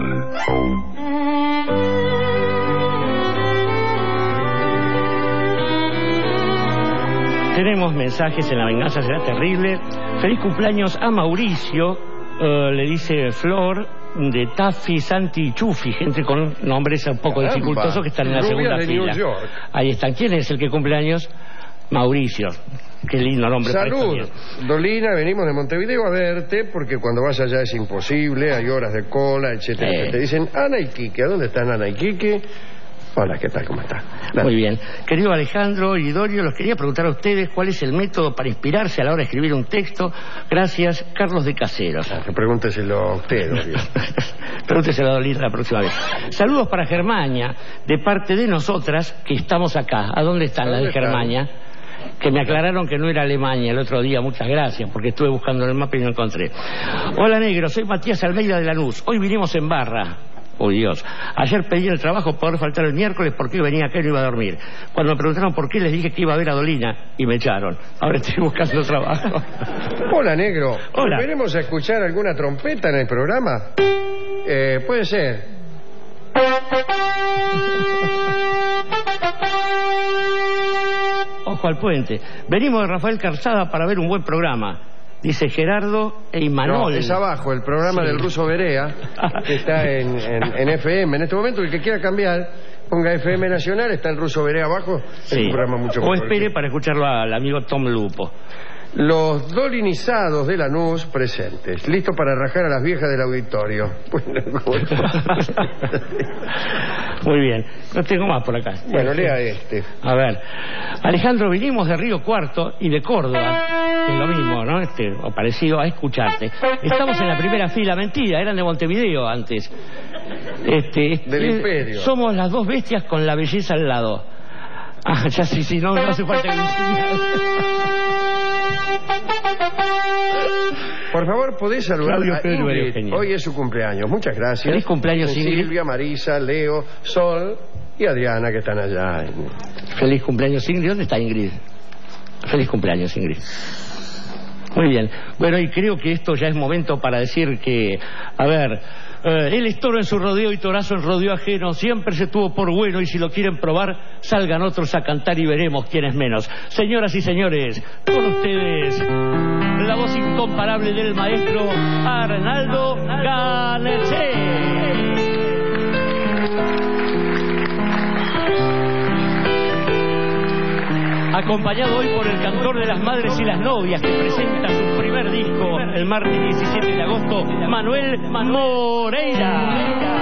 Tenemos mensajes en La Venganza Será Terrible. Feliz cumpleaños a Mauricio, uh, le dice Flor. de Taffy, Santi y Chufi, gente con nombres un poco Caramba. dificultosos que están en la Rubia segunda de fila. New York. Ahí están. ¿Quién es el que cumple años? Mauricio. Qué lindo nombre. Salud, para esta Dolina, venimos de Montevideo a verte porque cuando vas allá es imposible, hay horas de cola, etcétera. Eh. Te dicen Ana y Quique, ¿a dónde están Ana y Quique? Hola, ¿qué tal? ¿Cómo está? Dale. Muy bien. Querido Alejandro y Dorio, los quería preguntar a ustedes cuál es el método para inspirarse a la hora de escribir un texto. Gracias, Carlos de Caseros. Ah, pregúnteselo a usted, Dorio. Pregúnteselo a Dolina la próxima vez. Saludos para Germania, de parte de nosotras que estamos acá. ¿A dónde están las de Germania? Que me aclararon que no era Alemania el otro día, muchas gracias, porque estuve buscando en el mapa y no encontré. Hola negro, soy Matías Almeida de Lanús. Hoy vinimos en barra. Oh Dios, ayer pedí el trabajo poder faltar el miércoles porque venía acá y no iba a dormir. Cuando me preguntaron por qué les dije que iba a ver a Dolina y me echaron. Ahora estoy buscando trabajo. Hola negro, Hola. ¿volveremos a escuchar alguna trompeta en el programa? Eh, puede ser. Ojo al puente. Venimos de Rafael Calzada para ver un buen programa. Dice Gerardo e Imanol. No, es abajo, el programa Sí. del ruso Berea, que está en, en, en F M. En este momento, el que quiera cambiar, ponga F M Nacional, está el ruso Berea abajo. Es Sí. un programa mucho O mejor. espere para escucharlo al amigo Tom Lupo. Los dolinizados de Lanús presentes, listos para rajar a las viejas del auditorio. Bueno, Muy bien, no tengo más por acá. bueno, lea este. A ver, Alejandro, vinimos de Río Cuarto y de Córdoba, que es lo mismo, ¿no? Este, o parecido a escucharte. Estamos en la primera fila, mentira, eran de Montevideo antes. Este, este, Del Imperio. Somos las dos bestias con la belleza al lado. Ah, ya sí, sí, no, no hace falta que me Por favor, podés saludar Claudio a Pedro Ingrid. Eugenio. Hoy es su cumpleaños. Muchas gracias. Feliz cumpleaños, Eh, Ingrid. Silvia, Marisa, Leo, Sol y Adriana, que están allá. en- Feliz cumpleaños, Ingrid. ¿Dónde está Ingrid? Feliz cumpleaños, Ingrid. Muy bien. Bueno, y creo que esto ya es momento para decir que, a ver, eh, él es toro en su rodeo y torazo en rodeo ajeno. Siempre se tuvo por bueno y si lo quieren probar, salgan otros a cantar y veremos quién es menos. Señoras y señores, con ustedes, la voz incomparable del maestro Arnaldo Ganeche. Acompañado hoy por el cantor de las madres y las novias que presenta su primer disco el martes diecisiete de agosto, Manuel Moreira.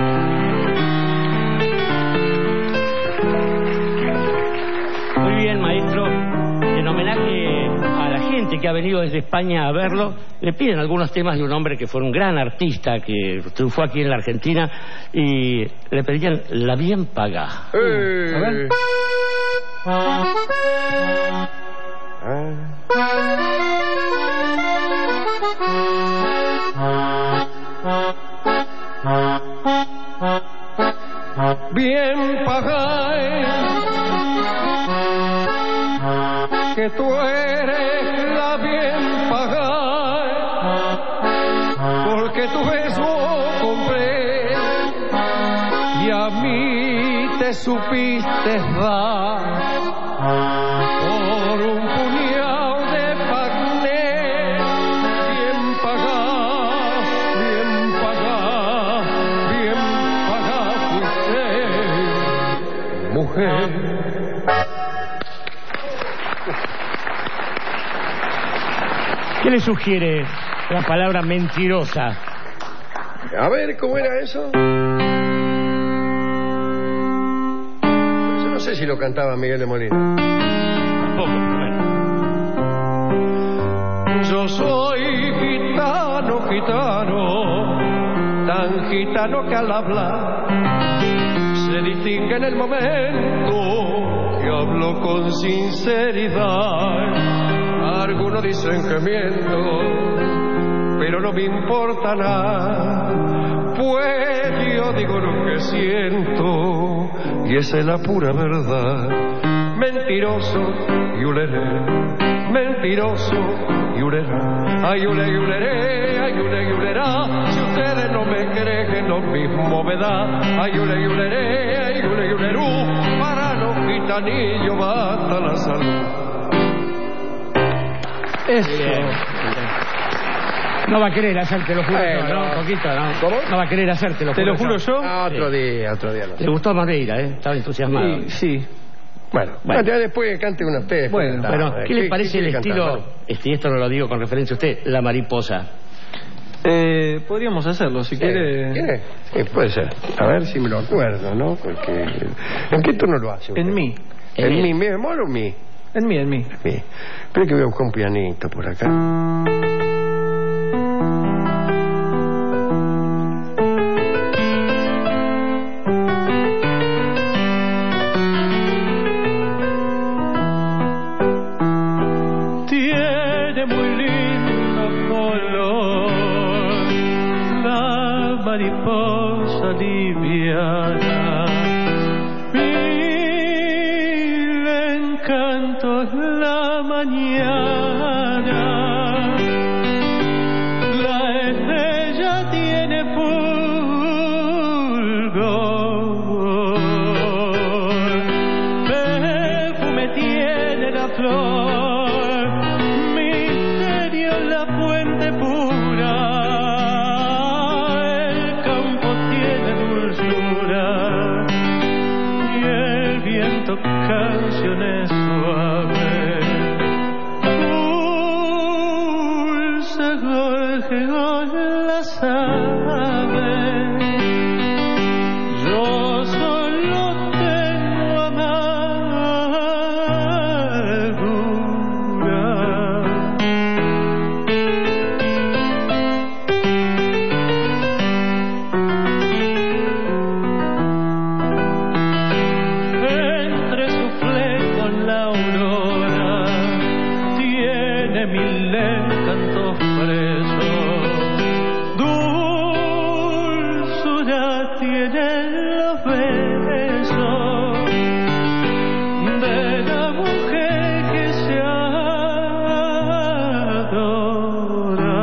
Muy bien, maestro. En homenaje a la gente que ha venido desde España a verlo, le piden algunos temas de un hombre que fue un gran artista que triunfó aquí en la Argentina y le pedían La Bien Paga. Eh. A ver. Bien pagáis, que tú eres la bien pagáis, porque tu beso compré y a mí te supiste dar por un puñado de pagné. Bien pagá, bien pagá, bien pagá fuiste, mujer. ¿Qué le sugiere la palabra mentirosa? A ver, ¿cómo era eso? Yo no sé si lo cantaba Miguel de Molina. Tampoco, bueno. Yo soy gitano, gitano, tan gitano que al hablar se distingue en el momento que hablo con sinceridad. Algunos dicen que miento, pero no me importa nada, pues yo digo lo que siento y esa es la pura verdad. Mentiroso y uleré, mentiroso y ulerá, ay ule y uleré, ay ule y ulerá. Si ustedes no me creen, lo mismo me da, ay ule y uleré, ay ule y ulerú. Para los gitanillos basta la salud. Eso. No va a querer hacerte, lo juro Bueno. yo, ¿no? Un poquito, ¿no? ¿Cómo? No va a querer hacerte, lo ¿Te juro lo juro yo? Sí. Ah, otro día, otro día. No sé. Le gustó Madeira, ¿eh? Estaba entusiasmado. Sí, sí. Bueno, Bueno. ya después que cante uno ustedes. Bueno, pues, pero está. ¿qué le parece el quiere estilo? cantar, Este, y esto no lo digo con referencia a usted, la mariposa. Eh, podríamos hacerlo, si Sí, quiere. ¿quiere? Sí, puede ser. A ver si me lo acuerdo, ¿no? Porque... ¿En qué tono lo hace usted? En mí. ¿En, En mi mi bemol o mi? En mí, en mí. Mi. Espera que voy a buscar un pianito por acá. Tiene muy lindo color la mariposa liviana, mil encantos la mañana, la estrella tiene fulgor, perfume tiene la flor, misterio la fuente pura, el campo tiene dulzura y el viento canciones suaves, dulce gorjeo las aves. Yo solo tengo entre su fleco la aurora tiene mil encantos presos, dulzura tiene los besos de la mujer que se adora.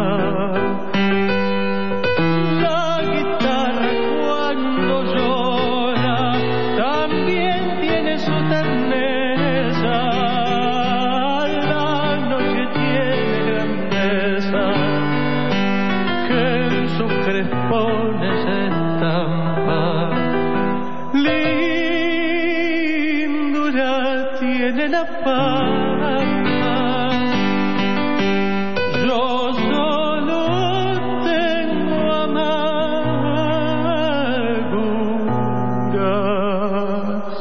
La guitarra cuando llora también tiene su terneza, la noche tiene grandeza que en sus crespones estampa, lindura tiene la pampa. Yo solo tengo amarguras.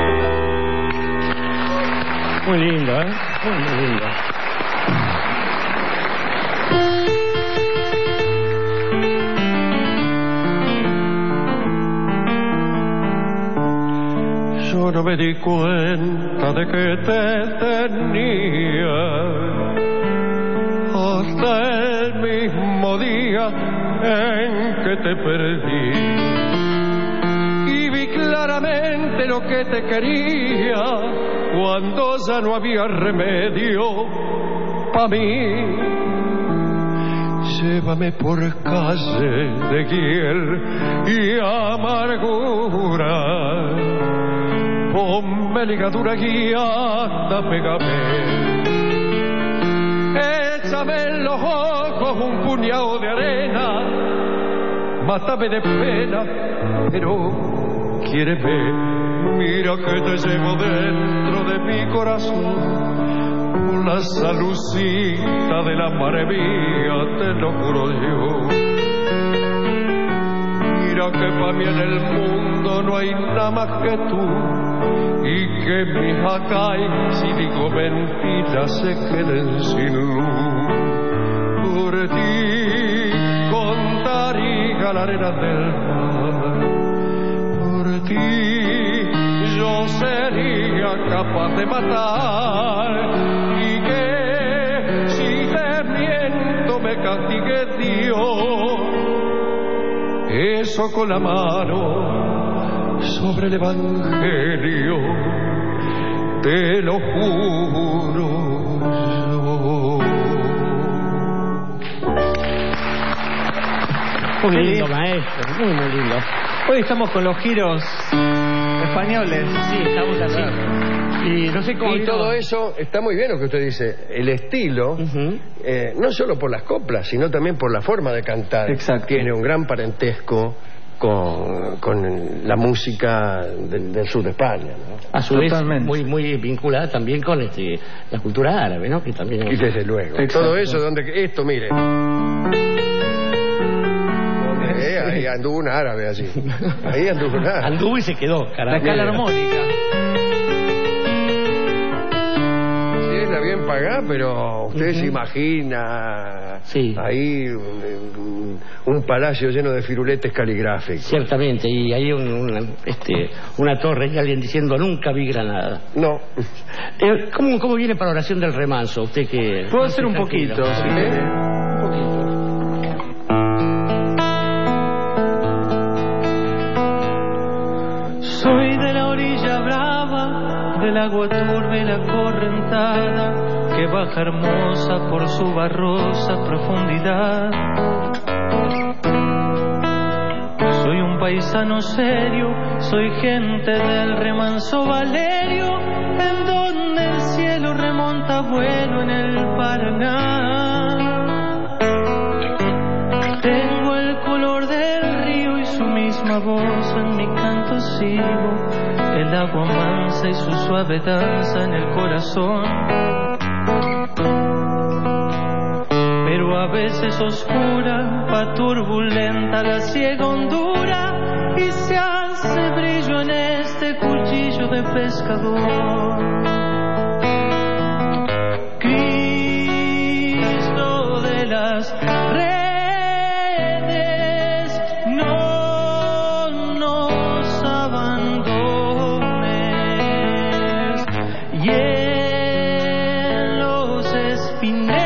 Muy lindo, ¿eh? Muy, muy lindo. Yo no me di cuenta de que te tenía hasta el mismo día en que te perdí, y vi claramente lo que te quería cuando ya no había remedio pa' mí. Llévame por calle de hiel y amargura, ponme ligadura y hasta pégame, échame en los ojos un puñado de arena, mátame de pena, pero quiéreme, mira que te llevo dentro de mi corazón, con la salucita de la madre mía, te lo juro yo. Mira que pa' mí en el mundo no hay nada más que tú, y que mis acay, si digo mentiras, se queden sin luz. Por ti contaría la arena del mar, por ti yo sería capaz de matar, y que si te miento me castigue Dios. Eso con la mano sobre el Evangelio, te lo juro yo. Muy lindo, maestro, muy, muy lindo. Hoy estamos con los giros españoles. Sí, estamos así. Y no sé cómo y vino- todo eso está muy bien lo que usted dice. El estilo, eh, no solo por las coplas, sino también por la forma de cantar. Exacto. Tiene un gran parentesco con, con la música del, del sur de España, ¿no? A su vez, muy, muy vinculada también con este, la cultura árabe, ¿no? Que también Y desde luego. Exacto. Todo eso, donde esto, mire. Eh, ahí anduvo un árabe así. Ahí anduvo un árabe. Anduvo y se quedó, La escala armónica. Sí, es la bien pagada, pero usted se imagina ahí un, un palacio lleno de firuletes caligráficos. Ciertamente, y hay un, una, este, una torre y alguien diciendo nunca vi Granada. No. Eh, ¿cómo, ¿Cómo viene para oración del remanso? Usted que... Puedo hacer un tranquilo. poquito, si quiere. Un poquito. Soy de la orilla brava, del agua turbia y la correntada, que baja hermosa por su barrosa profundidad. Soy un paisano serio, soy gente del remanso Valerio, en donde el cielo remonta vuelo en el Paraná. Tengo el color del río y su misma voz en mi canto sigo, el agua mansa y su suave danza en el corazón. Pero a veces oscura, va turbulenta la ciega hondura y se hace brillo en este cuchillo de pescador. Cristo de las redes, no nos abandones, y en los espineles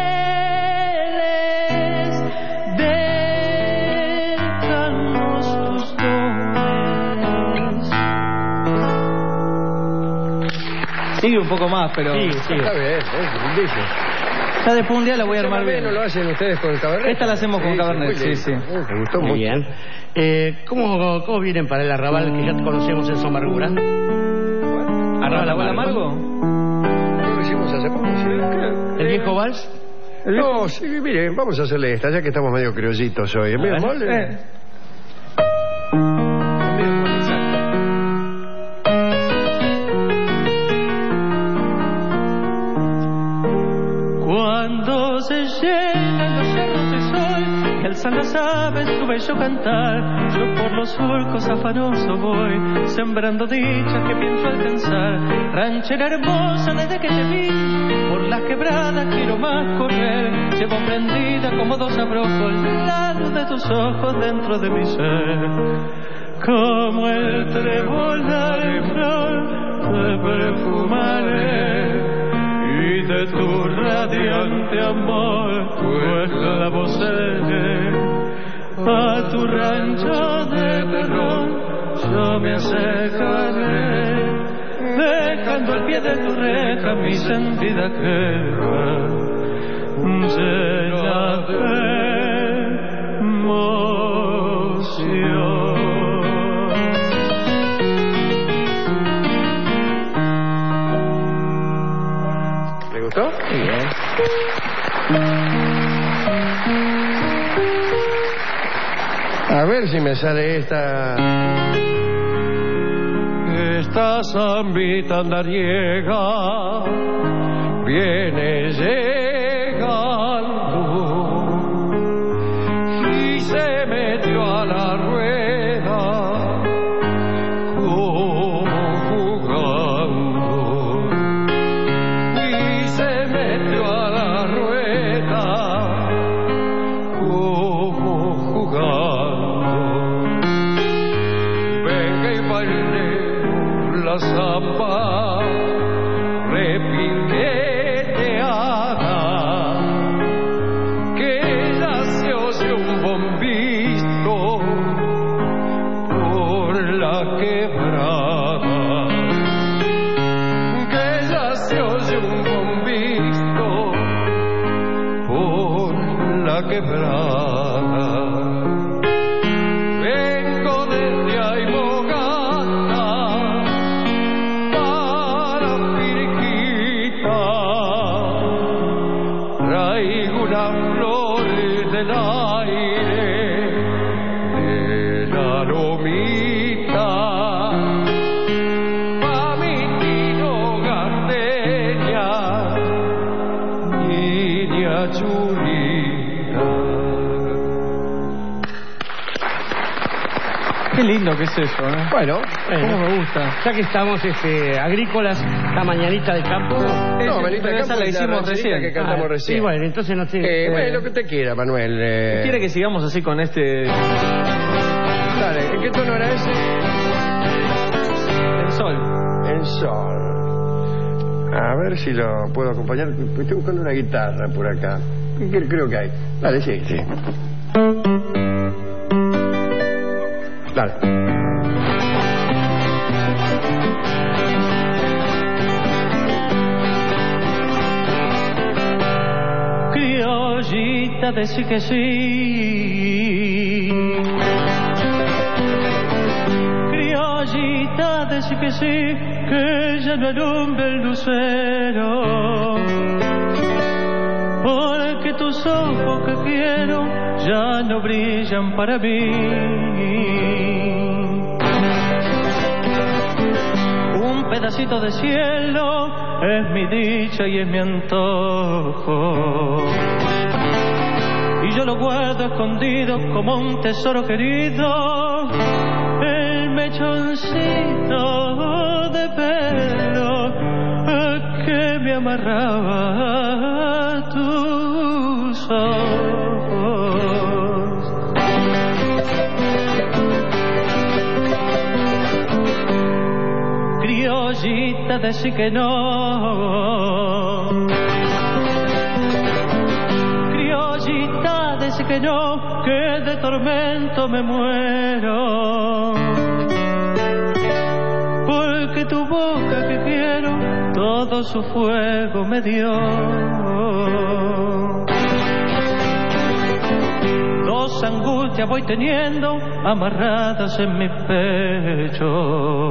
déjanos tus dones. Sigue un poco más, pero... Sí, sí. Está bien, es lindísimo. Ya después un día la voy a armar bien. ¿No lo hacen ustedes con el Cabernet? Esta la hacemos con Cabernet, sí, sí. Me gustó Muy mucho. bien. Eh, ¿cómo, ¿Cómo vienen para el arrabal que ya conocemos en su amargura? ¿Arrabal abuelo amargo? Lo hicimos hace poco, sí. ¿El viejo vals? No, sí, mire, vamos a hacerle esta, ya que estamos medio criollitos hoy. ¿Es medio mole? Eh. Cuando se llenan los cerros de sol y alzan las aves su bello cantar, yo por los surcos afanoso voy, sembrando dicha que pienso alcanzar. Ranchera hermosa desde que te vi, por las quebradas quiero más correr. Llevo prendida como dos abrojos la luz de tus ojos dentro de mi ser. Como el trébol de flor te perfumaré, y de tu radiante amor pues la voz seré. A tu rancho de terror yo me acercaré, dejando al pie de tu reja mi sentida queja llena de emoción. ¿Le gustó? Sí, ¿eh? A ver si me sale esta. Esta zambita andariega viene llegando y se metió a la rueda como jugando, y se metió a la rueda como jugando. Venga y baile la zamba repiqueteada, que ya se oye un bombito por la quebrada, que ya se oye un bombito por la quebrada. Vengo desde Aymogata para lindo que es eso, ¿eh? Bueno, Bueno, ¿Cómo me gusta? ya que estamos este, agrícolas, la mañanita del campo. no, Manita pero de esa Campo la es hicimos rancherita recién. que cantamos Ah, recién. Sí, bueno, entonces no tiene... Eh, bueno, lo que usted quiera, Manuel. eh. ¿Quiere que sigamos así con este... Dale, ¿en qué tono era ese? El sol? El sol. A ver si lo puedo acompañar. Estoy buscando una guitarra por acá. Creo creo que hay. Dale, sí, sí. Dale. Criollita, decí que sí. Criollita, decí que sí, que ya no alumbre el lucero. Porque tus ojos que quiero ya no brillan para mí. Un pedacito de cielo es mi dicha y es mi antojo. Y yo lo guardo escondido como un tesoro querido. El mechoncito de pelo que me amarraba a tus ojos. Criollita, decí que no. Criollita, decí que no, que de tormento me muero. Porque tu boca que quiero todo su fuego me dio. Dos angustias voy teniendo amarradas en mi pecho.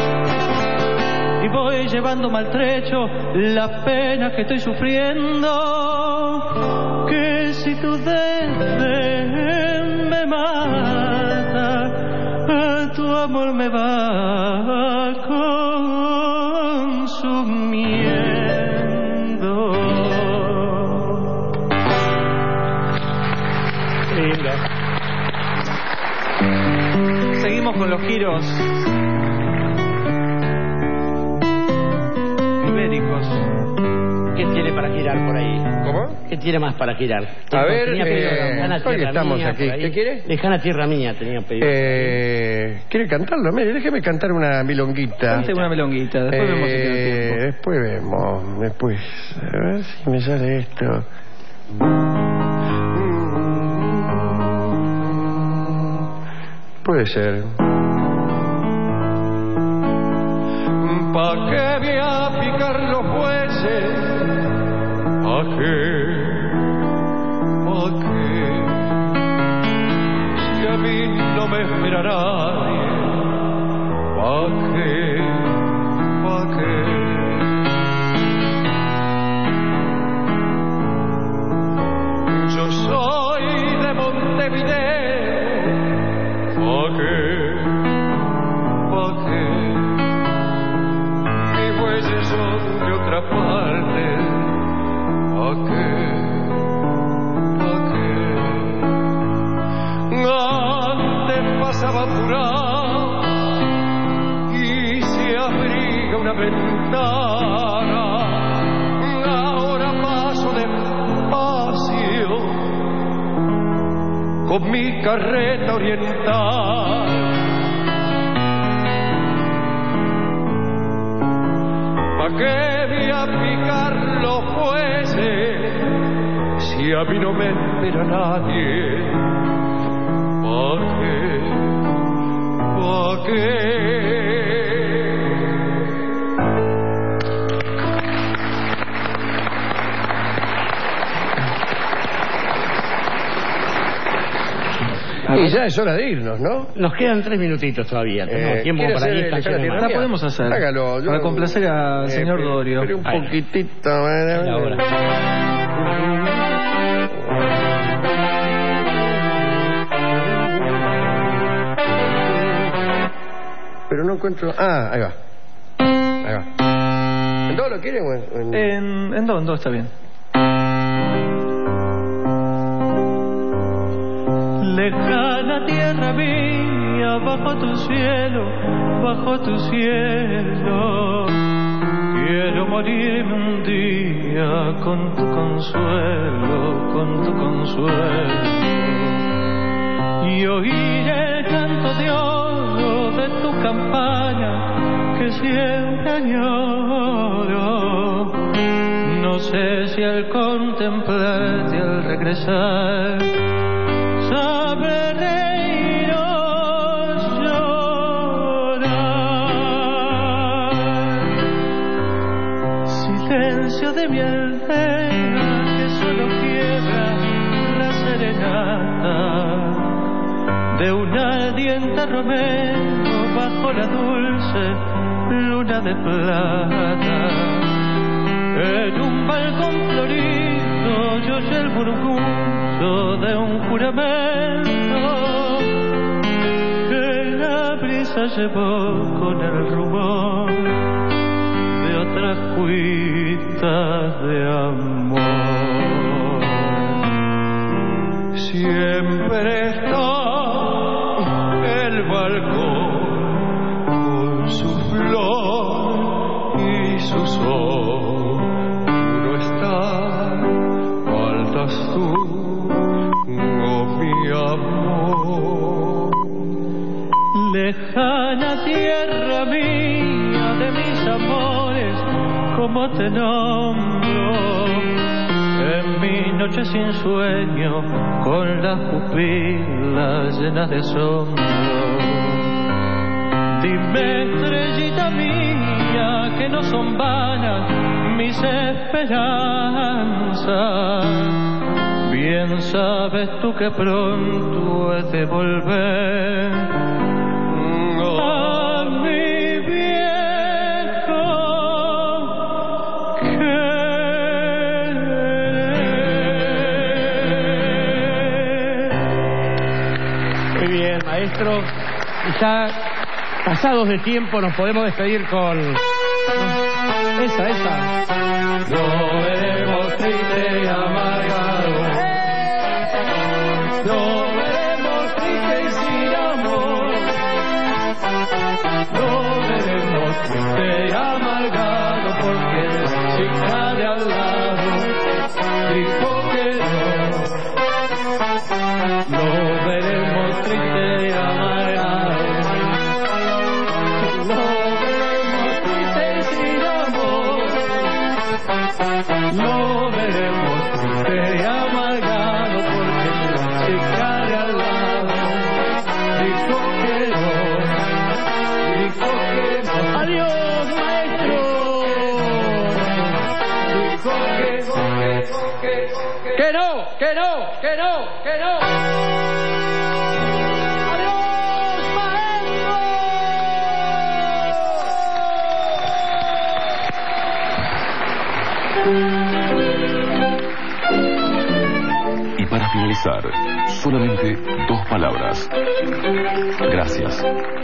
Y voy llevando maltrecho la pena que estoy sufriendo. Que si tu desdén me mata, tu amor me va consumiendo. Lindo. Seguimos con los giros ibéricos. ¿Qué tiene para girar por ahí? ¿Cómo? ¿Qué tiene más para girar? A ver, Tenía pedido eh, Lejana hoy Tierra estamos Mía, aquí. por ahí. ¿Qué quiere? Lejana Tierra Mía tenía pedido. Eh, ¿Quiere cantarlo? Mire, déjeme cantar una milonguita. Cante una milonguita, después Eh, vemos si queda tiempo. Después vemos, después. A ver si me sale esto. Puede ser. ¿Pa' qué voy a picar los jueces? ¿Pa' qué? ¿Pa' qué? Si a mí no me espera nadie, ¿pa' qué? ¿Pa' qué? Yo soy de Montevideo, ¿pa' qué? ¿Pa' qué? Mis bueyes son de otra parte, ¿pa' qué? ¿Pa' qué? Antes pasaba apurado y se abriga una ventana. Ahora paso despacio con mi carreta oriental. ¿Pa' qué voy a picar los jueces si a mí no me espera nadie? ¿Pa' qué? ¿Pa' qué? Y ya es hora de irnos, ¿no? Nos quedan tres minutitos todavía. Tenemos Eh, tiempo ¿quiere para hacer diez el canciones Lejana más. Tierra La podemos hacer. Hágalo. yo- Para complacer al Eh, señor espere- Dorio. espere un Ahí. poquitito. Ahora. Pero no encuentro... Ah, ahí va. Ahí va. ¿En todo lo quiere o en...? en- En, en do, en do está bien. Lejana tierra mía, mía, bajo tu cielo, bajo tu cielo. Quiero morirme un día con tu consuelo, con tu consuelo. Y oír el canto de oro de tu campaña que siempre añoro. No sé si al contemplarte al regresar sabré reír o llorar. Silencio de mi aldea que solo quiebra la serenata de un ardiente romero bajo la dulce luna de plata. En un balcón florido yo oí el murmullo de un juramento que la brisa llevó con el rumor de otras cuitas de amor. Siempre está el balcón con su flor y su sol. Puro está, faltas tú, oh mi amor. Lejana tierra mía de mis amores, como te nombro en mi noche sin sueño, con las pupilas llenas de asombro. Dime, estrellita mía, que no son vanas mis esperanzas. Bien sabes tú que pronto he de volver a mi viejo Muy bien, maestro. Ya pasados de tiempo nos podemos despedir con esa, esa. No veremos triste y amargado. No veremos triste y sin amor. No veremos triste y amargado porque la chica de al lado dijo que no. No veremos triste y amargado. No veremos triste y sin amor. No veremos triste y amargado porque la chica de al lado dijo que no, dijo que no. ¡Adiós, maestro! Dijo que no, que no, que no, ¡Que no, que no, que no, que no! Y para finalizar, solamente dos palabras. Gracias.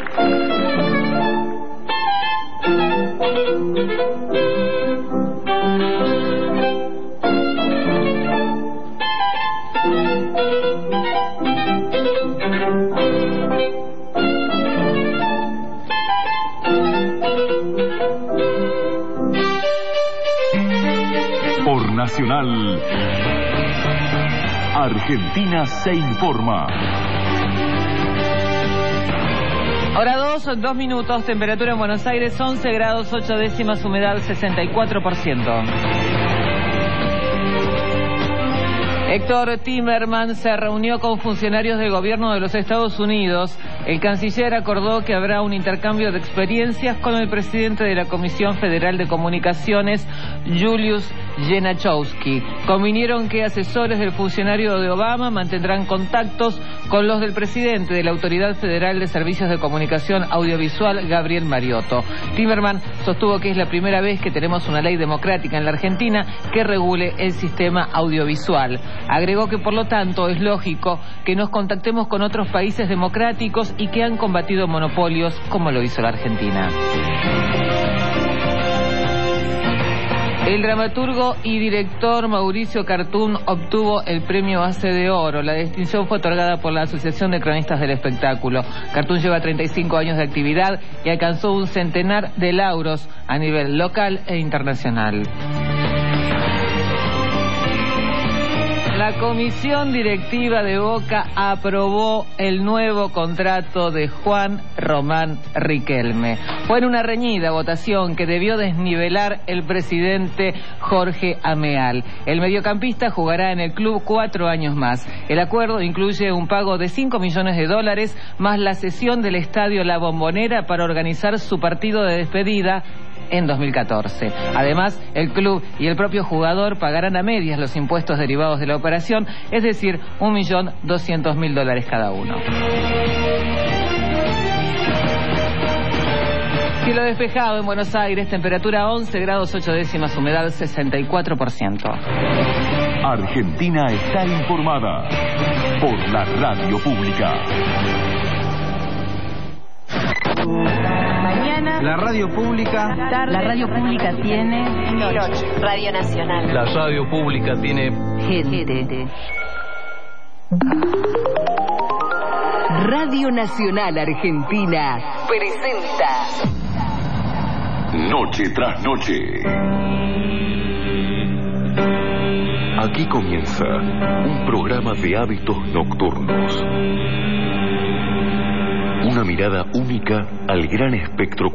Por Nacional, Argentina se informa. Hora dos, dos minutos, temperatura en Buenos Aires once grados, ocho décimas, humedad sesenta y cuatro por ciento. Héctor Timerman se reunió con funcionarios del gobierno de los Estados Unidos. El canciller acordó que habrá un intercambio de experiencias con el presidente de la Comisión Federal de Comunicaciones, Julius Genachowski. Convinieron que asesores del funcionario de Obama mantendrán contactos con los del presidente de la Autoridad Federal de Servicios de Comunicación Audiovisual, Gabriel Mariotto. Timerman sostuvo que es la primera vez que tenemos una ley democrática en la Argentina que regule el sistema audiovisual. Agregó que por lo tanto es lógico que nos contactemos con otros países democráticos y que han combatido monopolios como lo hizo la Argentina. El dramaturgo y director Mauricio Cartún obtuvo el premio Base de Oro. La distinción fue otorgada por la Asociación de Cronistas del Espectáculo. Cartún lleva treinta y cinco años de actividad y alcanzó un centenar de lauros a nivel local e internacional. La comisión directiva de Boca aprobó el nuevo contrato de Juan Román Riquelme. Fue en una reñida votación que debió desnivelar el presidente Jorge Ameal. El mediocampista jugará en el club cuatro años más. El acuerdo incluye un pago de cinco millones de dólares más la cesión del estadio La Bombonera para organizar su partido de despedida en dos mil catorce. Además, el club y el propio jugador pagarán a medias los impuestos derivados de la operación, es decir, un millón doscientos mil dólares cada uno. Cielo despejado en Buenos Aires, temperatura once grados ocho décimas, humedad sesenta y cuatro por ciento. Argentina está informada por la radio pública. Mañana la radio pública. Tarde, la radio pública tiene noche. Radio Nacional. La radio pública tiene gente. Radio Nacional Argentina presenta Noche tras noche. Aquí comienza un programa de hábitos nocturnos. Una mirada única al gran espectro